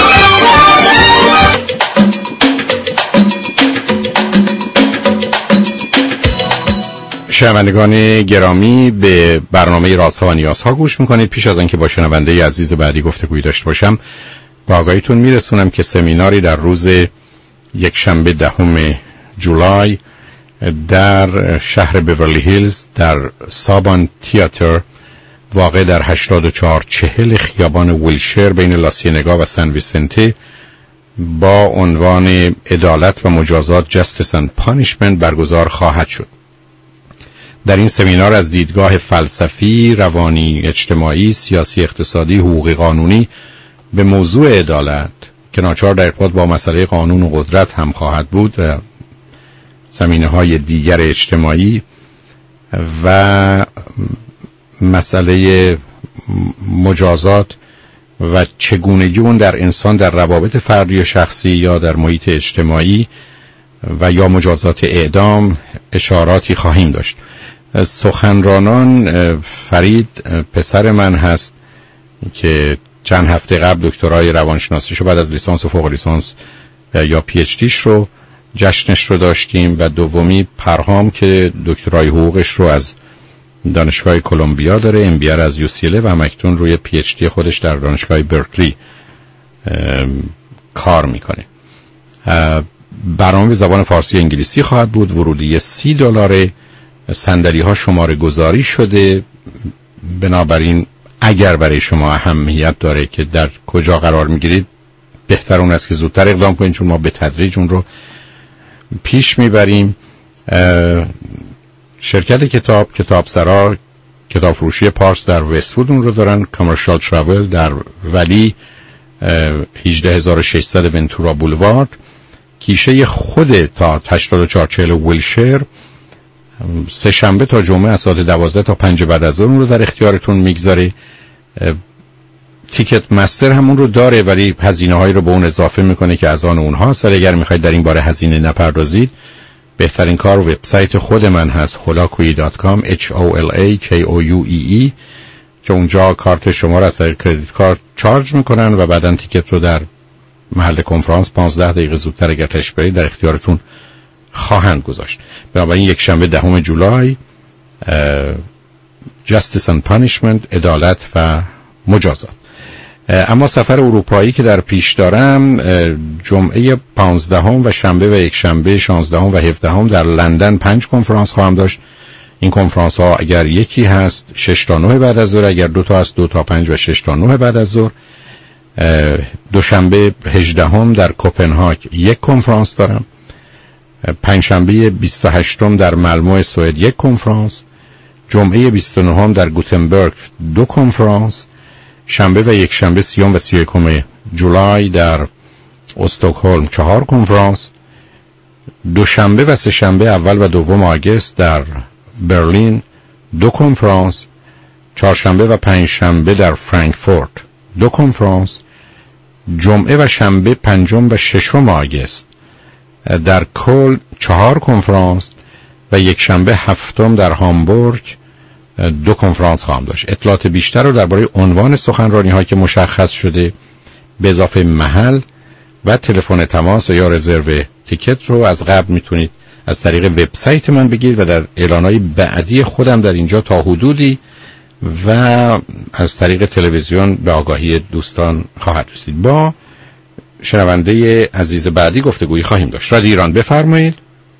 شنوندگان گرامی، به برنامه رازها و نیازها گوش میکنید. پیش از اینکه با شنونده عزیز بعدی گفتگویی داشته باشم، با آگاهیتون میرسونم که سمیناری در روز یک شنبه دهم جولای در شهر بیورلی هیلز در سابان تیاتر واقع در هشتاد و چهار چهل خیابان ویلشر بین لاسینگا و سن ویسنته با عنوان عدالت و مجازات Justice and Punishment برگزار خواهد شد. در این سمینار از دیدگاه فلسفی، روانی، اجتماعی، سیاسی، اقتصادی، حقوقی، قانونی به موضوع عدالت که ناچار در ارتباط با مسئله قانون و قدرت هم خواهد بود و زمینه‌های دیگر اجتماعی و مسئله مجازات و چگونگی اون در انسان در روابط فردی و شخصی یا در محیط اجتماعی و یا مجازات اعدام اشاراتی خواهیم داشت. سخنرانان فرید پسر من هست که چند هفته قبل دکترای روانشناسیش رو بعد از لیسانس و فوق لیسانس یا پی اچ دیش رو جشنش رو داشتیم و دومی پرهام که دکترای حقوقش رو از دانشگاه کلمبیا داره، ام بی آر از یو سی ال و همکنون روی پی اچ دی خودش در دانشگاه برکلی کار میکنه. برنامه به زبان فارسی انگلیسی خواهد بود. ورودی سی دلار. صندلی ها شماره گذاری شده. بنابراین اگر برای شما اهمیت داره که در کجا قرار میگیرید بهتر اون است که زودتر اقدام کنید، چون ما به تدریج اون رو پیش میبریم. شرکت کتاب کتابسرا کتاب فروشی پارس در وست‌وود اون رو دارن. کامرشال تراول در ولی هجده هزار و ششصد ونتورا بولوارد. کیشه خود تا هشتاد و چهار چهل ویلشر سه شنبه تا جمعه از ساعت دوازده تا پنج بعد از ظهر اون رو در اختیارتون میگذاره. تیکت مستر همون رو داره ولی هزینه هایی رو به اون اضافه میکنه که از آن اونهاست. اگر میخواید در این باره هزینه نپردازید بهترین کار وبسایت خود من هست هولاکویی دات کام اچ او ال ای کی او یو ای ای که اونجا کارت شما را از طریق کردیت کارت چارج میکنن و بعدن تیکت رو در محل کنفرانس پانزده دقیقه زودتر اگر تشریف برید در اختیارتون خواهند گذاشت. بنابراین یک شنبه دهم جولای Justice and Punishment، عدالت و مجازات. اما سفر اروپایی که در پیش دارم جمعه پانزدهم و شنبه و یک شنبه شانزدهم و هفدهم در لندن پنج کنفرانس خواهم داشت. این کنفرانس ها اگر یکی هست شش تا نه بعد از ظهر، اگر دو تا هست دو تا پنج و شش تا نه بعد از ظهر. دوشنبه هجدهم در کوپنهاگ یک کنفرانس دارم. پنجشنبه بیست و هشتم در مالمو سوئد یک کنفرانس. جمعه بیست و نهم در گوتنبرگ دو کنفرانس. شنبه و یک شنبه سیوم و سی و یکم جولای در استکهلم چهار کنفرانس. دوشنبه و سه شنبه اول و دوم آگوست در برلین دو کنفرانس. چهارشنبه و پنج شنبه در فرانکفورت دو کنفرانس. جمعه و شنبه پنجم و ششم آگوست در کل چهار کنفرانس و یک شنبه هفتم در هامبورگ دو کنفرانس خواهم داشت. اطلاعات بیشتر رو درباره عنوان سخنرانی ها که مشخص شده به اضافه محل و تلفن تماس یا رزرو تیکت رو از قبل میتونید از طریق وبسایت من بگیرید و در اعلانهای بعدی خودم در اینجا تا حدودی و از طریق تلویزیون به آگاهی دوستان خواهد رسید. با شنونده عزیز بعدی گفتگویی خواهیم داشت. رادیو ایران بفرمایید.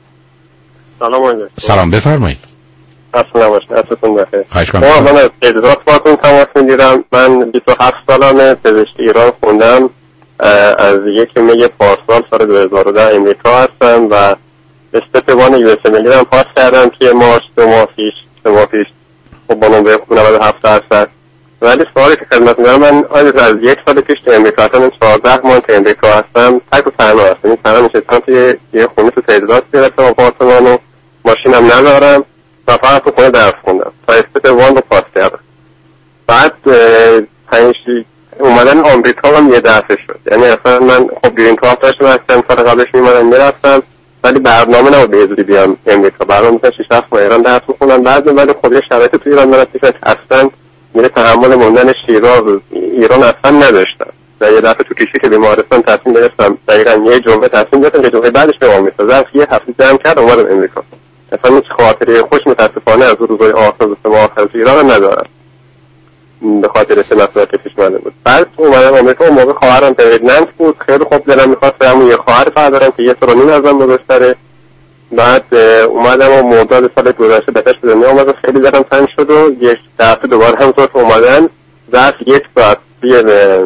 سلام علیکم. سلام بفرمایید. اصلا نباشید. اصلا بخیر. خواهش کنم. من از تهران باهاتون تماس میگیرم. من بیست و هفت سالمه، پزشکی ایران خوندم. از یک می پارسال سال دو هزار و ده امریکا هستم و استپ وان یو اس ام ال هم پاس کردم که مارس دو ماه پیش سه ماه پیش خب با نمره نود و هفت درصد. ولی سوالی که خدمت می‌کنم، من از یک سال پیش تو امریکا هستم، چهارده ماه تو امریکا هستم، تک و تنها هستم. این تنها نشستم توی یه خونه تو تهران گرفتم آپارتمان و ماشینم ندارم و فقط تو خونه درس خوندم تا استپ وان رو پاس کردم. بعد پنج اومدن آمریکا هم یه دفعه شد، یعنی اصلا من خب گرین کارت داشتم، اصلا سال قبلش می‌اومدم میرفتم ولی برنامه نبود به زودی بیام امریکا. برنامه مثلا شش هفت ماه ایران درس می‌خوندم بعد ولی خب یه شرایط تو ایران دارم که اصلا میره تحمل موندن شیراز ایران اصلا نداشتم. در یه دفعه تو کشی که بیمارستان تصمیم گرفتم دقیقاً یه جمعه تصمیم گرفتم که جمعه بعدش به آمریکا ظرف یه هفته جمع کردم اومدم امریکا. اصلا هیچ خاطره خوش متاسفانه از روزهای آخر و سه ماه آخر تو ایران ندارم به خاطر سه مسئله که پیش اومده بود. بعد اومدم آمریکا، اون موقع خواهرم پرگننت بود، خیلی خوب دلم می‌خواست همون یه خواهر پدرم که یه سال و نیم ازم بزرگتره. بعد اومدم و مرداد سال گذشته بهش به دنیا اومدم، خیلی دلم تنگ شد و یک دفعه دوباره هم زود اومدن ظرف یک ساعت توی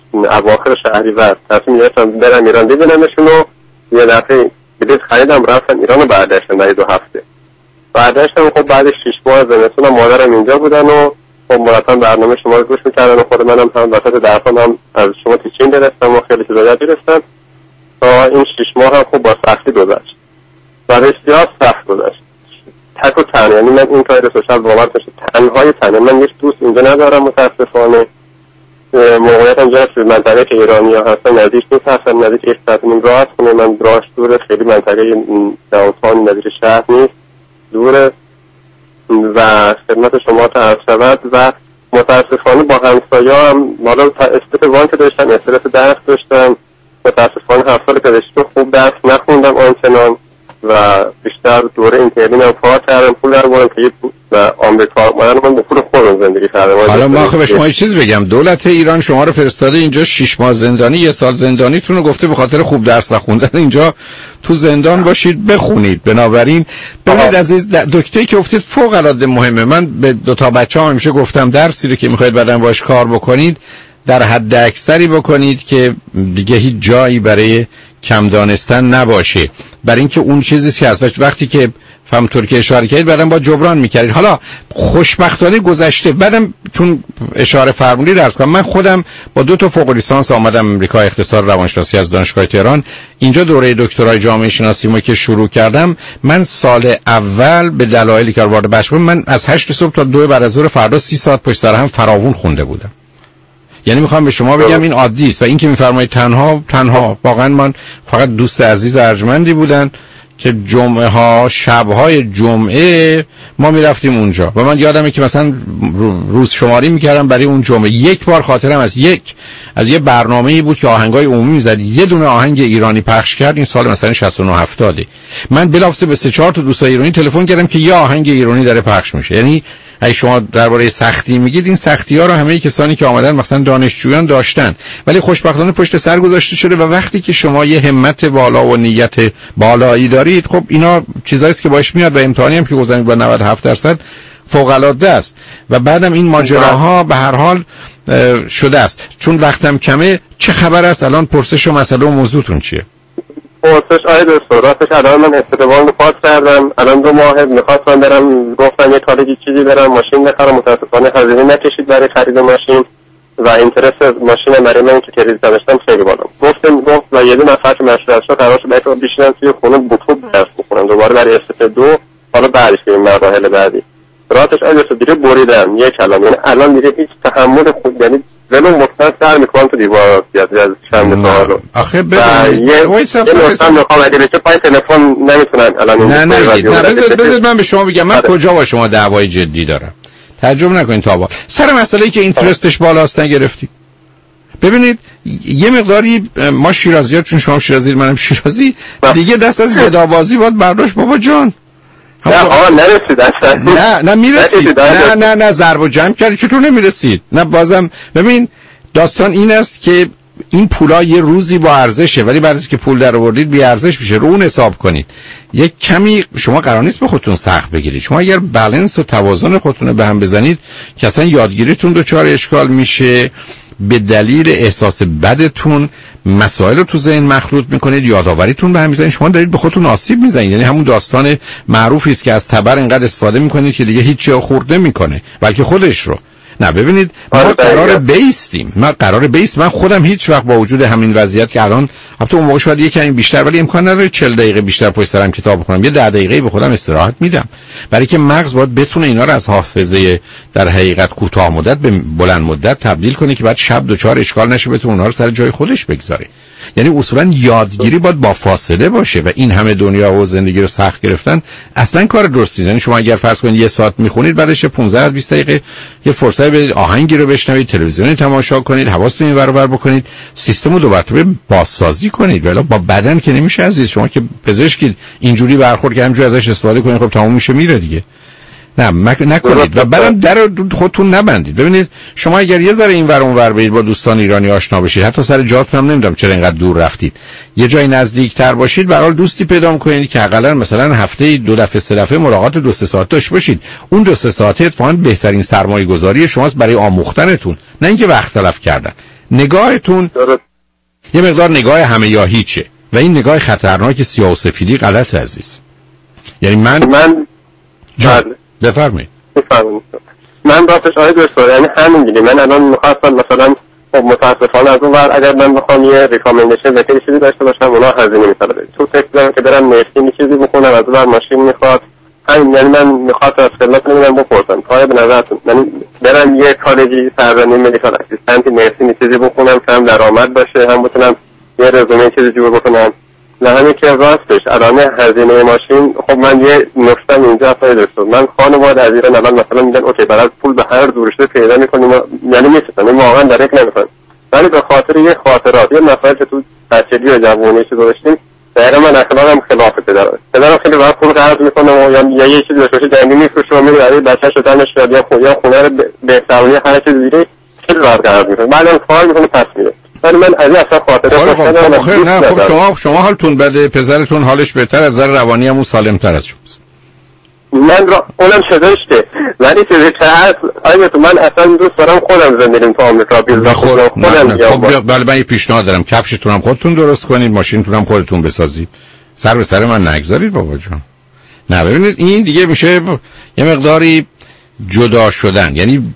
اواخر شهریور تصمیم گرفتم برم ایران ببینمشون و یه دفعه بلیط خریدم رفتم ایران و برگشتم برای دو هفته. برگشتم خب بعد شش ماه زمستون مادرم اینجا بودن و خب مرتب برنامه شما رو گوش میکردن و خود منم هم وسط درسام هم از شما تیچین گرفتم و خیلی چیزا یاد گرفتم تا این شش ماه هم خب با سختی گذشت و بسیار سخت گذشت. تک و تنها، یعنی من این کار سوشال باور نشه، تنهای تنها. من یک دوست اینجا ندارم متاسفانه. موقعیتم اینجا توی منطقه که ایرانی ها هستن نزدیک نیست، هستن نزدیک یک ساعت نیم راه هست خونه من، راهش دوره، خیلی منطقه داونتاون نزدیک شهر نیست، دوره و خدمت شما عرض شود. و متاسفانه با همسایه هم حالا استرس وان که داشتم، استرس درس داشتم، متاسفانه هفت سال پزشکی خوب درس نخوندم آنچنان و بیشتر دوره اینترنیم هم کار کردم، پول در بردم که و آمریکا مادر من با پول خودم زندگی کردم. حالا ما خب به شما یه چیز بگم، دولت ایران شما رو فرستاده اینجا شش ماه زندانی، یه سال زندانیتون رو گفته به خاطر خوب درس نخوندن اینجا تو زندان باشید بخونید. بنابراین ببینید عزیز، دکتری که گفتید فوق العاده مهمه. من به دو تا بچه‌ام همیشه گفتم درسی رو که می‌خواید بعداً باش کار بکنید در حد اکثری بکنید که دیگه هیچ جایی برای کم دانستن نباشه، برای اینکه اون چیزی که هست وقتی که همونطور که اشاره کردید بعدم با جبران میکردید. حالا خوشبختانه گذشته. بعدم چون اشاره فرمودید درس کنم، من خودم با دو تا فوق لیسانس آمدم امریکا، اقتصاد روانشناسی از دانشگاه تهران. اینجا دوره دکترای جامعه شناسی ما که شروع کردم، من سال اول به دلایلی که وارد بحث شدم، من از هشت صبح تا دو بعد از ظهر فردا سی ساعت پشت سر هم فراوون خونده بودم. یعنی میخوام به شما بگم این عادی است. و این که میفرمایید تنها تنها واقعا من فقط دوست عزیز ارجمندی بودن که جمعه ها شب‌های جمعه ما میرفتیم اونجا و من یادمه که مثلا روز شماری میکردم برای اون جمعه. یک بار خاطرم از یک از یه برنامه‌ای بود که آهنگای عمومی میزد، یه دونه آهنگ ایرانی پخش کرد، این سال مثلا شصت و نه هفتاد. من بلافاصله به سه چهار تا دوستای ایرانی تلفن کردم که یه آهنگ ایرانی داره پخش میشه. یعنی اگه شما درباره سختی میگید، این سختی‌ها رو همه کسانی که آمدن مثلا دانشجویان داشتن، ولی خوشبختانه پشت سر گذاشته شده. و وقتی که شما یه همت بالا و نیت بالایی دارید، خب اینا چیزایی است که باش میاد و امتحانی هم که گذارید با نود و هفت درصد فوق العاده است. و بعدم این ماجراها به هر حال شده است. چون وقتم کمه، چه خبر است الان؟ پرسش و مسئله و موضوعتون چیه؟ پرسش آید سوراتش الان من استقبال رو پاس کردم، الان دو ماه میخواستم برم، گفتم یه کاری چیزی برم ماشین بخرم، متاسفانه هزینه نکشید برای خرید ماشین و اینترس ماشین برای من که کریدیت داشتم خیلی بالا. گفتم گفت و یه دو نفر که مشورت شد قرار شد برای بیشتر توی خونه بوتوب درس بخونم دوباره برای استپ دو، حالا بعدش بریم مراحل بعدی. راتش آید سو دیگه بریدم یک کلام، یعنی الان دیگه هیچ تحمل خود، یعنی ولو مطمئن سر میکنم تو دیوار زیاد از چند سال. آخه ببینید یه نوستم میخوام اگه بشه پای تلفن نمیتونن الان. نه نه نه بذار بذار من به شما بگم من کجا با شما دعوای جدی دارم. تعجب نکنید تا با سر مسئله‌ای که اینترستش بالاست نگرفتی. ببینید یه مقداری ما شیرازی‌ها، چون شما شیرازی منم شیرازی، دیگه دست از گدابازی باید برداشت بابا جان. نه آقا نرسید اصلا. نه نه میرسید. نه نه نه ضرب و جمع کردی، چطور نمیرسید؟ نه بازم ببین داستان این است که این پولا یه روزی با ارزشه، ولی بعد از که پول در آوردید بی ارزش میشه. رو اون حساب کنید. یک کمی شما قرار نیست به خودتون سخت بگیرید. شما اگر بالانس و توازن خودتون رو به هم بزنید که اصلا یادگیریتون دچار اشکال میشه، به دلیل احساس بدتون مسائل رو تو ذهن مخلوط میکنید، یادآوریتون به هم میزنید، شما دارید به خودتون آسیب میزنید. یعنی همون داستان معروفی است که از تبر اینقدر استفاده میکنید که دیگه هیچ چیز خورد نمیکنه بلکه خودش رو. نه ببینید ما قرار بیستیم، ما قرار بیست. من خودم هیچ وقت با وجود همین وضعیت که الان البته اون موقع شاید یک کمی بیشتر، ولی امکان نداره چهل دقیقه بیشتر پشت سرم کتاب بخونم، یه ده دقیقه به خودم استراحت میدم، برای که مغز باید بتونه اینا رو از حافظه در حقیقت کوتاه مدت به بلند مدت تبدیل کنه که بعد شب دوچار اشکال نشه، بتونه اونها رو سر جای خودش بگذاره. یعنی اصولا یادگیری باید با فاصله باشه و این همه دنیا و زندگی رو سخت گرفتن اصلا کار درستی نیست. یعنی شما اگر فرض کنید یه ساعت میخونید، بعدش پانزده تا بیست دقیقه یه فرصت بدید آهنگی رو بشنوید، تلویزیونی تماشا کنید، حواستون اینور اونور بکنید، سیستم رو دو مرتبه بازسازی کنید. ولی با بدن که نمیشه عزیز. شما که پزشکی اینجوری برخورد که همینجوری ازش استفاده کنید، خب تموم میشه میره دیگه. نه مک... نکنید و بعدم در خودتون نبندید. ببینید شما اگر یه ذره اینور اونور برید با دوستان ایرانی آشنا بشید، حتی سر جاتون هم نمیدونم چرا اینقدر دور رفتید، یه جای نزدیکتر باشید، به هر حال دوستی پیدا کنید که حداقل مثلا هفته دو دفعه سه دفعه ملاقات دو سه ساعت داشته باشید. اون دو سه ساعت اتفاقاً بهترین سرمایه‌گذاری شماست برای آموختنتون، نه اینکه وقت تلف کردن. نگاهتون یه مقدار نگاه همه یا هیچه و این نگاه خطرناک سیاه و سفیدی غلط عزیز. یعنی من من جان بفرمایید. بفرمایید. من راستش آید دکتر یعنی همین دیگه من الان می‌خواستم مثلا خب متاسفانه از اون ور اگر من بخوام یه ریکامندیشن و چیزی داشته باشم اونا هزینه می‌کنه. تو فکر کنم که برم نرسینگ چیزی بخونم از اون ور ماشین می‌خواد. همین یعنی من می‌خواستم از خدمت نمیدونم بپرسم آیا به نظرتون یعنی برم یه کالجی سربرنی مدیکال اسیستنت نرسینگ چیزی بخونم که هم درآمد باشه هم بتونم یه رزومه چیزی جور بکنم. نه همین که راستش الان هزینه ماشین خب من یه نکته اینجا اصلا دکتر من خانواده از ایران الان مثلا میگن اوکی برای پول به هر دورشته پیدا میکنیم یعنی میسازن این واقعا درک نمیکنن ولی به خاطر یه خاطرات یه مسائل که تو بچگی و جوانی چیز داشتیم دقیقا من اخلاقم خلاف پدرم پدرم خیلی وقت پول قرض میکنه و یا یه چیزی بهش جنگی میفروشه و میره برای بچه‌ش رو دمش میاد یا خونه یا خونه رو به سواری هر چیز دیگه خیلی راحت قرض میکنه بعدم کار میکنه پس میره ولی من از اصلا خاطره خوشم خب خیر نه خب شما شما حالتون بده پسرتون حالش بهتر از نظر روانی هم سالم‌تر از شماست. من را اونم شداشته ولی چیزی که هست آیا تو من اصلا دوست دارم خودم زندگیم تو آمریکا بیل خودم خب بله من یه پیشنهاد دارم کفشتون هم خودتون درست کنید ماشینتون هم خودتون بسازید سر به سر من نگذارید بابا جان. نه ببینید این دیگه میشه یه مقداری جدا شدن یعنی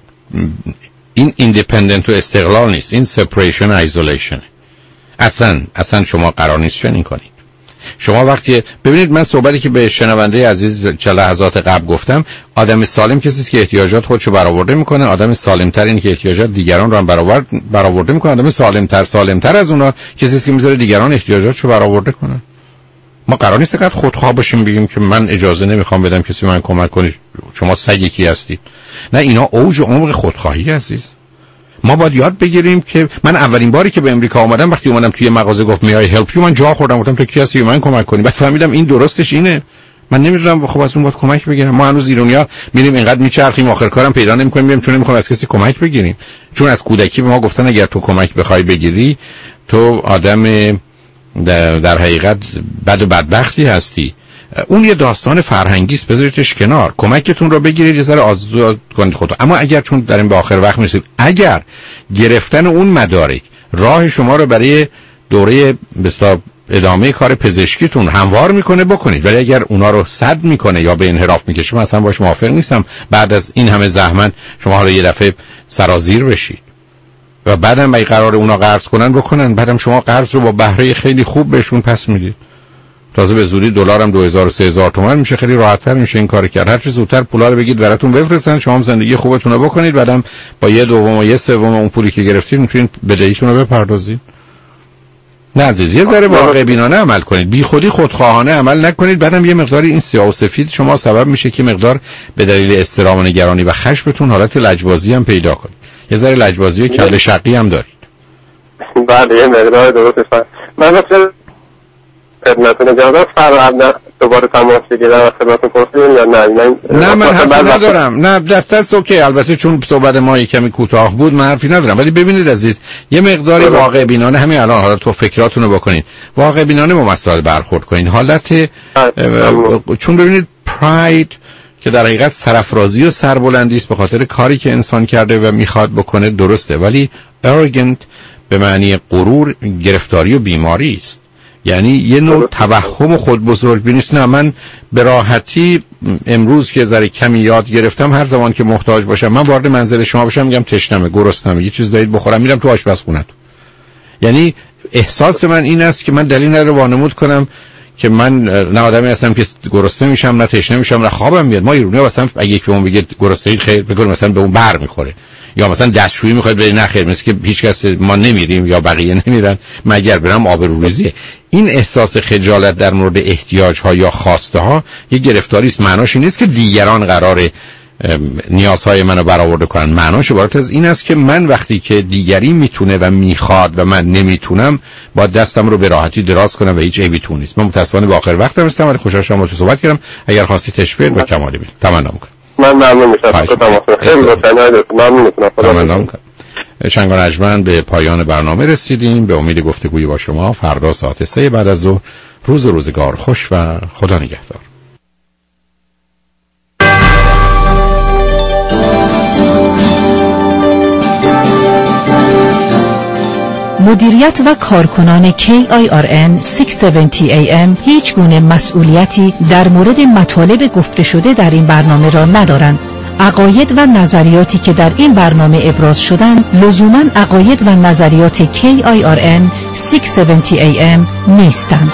این ایندیپندنت و استقلال نیست این سپریشن و ایزولیشن اصلا اصلا شما قرار نیست چنین کنید. شما وقتی ببینید من صحبتی که به شنونده عزیز چه لحظات قبل گفتم آدم سالم کسی است که احتیاجات خودشو برآورده میکنه آدم سالمتر اینه که احتیاجات دیگران رو هم برآورد برآورده میکنه آدم سالمتر سالمتر از اونها کسی است که میذاره دیگران احتیاجاتشو برآورده کنن. ما قرار نیست فقط خودخواه باشیم بگیم که من اجازه نمیخوام بدم کسی من کمک کنه شما سگ کی هستید. نه اینا اوج و عمق خودخواهی عزیز. ما باید یاد بگیریم که من اولین باری که به امریکا اومدم وقتی اومدم توی مغازه گفت میای هلپ یو من جا خوردم گفتم تو کی هستی من کمک کنی بعد فهمیدم این درستش اینه من نمیدونم خب از اون باید کمک بگیرم. ما هنوز ایرانی‌ها میریم اینقدر میچرخیم آخر کارم پیدا نمی‌کنیم میگیم چون نمی‌خوام از کسی کمک بگیریم چون از کودکی به ما گفتن اگر تو کمک بخوای بگیری تو آدم در, در حقیقت بد و بدبختی هستی. اون یه داستان فرهنگی است بذاریدش کنار کمکتون رو بگیرید یه ذره آزاد کنید خودتون. اما اگر چون داریم به آخر وقت میرسیم اگر گرفتن اون مدارک راه شما رو برای دوره بسیار ادامه کار پزشکیتون هموار میکنه بکنید ولی اگر اونا رو سد میکنه یا به انحراف میکشه من اصلا باش موافق نیستم. بعد از این همه زحمت شما حالا یه دفعه سرازیر بشید و بعدم اگه قرار اونا قرض کنن بکنن بعدم شما قرض رو با بهره خیلی خوب بهشون پس میدید تازه به زودی دلار هم دو هزار و سه هزار تومان میشه خیلی راحت‌تر میشه این کارو کرد. هر چه زودتر پولا رو بگید براتون بفرستن شما هم زندگی خوبتون رو بکنید بعدم با یه دوم و یه سوم اون پولی که گرفتید میتونید بدهیتون رو بپردازید. نه عزیز یه ذره واقع بینانه عمل کنید بی خودی خودخواهانه عمل نکنید بعدم یه مقداری این سیاه و سفید شما سبب میشه که مقدار به دلیل استرام و نگرانی و خشمتون حالت لجبازی هم پیدا کنید. یه ذره لجبازی و کله شقی هم دارید. بله یه مقدار درست من مثلا خدمتتون جواب فرق دوباره تماس بگیرم خدمتتون پرسیدین یا نه من نه من حرفی ندارم نه دست دست اوکی البته چون صحبت ما کمی کوتاه بود من حرفی ندارم ولی ببینید عزیز یه مقداری واقع بینانه همین الان حالا تو فکراتون رو بکنید واقع بینانه با مسائل برخورد کنید حالت چون ببینید پراید که در حقیقت سرافرازی و سربلندی است به خاطر کاری که انسان کرده و میخواد بکنه درسته ولی arrogant به معنی غرور گرفتاری و بیماری است. یعنی یه نوع توهم و خود بزرگبینی است. نه من به راحتی امروز که ذره کمی یاد گرفتم هر زمان که محتاج باشم من وارد منزل شما بشم میگم تشنمه گرسنمه یه چیز دارید بخورم میرم تو آشپزخونه. یعنی احساس من این است که من دلیل نداره وانمود کنم که من نه آدمی هستم که گرسنه میشم نه تشنه میشم نه خوابم میاد. ما ایرونی‌ها مثلا اگه یک به اون بگه گرسنه خیر بگم مثلا به اون بر میخوره یا مثلا دستشویی میخواد بری نه خیر مثل که هیچ کس ما نمیریم یا بقیه نمیرن مگر برام آبروریزیه. این احساس خجالت در مورد احتیاج ها یا خواسته ها یه گرفتاری است. معناش این نیست که دیگران قراره نیازهای منو برآورده کنن. معناش عبارت از این است که من وقتی که دیگری میتونه و میخواد و من نمیتونم با دستم رو به راحتی دراز کنم و هیچ عیبی تو نیست. من متأسفانه به آخر وقتم رسیدم ولی خوشحال شدم با تو صحبت کردم. اگر خواستی تشویق با کمالی میل تمنا میکنم. من ممنون میشم. خیلی متشکرم. ممنون میشم. تمنا میکنم. شنگ و نجمن به پایان برنامه رسیدیم. به امید گفتگوی با شما فردا ساعت سه بعد از ظهر. روز روزگار خوش و خدا نگهدار. مدیریت و کارکنان کی آی آر ان ششصد و هفتاد ای ام هیچ گونه مسئولیتی در مورد مطالب گفته شده در این برنامه را ندارند. عقاید و نظریاتی که در این برنامه ابراز شدند لزوماً عقاید و نظریات کی آی آر ان ششصد و هفتاد ای ام نیستند.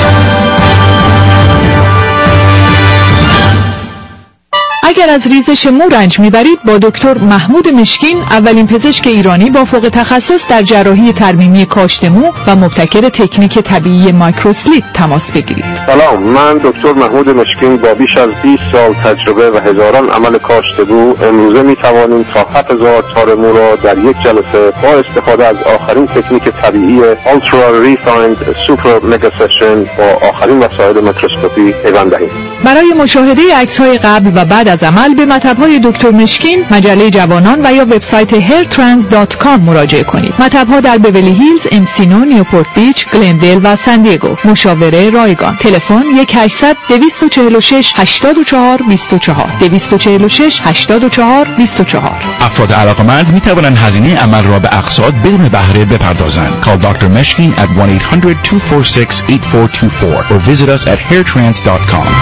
اگر از ریزش مو رنج میبرید با دکتر محمود مشکین، اولین پزشک ایرانی با فوق تخصص در جراحی ترمیمی کاشت مو و مبتکر تکنیک طبیعی مایکروسلیپ تماس بگیرید. سلام، من دکتر محمود مشکین با بیش از بیست سال تجربه و هزاران عمل کاشت مو امروزه میتوانیم تا هفت هزار تار مو را در یک جلسه با استفاده از آخرین تکنیک طبیعی Ultra Refined Super Mega Session با آخرین وسایل میکروسکوپی پیوند دهیم. برای مشاهده عکس‌های قبل و بعد از عمل به مطب‌های دکتر مشکین، مجله جوانان و یا وبسایت هیر ترانس دات کام مراجعه کنید. مطب‌ها در بیولی هیلز، امسینو، نیوپورت بیچ، گلندل و سن دیگو. مشاوره رایگان. تلفن یک هشتصد دویست و چهل و شش هشتاد و چهار بیست و چهار دویست و چهل و شش هشتاد و چهار بیست و چهار. افراد علاقمند می توانند هزینه عمل را به اقساط بدون بهره بپردازند. Call دکتر Meshkin at one eight hundred two four six eight four two four or visit us at hair trans dot com.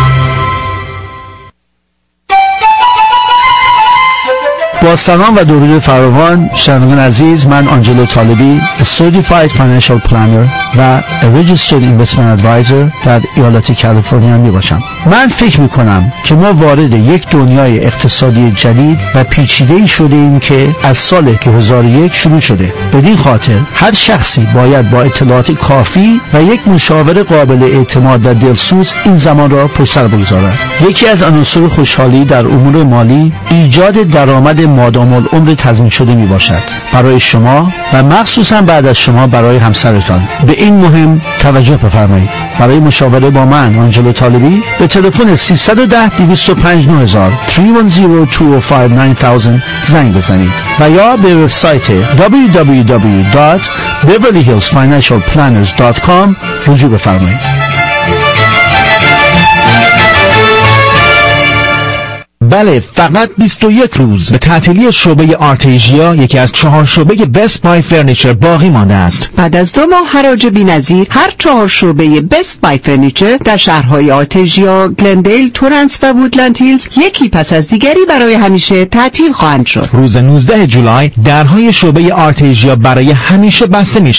با سلام و درود فراوان شنوندگان عزیز، من آنجلو طالبی Certified Financial Planner و Registered Investment Advisor در ایالت کالیفرنیا می باشم. من فکر می کنم که ما وارد یک دنیای اقتصادی جدید و پیچیده‌ای شده ایم که از سال دو هزار و یک شروع شده. بدین خاطر هر شخصی باید با اطلاعات کافی و یک مشاور قابل اعتماد و دلسوز این زمان را پشت سر بگذارد. یکی از عناصر خوشحالی در امور مالی ایجاد درآمد مادام العمر تضمین شده می باشد برای شما و مخصوصا بعد از شما برای همسرتان. به این مهم توجه بفرمایید. برای مشاوره با من آنجلو طالبی به تلفن سیصد و ده دویست و پنج نه هزار سه یک صفر دو صفر پنج نه صفر زنگ بزنید و یا به وبسایت دبلیو دبلیو دبلیو دات بیورلی هیلز فاینانشال پلنرز دات کام رجوع بفرمایید. بله، فقط بیست و یک روز به تعطیلی شعبه آرتیژیا، یکی از چهار شعبه بست بای فرنیچر باقی مانده است. بعد از دو ماه حراج بی‌نظیر، هر چهار شعبه بست بای فرنیچر در شهرهای آرتیژیا، گلندیل، تورنس و وودلند هیلز یکی پس از دیگری برای همیشه تعطیل خواهند شد. روز نوزدهم جولای درهای شعبه آرتیژیا برای همیشه بسته می